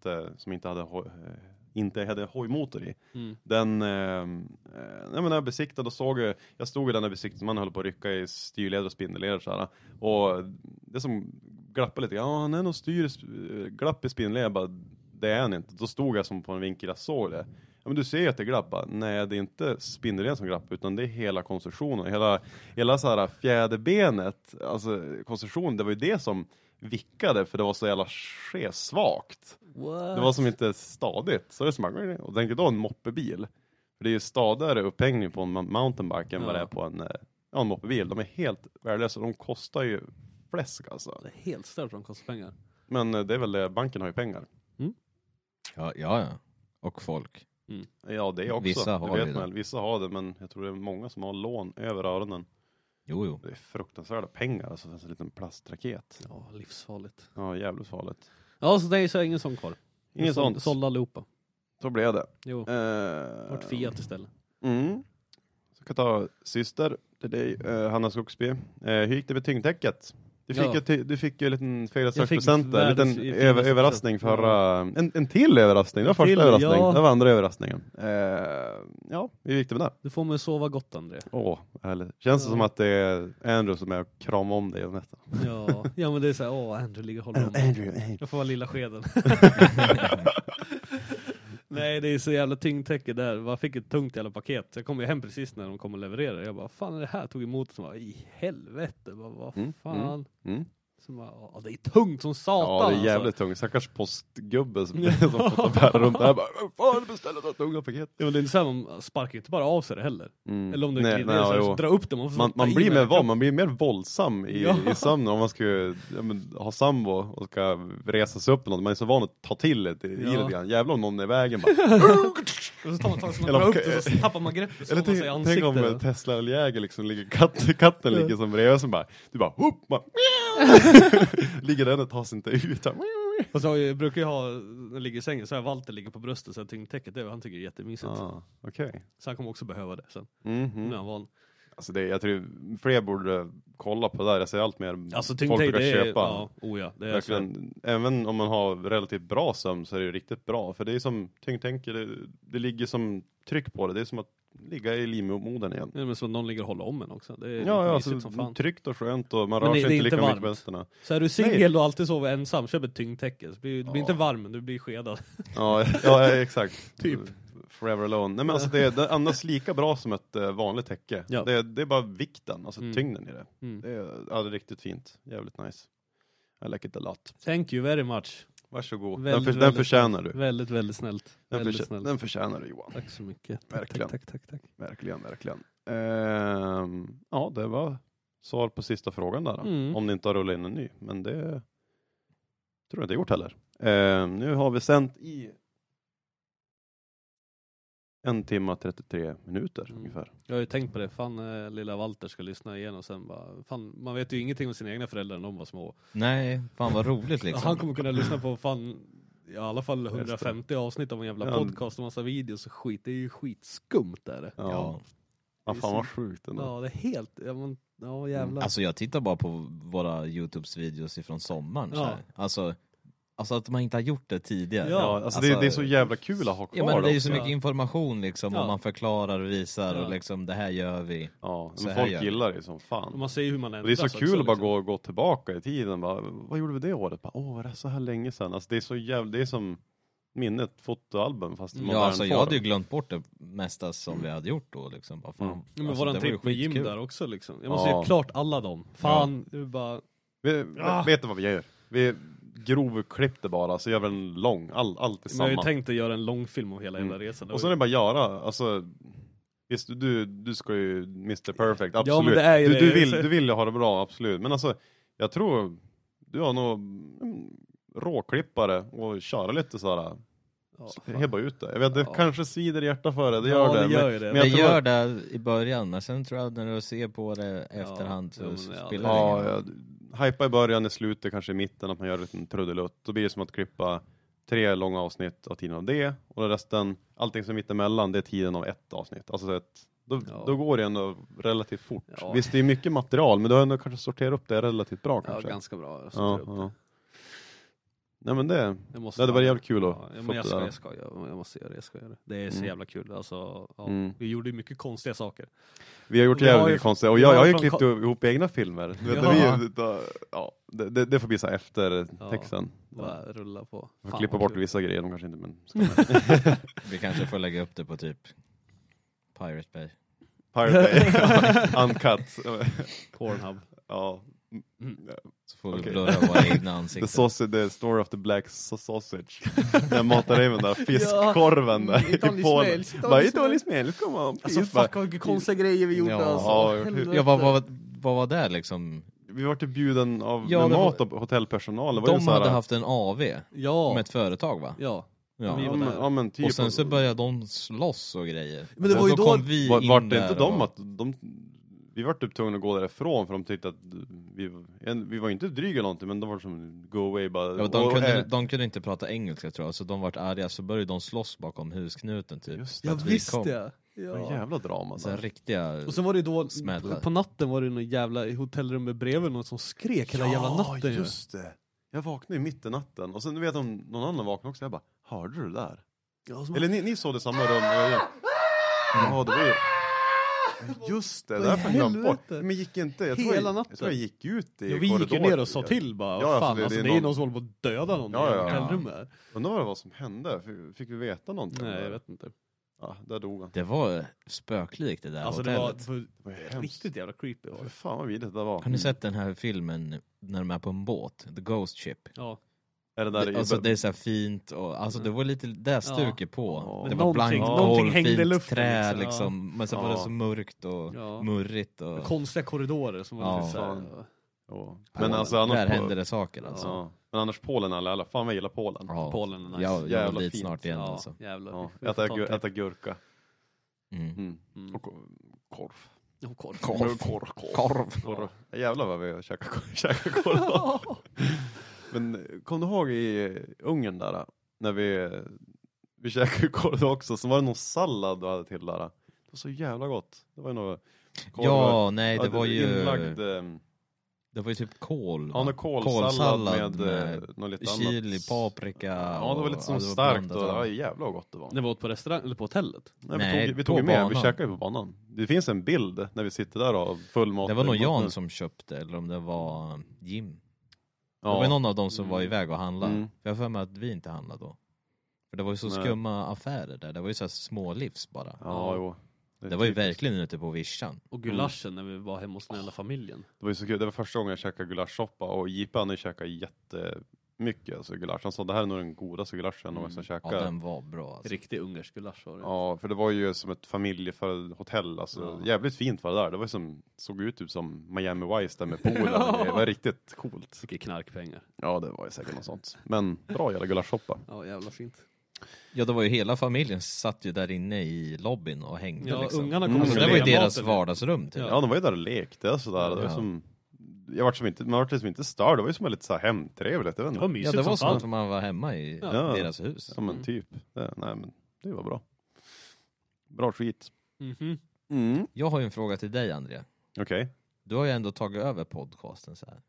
inte hade hojmotor i. Den när jag besiktade och såg jag stod i den där besiktningen, man höll på att rycka i styrleder och spindelleder så här. Och det som glappade lite. Ja, han är nog glapp i spindelleder, bara det är han inte. Då stod jag som på en vinkel, jag såg det. Ja, men du ser att det glappar. Nej, det är inte spindeln som glappar, utan det är hela konstruktionen. Hela så här fjäderbenet, alltså konstruktionen, det var ju det som vickade, för det var så jävla svagt. Det var som inte stadigt. Så det smackade. Och tänkte då en moppebil. För det är ju stadigare upphängning på en mountainbike än vad det är på en moppebil. De är helt värdelösa. De kostar ju fläsk alltså. Det är helt stört, de kostar pengar. Men det är väl det, banken har ju pengar. Ja. Och folk. Ja, det är också. Vissa har det. Vissa har det, men jag tror det är många som har lån över öronen. Jo. Det är fruktansvärda pengar, alltså för en liten plastraket. Ja, livsfarligt. Ja, jävligt farligt. Ja, så det är så ingen sån kvar. Ingen sån. Sålda allihopa. Så blev det. Jo. Vart Fiat istället. Så kan ta syster till dig, Hanna Skogsby. Hur gick det med tyngdtäcket? Du fick ju en liten födelsedagspresent, en liten överraskning förra... En till överraskning, det var första överraskningen, det var andra överraskningen. Ja, hur gick det med det? Du får mig sova gott, André. Härligt. Känns det som att det är Andrew som är och kramar om dig nästan. Ja, men det är så här, Andrew ligger och håller om. Andrew. Jag får vara lilla skeden. Nej, det är så jävla tyngdtäcke där. Jag fick ett tungt jävla paket. Jag kom ju hem precis när de kom och levererade. Jag bara, fan är det här? Tog emot och bara, i helvete. Vad fan? Så bara, det är tungt som satan. Ja, det är jävligt tungt. Stackars postgubbe som får ta bära runt där. Fan, beställa det tunga paket. Ja, men det är inte så här, man sparkar inte bara av sig det heller. Eller om du drar upp det. Man blir mer våldsam i sömnen om man ska ha sambo och ska resa sig upp. Man är så van att ta till det i det. Jävlar om någon är i vägen. Bara. Och så tar man tag som man drar upp det och så tappar man greppet. Eller tänk om Tesla eller Jäger liksom ligger, katten ligger som bredvid som bara, du bara, ligger den och tar sig inte ut. Och så jag brukar ju ha, när jag ligger i sängen så har Walter ligger på bröstet så jag tyngdtäcket, han tycker det är jättemysigt. Okej. Så han kommer också behöva det sen. Nu är han van. Alltså jag tror fler borde kolla på det där. Jag ser allt mer alltså, folk brukar köpa. Det är verkligen, även om man har relativt bra sömn så är det riktigt bra. För det är som tyngdtäcket, det ligger som tryck på det. Det är som att ligga i livmodern igen. Ja, men så någon ligger och håller om en också. Det är alltså, som fan. Tryggt och skönt och man rör sig inte lika mycket med hästarna. Så är du singel och alltid sover ensam, köp ett tyngdtäcke. Du blir inte varm, men du blir skedad. Ja, exakt. Typ. Forever alone. Nej, men alltså det andas lika bra som ett vanligt täcke. Ja. Det är bara vikten, alltså tyngden i det. Det är riktigt fint. Jävligt nice. I like it a lot. Thank you very much. Varsågod. Den förtjänar du. Väldigt, väldigt snällt. Den förtjänar du, Johan. Tack så mycket. Verkligen. Tack. Verkligen. Ja, det var svar på sista frågan där. Om ni inte har rullat in en ny. Men det tror jag inte gjort heller. Nu har vi sänt i 1 timme och 33 minuter ungefär. Jag har ju tänkt på det. Fan, lilla Walter ska lyssna igen och sen bara... Fan, man vet ju ingenting om sina egna föräldrar när de var små. Nej, fan vad roligt liksom. Han kommer kunna lyssna på i alla fall 150 avsnitt av en jävla podcast och massa videos och skit. Det är ju skitskumt där. Ja. Fan vad sjukt ändå. Ja, det är helt... Ja, jävlar. Alltså jag tittar bara på våra YouTubes videos ifrån sommaren. Så här. Alltså alltså att man inte har gjort det tidigare. Ja, alltså det är så jävla kul att ha kvar. Ja, men det är ju så också. mycket information liksom, och man förklarar och visar och liksom, det här gör vi. Ja, men folk gillar det som fan. Och man ser hur man ändras. Det är så kul att bara gå tillbaka i tiden. Bara, vad gjorde vi det året? Var det så här länge sedan? Alltså det är så jävla, det är som minnet fotoalbum fast alltså jag hade ju glömt bort det mesta som vi hade gjort då liksom. Bara, fan, men alltså, var det en tripp med Jim där också liksom? Jag måste ju klart alla dem. Fan, det är bara... Vet du vad vi gör? Vi grovklippte bara, så gör vi en lång, allt tillsammans. Men jag har ju tänkt att göra en lång film om hela jävla resan. Och så är det bara göra, alltså... Visst, du ska ju Mr. Perfect, absolut. Ja, men det är ju du vill ju ha det bra, absolut. Men alltså, jag tror du har nog råklippare och köra lite sådär. Hebba ut det. Jag vet, det kanske svider hjärta för det. Det gör det. Men jag gör det i början, men sen tror jag när du ser på det efterhand så spelar det ingen. Hypa i början, i slutet, kanske i mitten, att man gör en trudelutt. Då blir det som att klippa 3 långa avsnitt av tiden av det. Och resten, allting som är mittemellan, det är tiden av ett avsnitt. Alltså då går det ändå relativt fort. Ja. Visst, det är mycket material, men då har ändå kanske sorterat upp det relativt bra kanske. Ja, ganska bra. Nej, men det var jävligt kul att få jag måste göra det. Det är så jävla kul. Alltså, vi gjorde ju mycket konstiga saker. Vi har gjort jävligt mycket konstiga. Och jag har ju klippt ihop egna filmer. Det får bli så efter texten. Rulla på. Jag får klippa bort vissa grejer, de kanske inte, men vi kanske får lägga upp det på typ Pirate Bay. Uncut. Pornhub. Ja. Så får vi blurra våra egna ansikten. The story of the black sausage. Jag matar dig med den där fiskkorven där i Polen. Bara Italien smäll, kom on. Alltså fuck vad konstiga grejer vi gjorde. Vad var det liksom? Vi var till bjuden av mat och hotellpersonal. De hade haft en AV med ett företag, va? Ja. Men typ. Och sen så började de slåss och grejer. Men det var ju då kom vi in var det inte de att vi var typ tvungna att gå därifrån för de tyckte att vi var inte dryga eller någonting, men de var som go away bara. Ja, de kunde inte prata engelska tror jag, så de var arga, så började de slåss bakom husknuten typ. Just det. Jag visste. Ja. Jävla drama så riktiga. Och sen var det då smällar. På natten var det någon jävla i hotellrummet bredvid någon som skrek hela jävla natten. Ja, just det. Jag vaknade i mitten natten och sen vet jag någon annan vaknade också. Jag bara, hörde du det där? Ja, eller ni såg det samma rum. Ja, det var ju... Just det, därför jag glömt bort. Men gick inte. Hela natten. Jag tror jag gick ut i vi gick ner och sa till bara. Ja, fan, det är någon som håller på att döda någon i hotellrummet. Undrar vad som hände. Fick vi veta någonting? Nej, jag vet inte. Ja, där dog han. Det var spöklikt det där hotellet. Det var riktigt jävla creepy. För fan vad vidrigt det var. Har ni sett den här filmen när de är på en båt? The Ghost Ship. Ja. Är det där alltså det är så här fint och alltså det var lite där stuket på. Det var någonting hängde i luften trä liksom. Men så var det så mörkt och murrigt och konstiga korridorer som var lite så här. Men alltså annars där hände det saker alltså. Ja. Men annars Polen alla fan vad gillar Polen. Ja. Polen är nice. Jag var dit snart igen alltså. Jävlar. Äta gurka. Och korv. Jävlar vad vi käkar korv. Men kom du ihåg i Ungern där när vi käkade korv också, så var det någon sallad du hade till där. Det var så jävla gott. Det var nog det var ju inlagd, det var ju typ kål. Ja, kolsallad med något lite chili, annat. Paprika. Ja, det var lite som starkt och det var jävla gott det var. Det var på restaurang eller på hotellet? Nej, vi tog med, vi käkade på banan. Det finns en bild när vi sitter där och full mat. Det var nog Jan som köpte, eller om det var Jim. Det var någon av dem som var iväg och handlade. För jag för mig att vi inte handlade då. För det var ju så skumma affärer där. Det var ju så här små livs bara. Ja, jo. Det var ju verkligen ute på vischan. Och gulaschen när vi var hemma hos den hela familjen. Det var ju så kul. Det var första gången jag käkade gulaschsoppa. Och Jipa han käkade jättemycket alltså gulasch. Han sa det här är nog den godaste gulaschen jag ska käka. Ja, den var bra alltså. Riktig ungersk gulasch var det. Ja, för det var ju som ett familjehotell. Alltså, jävligt fint var det där. Det var som, såg ut typ som Miami Vice där med poolen. Det var riktigt coolt. Mycket knarkpengar. Ja, det var ju säkert något sånt. Men bra jävla gulaschsoppa. Ja, jävla fint. Ja, det var ju hela familjen satt ju där inne i lobbyn och hängde liksom. Ungarna kom det var ju deras vardagsrum typ. Ja, de var ju där och lekte sådär. Det var som... man var liksom inte störd. Det var ju som lite så här hemtrevligt. Det var som att man var hemma i deras hus. Ja, men typ. Men det var bra. Bra skit. Jag har ju en fråga till dig, Andrea. Okej. Du har ju ändå tagit över podcasten så här.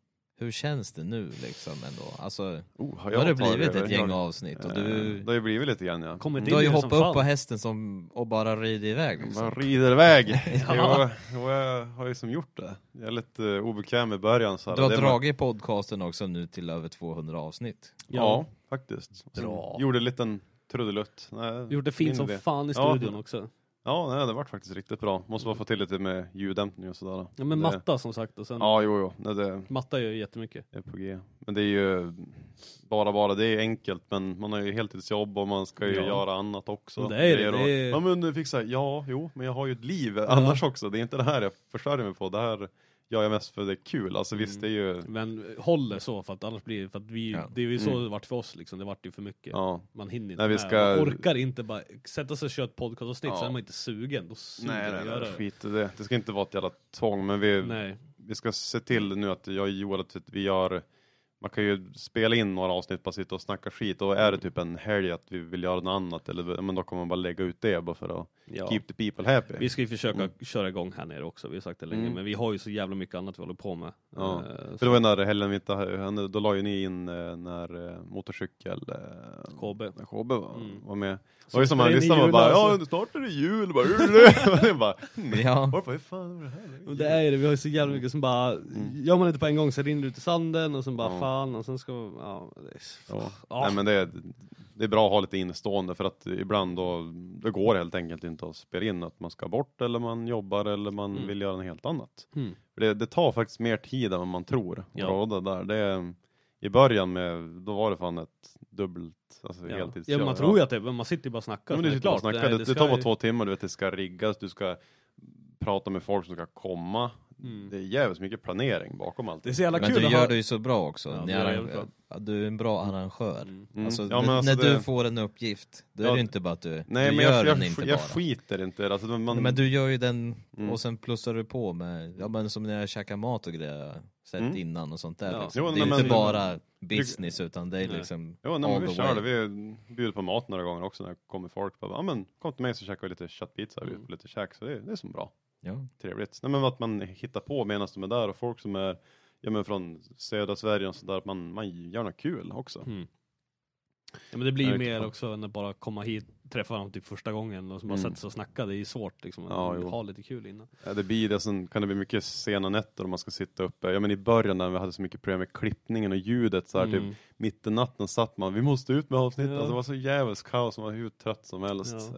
hur känns det nu liksom ändå? Alltså, har det blivit ett gäng avsnitt? Och du, det har ju blivit lite grann, ja. Du har ju hoppat upp på hästen och bara rider iväg. Liksom. Man rider iväg. Ja. Jag har ju som gjort det. Jag är lite obekväm i början. Så du har dragit podcasten också nu till över 200 avsnitt. Ja faktiskt. Gjorde en liten trudelutt. Gjorde det fint som fan i studion också. Ja, det var faktiskt riktigt bra. Måste bara få till lite med ljuddämpning och sådär. Ja, men matta som sagt. Och sen matta gör ju jättemycket. Det är på G. Men det är ju bara det är enkelt. Men man har ju heltidsjobb och man ska ju göra annat också. Det är det. Ja, men du fick säga, men jag har ju ett liv annars också. Det är inte det här jag försörjer mig på. Det här gör jag mest för det är kul. Alltså visst, det är ju... Men håller så, för att annars blir det... För att det är ju så det vart för oss liksom. Det vart ju för mycket. Ja. Man hinner inte med. Man orkar inte bara sätta sig och köra ett podcastavsnitt så är man inte sugen. Då nej, skit det. Det ska inte vara ett jävla tvång. Men vi ska se till nu att jag och Joel att vi gör... Man kan ju spela in några avsnitt, bara sitta och snacka skit. Och är det typ en helg att vi vill göra något annat, men då kommer man bara lägga ut det bara för att keep the people happy. Vi ska ju försöka köra igång här nere också, vi har sagt det länge. Men vi har ju så jävla mycket annat vi håller på med. Ja. För det var när helgen vi inte, då la ju ni in när motorcykel KB var med. Och ju som man lyssnar bara, snart är det jul. Varför fan är det här? Det är det, vi har ju så jävla mycket som bara gör man inte på en gång så rinner det ut i sanden och sen bara fan och sen ska Nej, men det är bra att ha lite innestående för att ibland det går helt enkelt inte att spela in att man ska bort eller man jobbar eller man vill göra något helt annat. För det tar faktiskt mer tid än vad man tror. I början då var det fan ett dubbelt heltidsjobb. Ja, man tror ju att man sitter bara och snackar. Men det tar bara 2 timmar, du vet, det ska riggas, du ska prata med folk som ska komma. Det är jävligt mycket planering bakom allt. Det är så jävla kul. Men du gör det ju så bra också. Du är en bra arrangör. Alltså, när du får en uppgift, då är det inte bara att du gör den inte bara. Jag skiter inte. Alltså, men du gör ju den och sen plussar du på med som när jag käkar mat och grejer sett innan och sånt där. Liksom. Det är inte bara business utan det är liksom vi kör det. Vi bjuder på mat några gånger också när det kommer folk. Kom till mig så käkar vi lite köttpizza och lite käk, så det är som bra. Ja. Trevligt. Nej, men att man hittar på medan de är där och folk som är från södra Sverige och sådär, att man gör något kul också. Ja, men det blir ju mer också än att bara komma hit, träffa varandra typ första gången och bara sätta sig och snacka. Det är ju svårt liksom, att ha lite kul innan. Ja, det blir det. Sen kan det bli mycket sena nätter om man ska sitta uppe. Ja, men i början när vi hade så mycket problem med klippningen och ljudet så här, typ mitt i natten satt man, vi måste ut med avsnitt. Alltså, det var så jävligt kaos, man var hur trött som helst.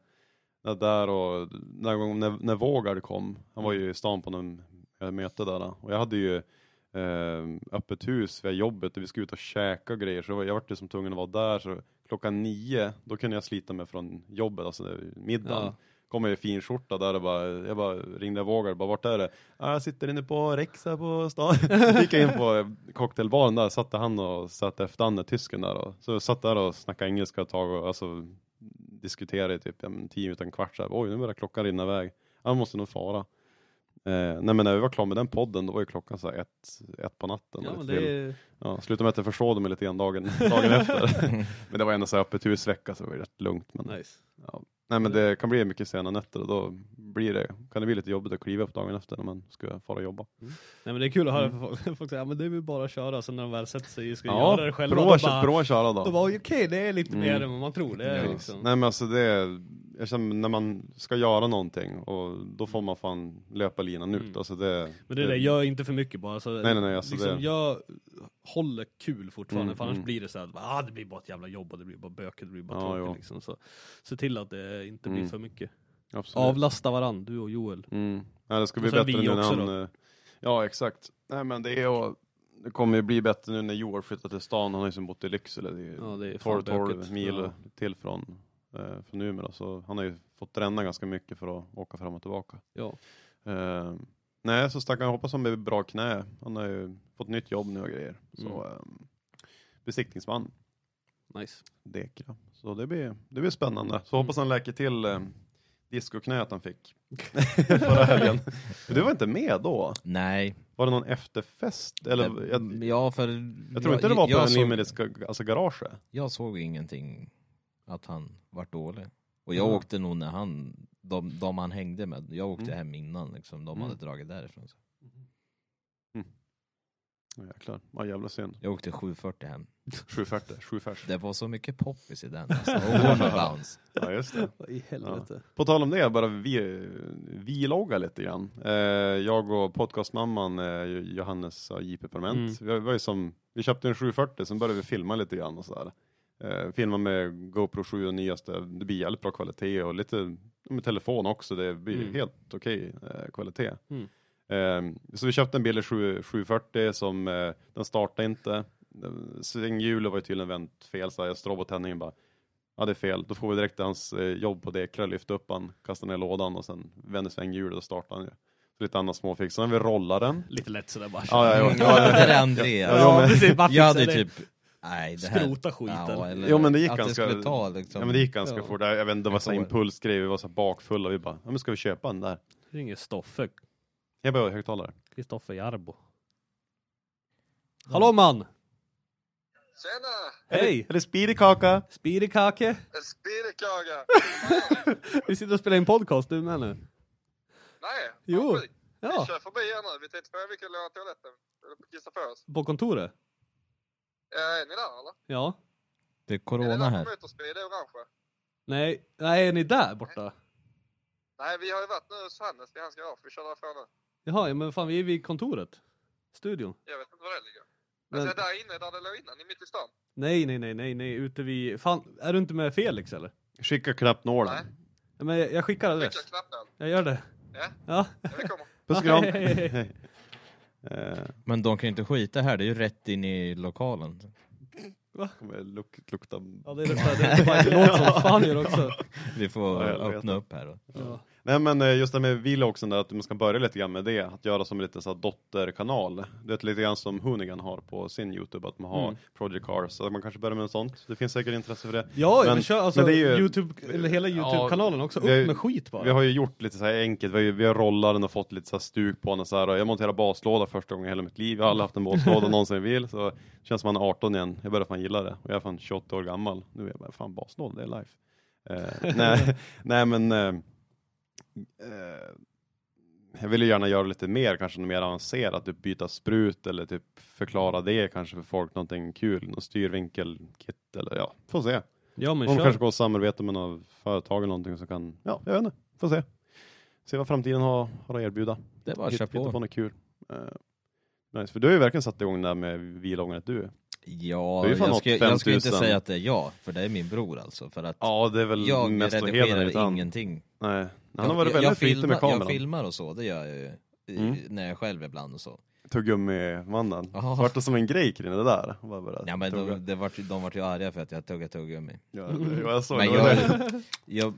När Vågard kom, han var ju i stan på någon möte där och jag hade ju öppet hus via jobbet och vi skulle ut och käka grejer, så jag var ju som tvungen att vara där, så 9:00 då kunde jag slita mig från jobbet, alltså middagen. Kom jag i fin skjorta där och jag bara ringde Vågard, vart är det? Jag sitter inne på Rexa på stan. Gick in på cocktailbaren där, satte han och satte efter Anne, tysken där, och så satt där och snackade engelska ett tag och alltså diskuterade typ 10 minuter, en kvart så här. Oj, nu börjar klockan rinna iväg. Jag måste nog fara. Nej, men när vi var klara med den podden, då var ju klockan så här ett på natten. Slutade med att jag försåg mig lite grann dagen efter. Men det var ändå så här öppet husvecka, så det var rätt lugnt. Men, nice. Nej, men det kan bli mycket sena nätter och då kan det bli lite jobbigt att kliva upp dagen efter när man ska fara och jobba. Nej, men det är kul att höra folk säga, men det är väl bara att köra, sen när de väl sätter sig ska göra det själva. Prova att köra då. Då var okej, det är lite mer än vad man tror. Det är liksom. Nej, men alltså jag känner, när man ska göra någonting och då får man fan löpa linan ut. Alltså men det gör inte för mycket bara. Så nej, alltså liksom, jag håller kul fortfarande, för annars blir det så här, det blir bara ett jävla jobb och det blir bara böker, det blir bara tråkigt liksom. Så se till att det inte blir för mycket. Absolut. Avlasta varann, du och Joel. Ja, det ska bli bättre nu när han... Ja, exakt. Nej, men det kommer ju bli bättre nu när Joel flyttar till stan. Han har ju som bott i Lycksele. Det är 12 mil till från Umeå. Så han har ju fått träna ganska mycket för att åka fram och tillbaka. Ja. Nej, så stackaren, jag hoppas han blir bra knä. Han har ju fått nytt jobb nu och grejer. Så besiktningsman. Nice. Dekra. Så det blir spännande. Så hoppas han läker till discoknät han fick förra helgen. Du var inte med då? Nej. Var det någon efterfest? Eller, jag tror inte det var på en Limites garage. Jag såg ingenting att han var dålig. Och jag åkte nog när de han hängde med. Jag åkte hem innan liksom, de hade dragit därifrån. Så. Jäklar, vad jävla synd. Jag åkte 740 hem. 740. Det var så mycket poppis i den. Alltså. Ja, just det. I helvete. Ja. På tal om det, bara vi loggar lite grann. Jag och podcastmamman Johannes och JP Permanent. Vi köpte en 740, sen började vi filma lite grann och sådär. Filma med GoPro 7 och nyaste. Det blir jävligt bra kvalitet och lite med telefon också. Det blir helt okej kvalitet. Så vi köpte en Bille 740 som den startade inte. Svänghjulet var ju tydligen vänt fel, så jag strobotändningen bara, ja det är fel. Då får vi direkt hans jobb på dekra, lyfta upp han, kasta ner lådan och sen vänder svänghjulet och startar han ju. Så lite annat småfix. Sen vi rollar den. Lite lätt sådär bara. Ja, det är Andreas. Jag hade typ skrota skiten. Ja, men det gick ganska liksom. Ja, men det gick ganska fort. Jag vet inte, det var så impulsgrej, vi var så bakfulla, vi bara, ja men ska vi köpa den där? Det är ingen Stoffe. Jag behöver högtalare. Kristoffer Jarbo. Hallå man! Tjena! Hej! Är det Spirikaka? Spirikake? Spirikaka! Vi sitter och spelar in podcast, du med nu? Nej, jo. Vi kör förbi här nu, vi tänkte på vi kan låna toaletten. Eller kissa på oss. På kontoret? Är ni där eller? Ja. Det är corona här. Motorsprid, det är orange. Nej, är ni där borta? Nej, vi har ju varit nu hos Hannes vid hans garage, vi kör därifrån nu. Jaha, men fan vi är vid kontoret. Studion. Jag vet inte var det ligger. Men det är där inne, där det låg innan, i mitt i stan. Nej, ute vid... Fan, är du inte med Felix eller? Skicka knappnålen. Nej. Ja, men jag skickar adress. Skicka knappnål. Jag gör det. Ja, vi kommer. Puss kram. Men de kan ju inte skita här, det är ju rätt in i lokalen. Va? Kommer lukta... Ja, det luktar bara inte låt som fan gör också. Vi får öppna upp här då. Ja. Nej, men just det med vlogsen där, att man ska börja lite grann med det, att göra som lite så här dotterkanal. Det är lite grann som Hoonigan har på sin YouTube, att man har Project Cars, så man kanske börjar med en sånt. Det finns säkert intresse för det. Ja, men kör alltså det är ju, YouTube, eller hela YouTube-kanalen också, upp med skit bara. Vi har ju gjort lite så här enkelt, vi har rollat den och fått lite så här stuk på den så här, och jag monterar baslåda första gången i hela mitt liv. Jag har aldrig haft en baslåda någonsin vill, så det känns som man är 18 igen. Jag börjar fan gilla det, och jag är fan 28 år gammal. Nu är jag bara, fan baslåda, det är life. Nej men jag vill ju gärna göra lite mer, kanske mer avancerat, typ byta sprut eller typ förklara det kanske för folk, någonting kul, någon styrvinkelkit eller ja, får se. Ja, men kanske går och samarbeta med något företag eller någonting som kan, ja, jag vet inte, får se vad framtiden har att erbjuda. Det var hitta på något kul. Nice, för du har ju verkligen satt igång där med vloggandet du. Ja, jag ska inte säga att det är jag, för det är min bror alltså, för att ja, det är väl jag redigerar ingenting. Nej, han har varit väldigt flitig med kameran. Jag filmar och så, det gör jag ju när jag själv ibland och så. Tuggummi-mannen. Vart det som en grej kring det där? Ja, men de var ju arga för att jag tuggade tuggummi. Ja, jag såg men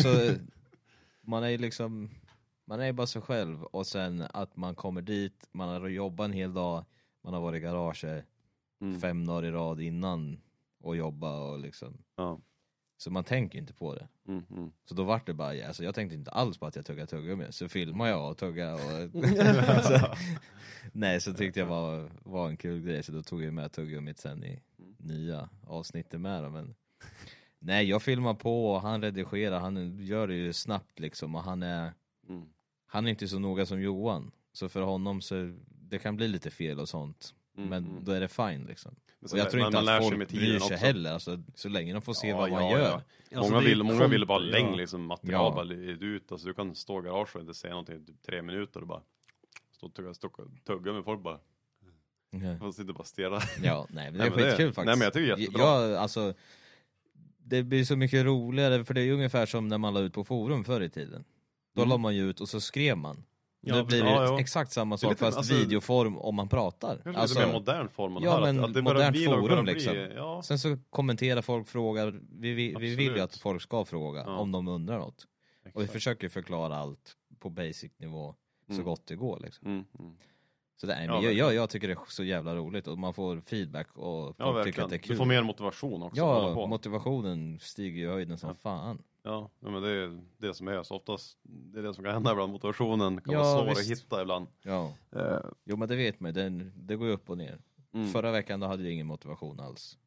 man är liksom, man är bara sig själv, och sen att man kommer dit, man har jobbat en hel dag, man har varit i garaget 5 dagar i rad innan och jobba och liksom. Ja. Så man tänker inte på det. Så då var det bara, alltså jag tänkte inte alls på att jag tuggade med. Så filmar jag och tuggar och nej, så tyckte jag var en kul grej. Så då tog jag med tuggummit sen i nya avsnittet med dem. Men nej, jag filmar på och han redigerar, han gör det ju snabbt liksom, och han är inte så noga som Johan. Så för honom så det kan bli lite fel och sånt. Men då är det fine liksom. Och jag tror inte att folk bryr sig heller, alltså, så länge de får se vad man gör. Ja. Många vill bara längre liksom, material bara ut. Alltså, du kan stå i garage och inte säga någonting i typ 3 minuter och bara stå och tugga med folk bara. Man sitter bara och stirra. Ja, nej, men det är skitkul faktiskt. Nej, men jag tycker det är jättebra. Alltså, det blir så mycket roligare, för det är ungefär som när man la ut på forum förr i tiden. Då la man ju ut och så skrev man. Nu blir det exakt samma sak, fast alltså, videoform om man pratar. Det är alltså, en modern form. Ja, men att det modernt forum liksom. Ja. Sen så kommenterar folk, frågar. Vi vill ju att folk ska fråga om de undrar något. Exakt. Och vi försöker förklara allt på basic nivå så gott det går liksom. Så det, men jag tycker det är så jävla roligt, och man får feedback och folk tycker att det är kul. Du får mer motivation också. Ja, motivationen stiger i höjden som fan. Ja, men det är det som är så oftast, det är det som kan hända ibland. Motivationen kan vara svår att hitta ibland. Ja. Jo, men det vet man, det går upp och ner. Förra veckan då hade jag ingen motivation alls.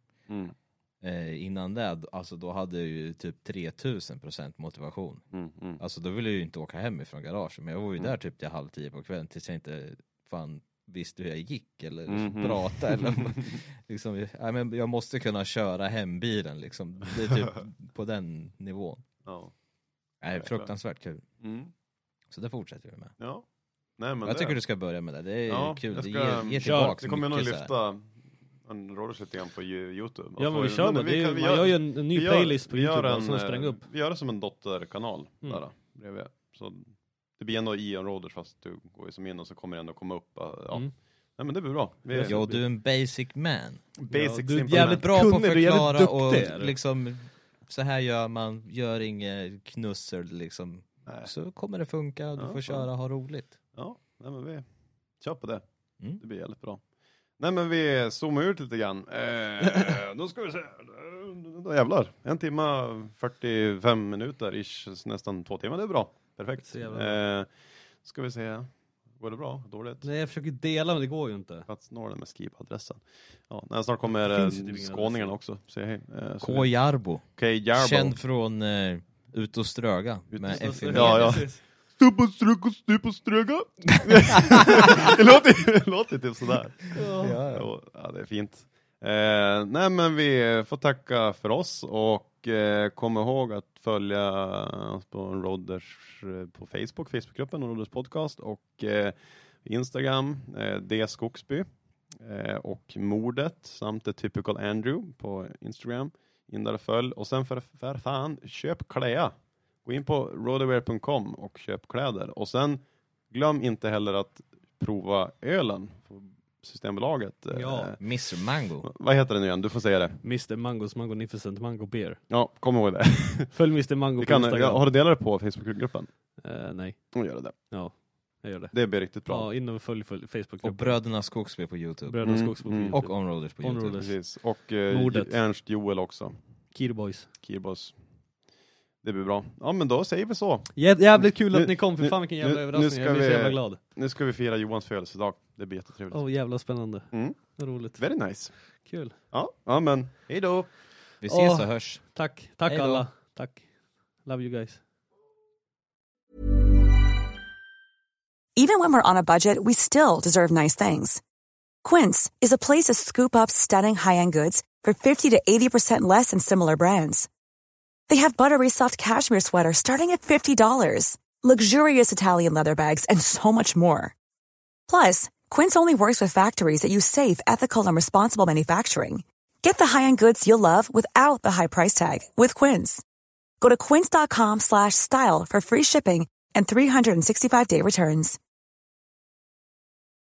Innan det, alltså då hade jag ju typ 3000% motivation. Alltså då ville jag ju inte åka hem ifrån garaget, men jag var ju där typ till 9:30 på kvällen tills jag inte fan visste hur jag gick eller pratade eller liksom, men jag måste kunna köra hem bilen liksom. Det är typ på den nivån. Ja. Nej, fruktansvärt kul. Så det fortsätter vi med. Ja. Nej, men jag tycker du ska börja med det. Det är kul. Det ger tillbaka. Det kommer jag nog lyfta en rollers lite grann på YouTube. Ja, men vi kör det. Man gör ju en ny playlist på YouTube som spränger upp. Vi gör det som en dotterkanal där bredvid. Så det blir ändå Ian Roders fast du går ju som in och så kommer det ändå komma upp. Ja. Nej, men det blir bra. Du är en basic man. Basic du är jävligt bra på att förklara och liksom så här gör man, gör inget knussel liksom. Nej. Så kommer det funka och du får köra och ha roligt. Ja, nej, men vi kör på det. Det blir jävligt bra. Nej, men vi zoomar ut lite grann. Då ska vi se. Då jävlar. 1 timme 45 minuter ish, nästan 2 timmar. Det är bra. Perfekt. Ska vi se. Går det bra? Dåligt? Nej, jag försöker dela men det går ju inte. Plats norr med skrivadressen. Ja, snart kommer skåningarna också. K. Jarbo. Känd från Ut och Ströga. Med F-i ja. Stup och ströga. Det låter typ sådär. Ja, det är fint. Nej, men vi får tacka för oss och kom ihåg att följa oss på Rodders på Facebookgruppen Rodders podcast och Instagram D Skogsby och Mordet samt The Typical Andrew på Instagram. In där och följ. Och sen för fan, köp kläder. Gå in på roadaware.com och köp kläder. Och sen glöm inte heller att prova ölen på Systembolaget. Ja, Mr. Mango. Vad heter det nu igen? Du får säga det. Mr. Mangos Magnificent Mango Beer. Ja, kom ihåg det. Följ Mr. Mango på Instagram. Har du delat det på Facebookgruppen? Nej. Och gör det. Ja, jag gör det. Det blir riktigt bra. Ja, in och följ Facebookgruppen. Och Bröderna Skogsby på YouTube. Bröderna Skogsby på YouTube. Och Onroaders på YouTube. Precis. Och Ernst Joel också. Kirboys. Det blir bra. Ja, men då säger vi så. Jävligt kul att ni kom. För fan vilken jävla överraskning. Jag blir så jävla glad. Nu ska vi fira Johans födelsedag. Det blir jättetrevligt. Jävla spännande. Roligt. Very nice. Kul. Ja, men hej då. Vi ses och hörs. Tack alla. Tack. Love you guys. Even when we're on a budget, we still deserve nice things. Quince is a place to scoop up stunning high-end goods for 50 to 80% less than similar brands. They have buttery soft cashmere sweaters starting at $50, luxurious Italian leather bags, and so much more. Plus, Quince only works with factories that use safe, ethical, and responsible manufacturing. Get the high-end goods you'll love without the high price tag with Quince. Go to quince.com/style for free shipping and 365-day returns.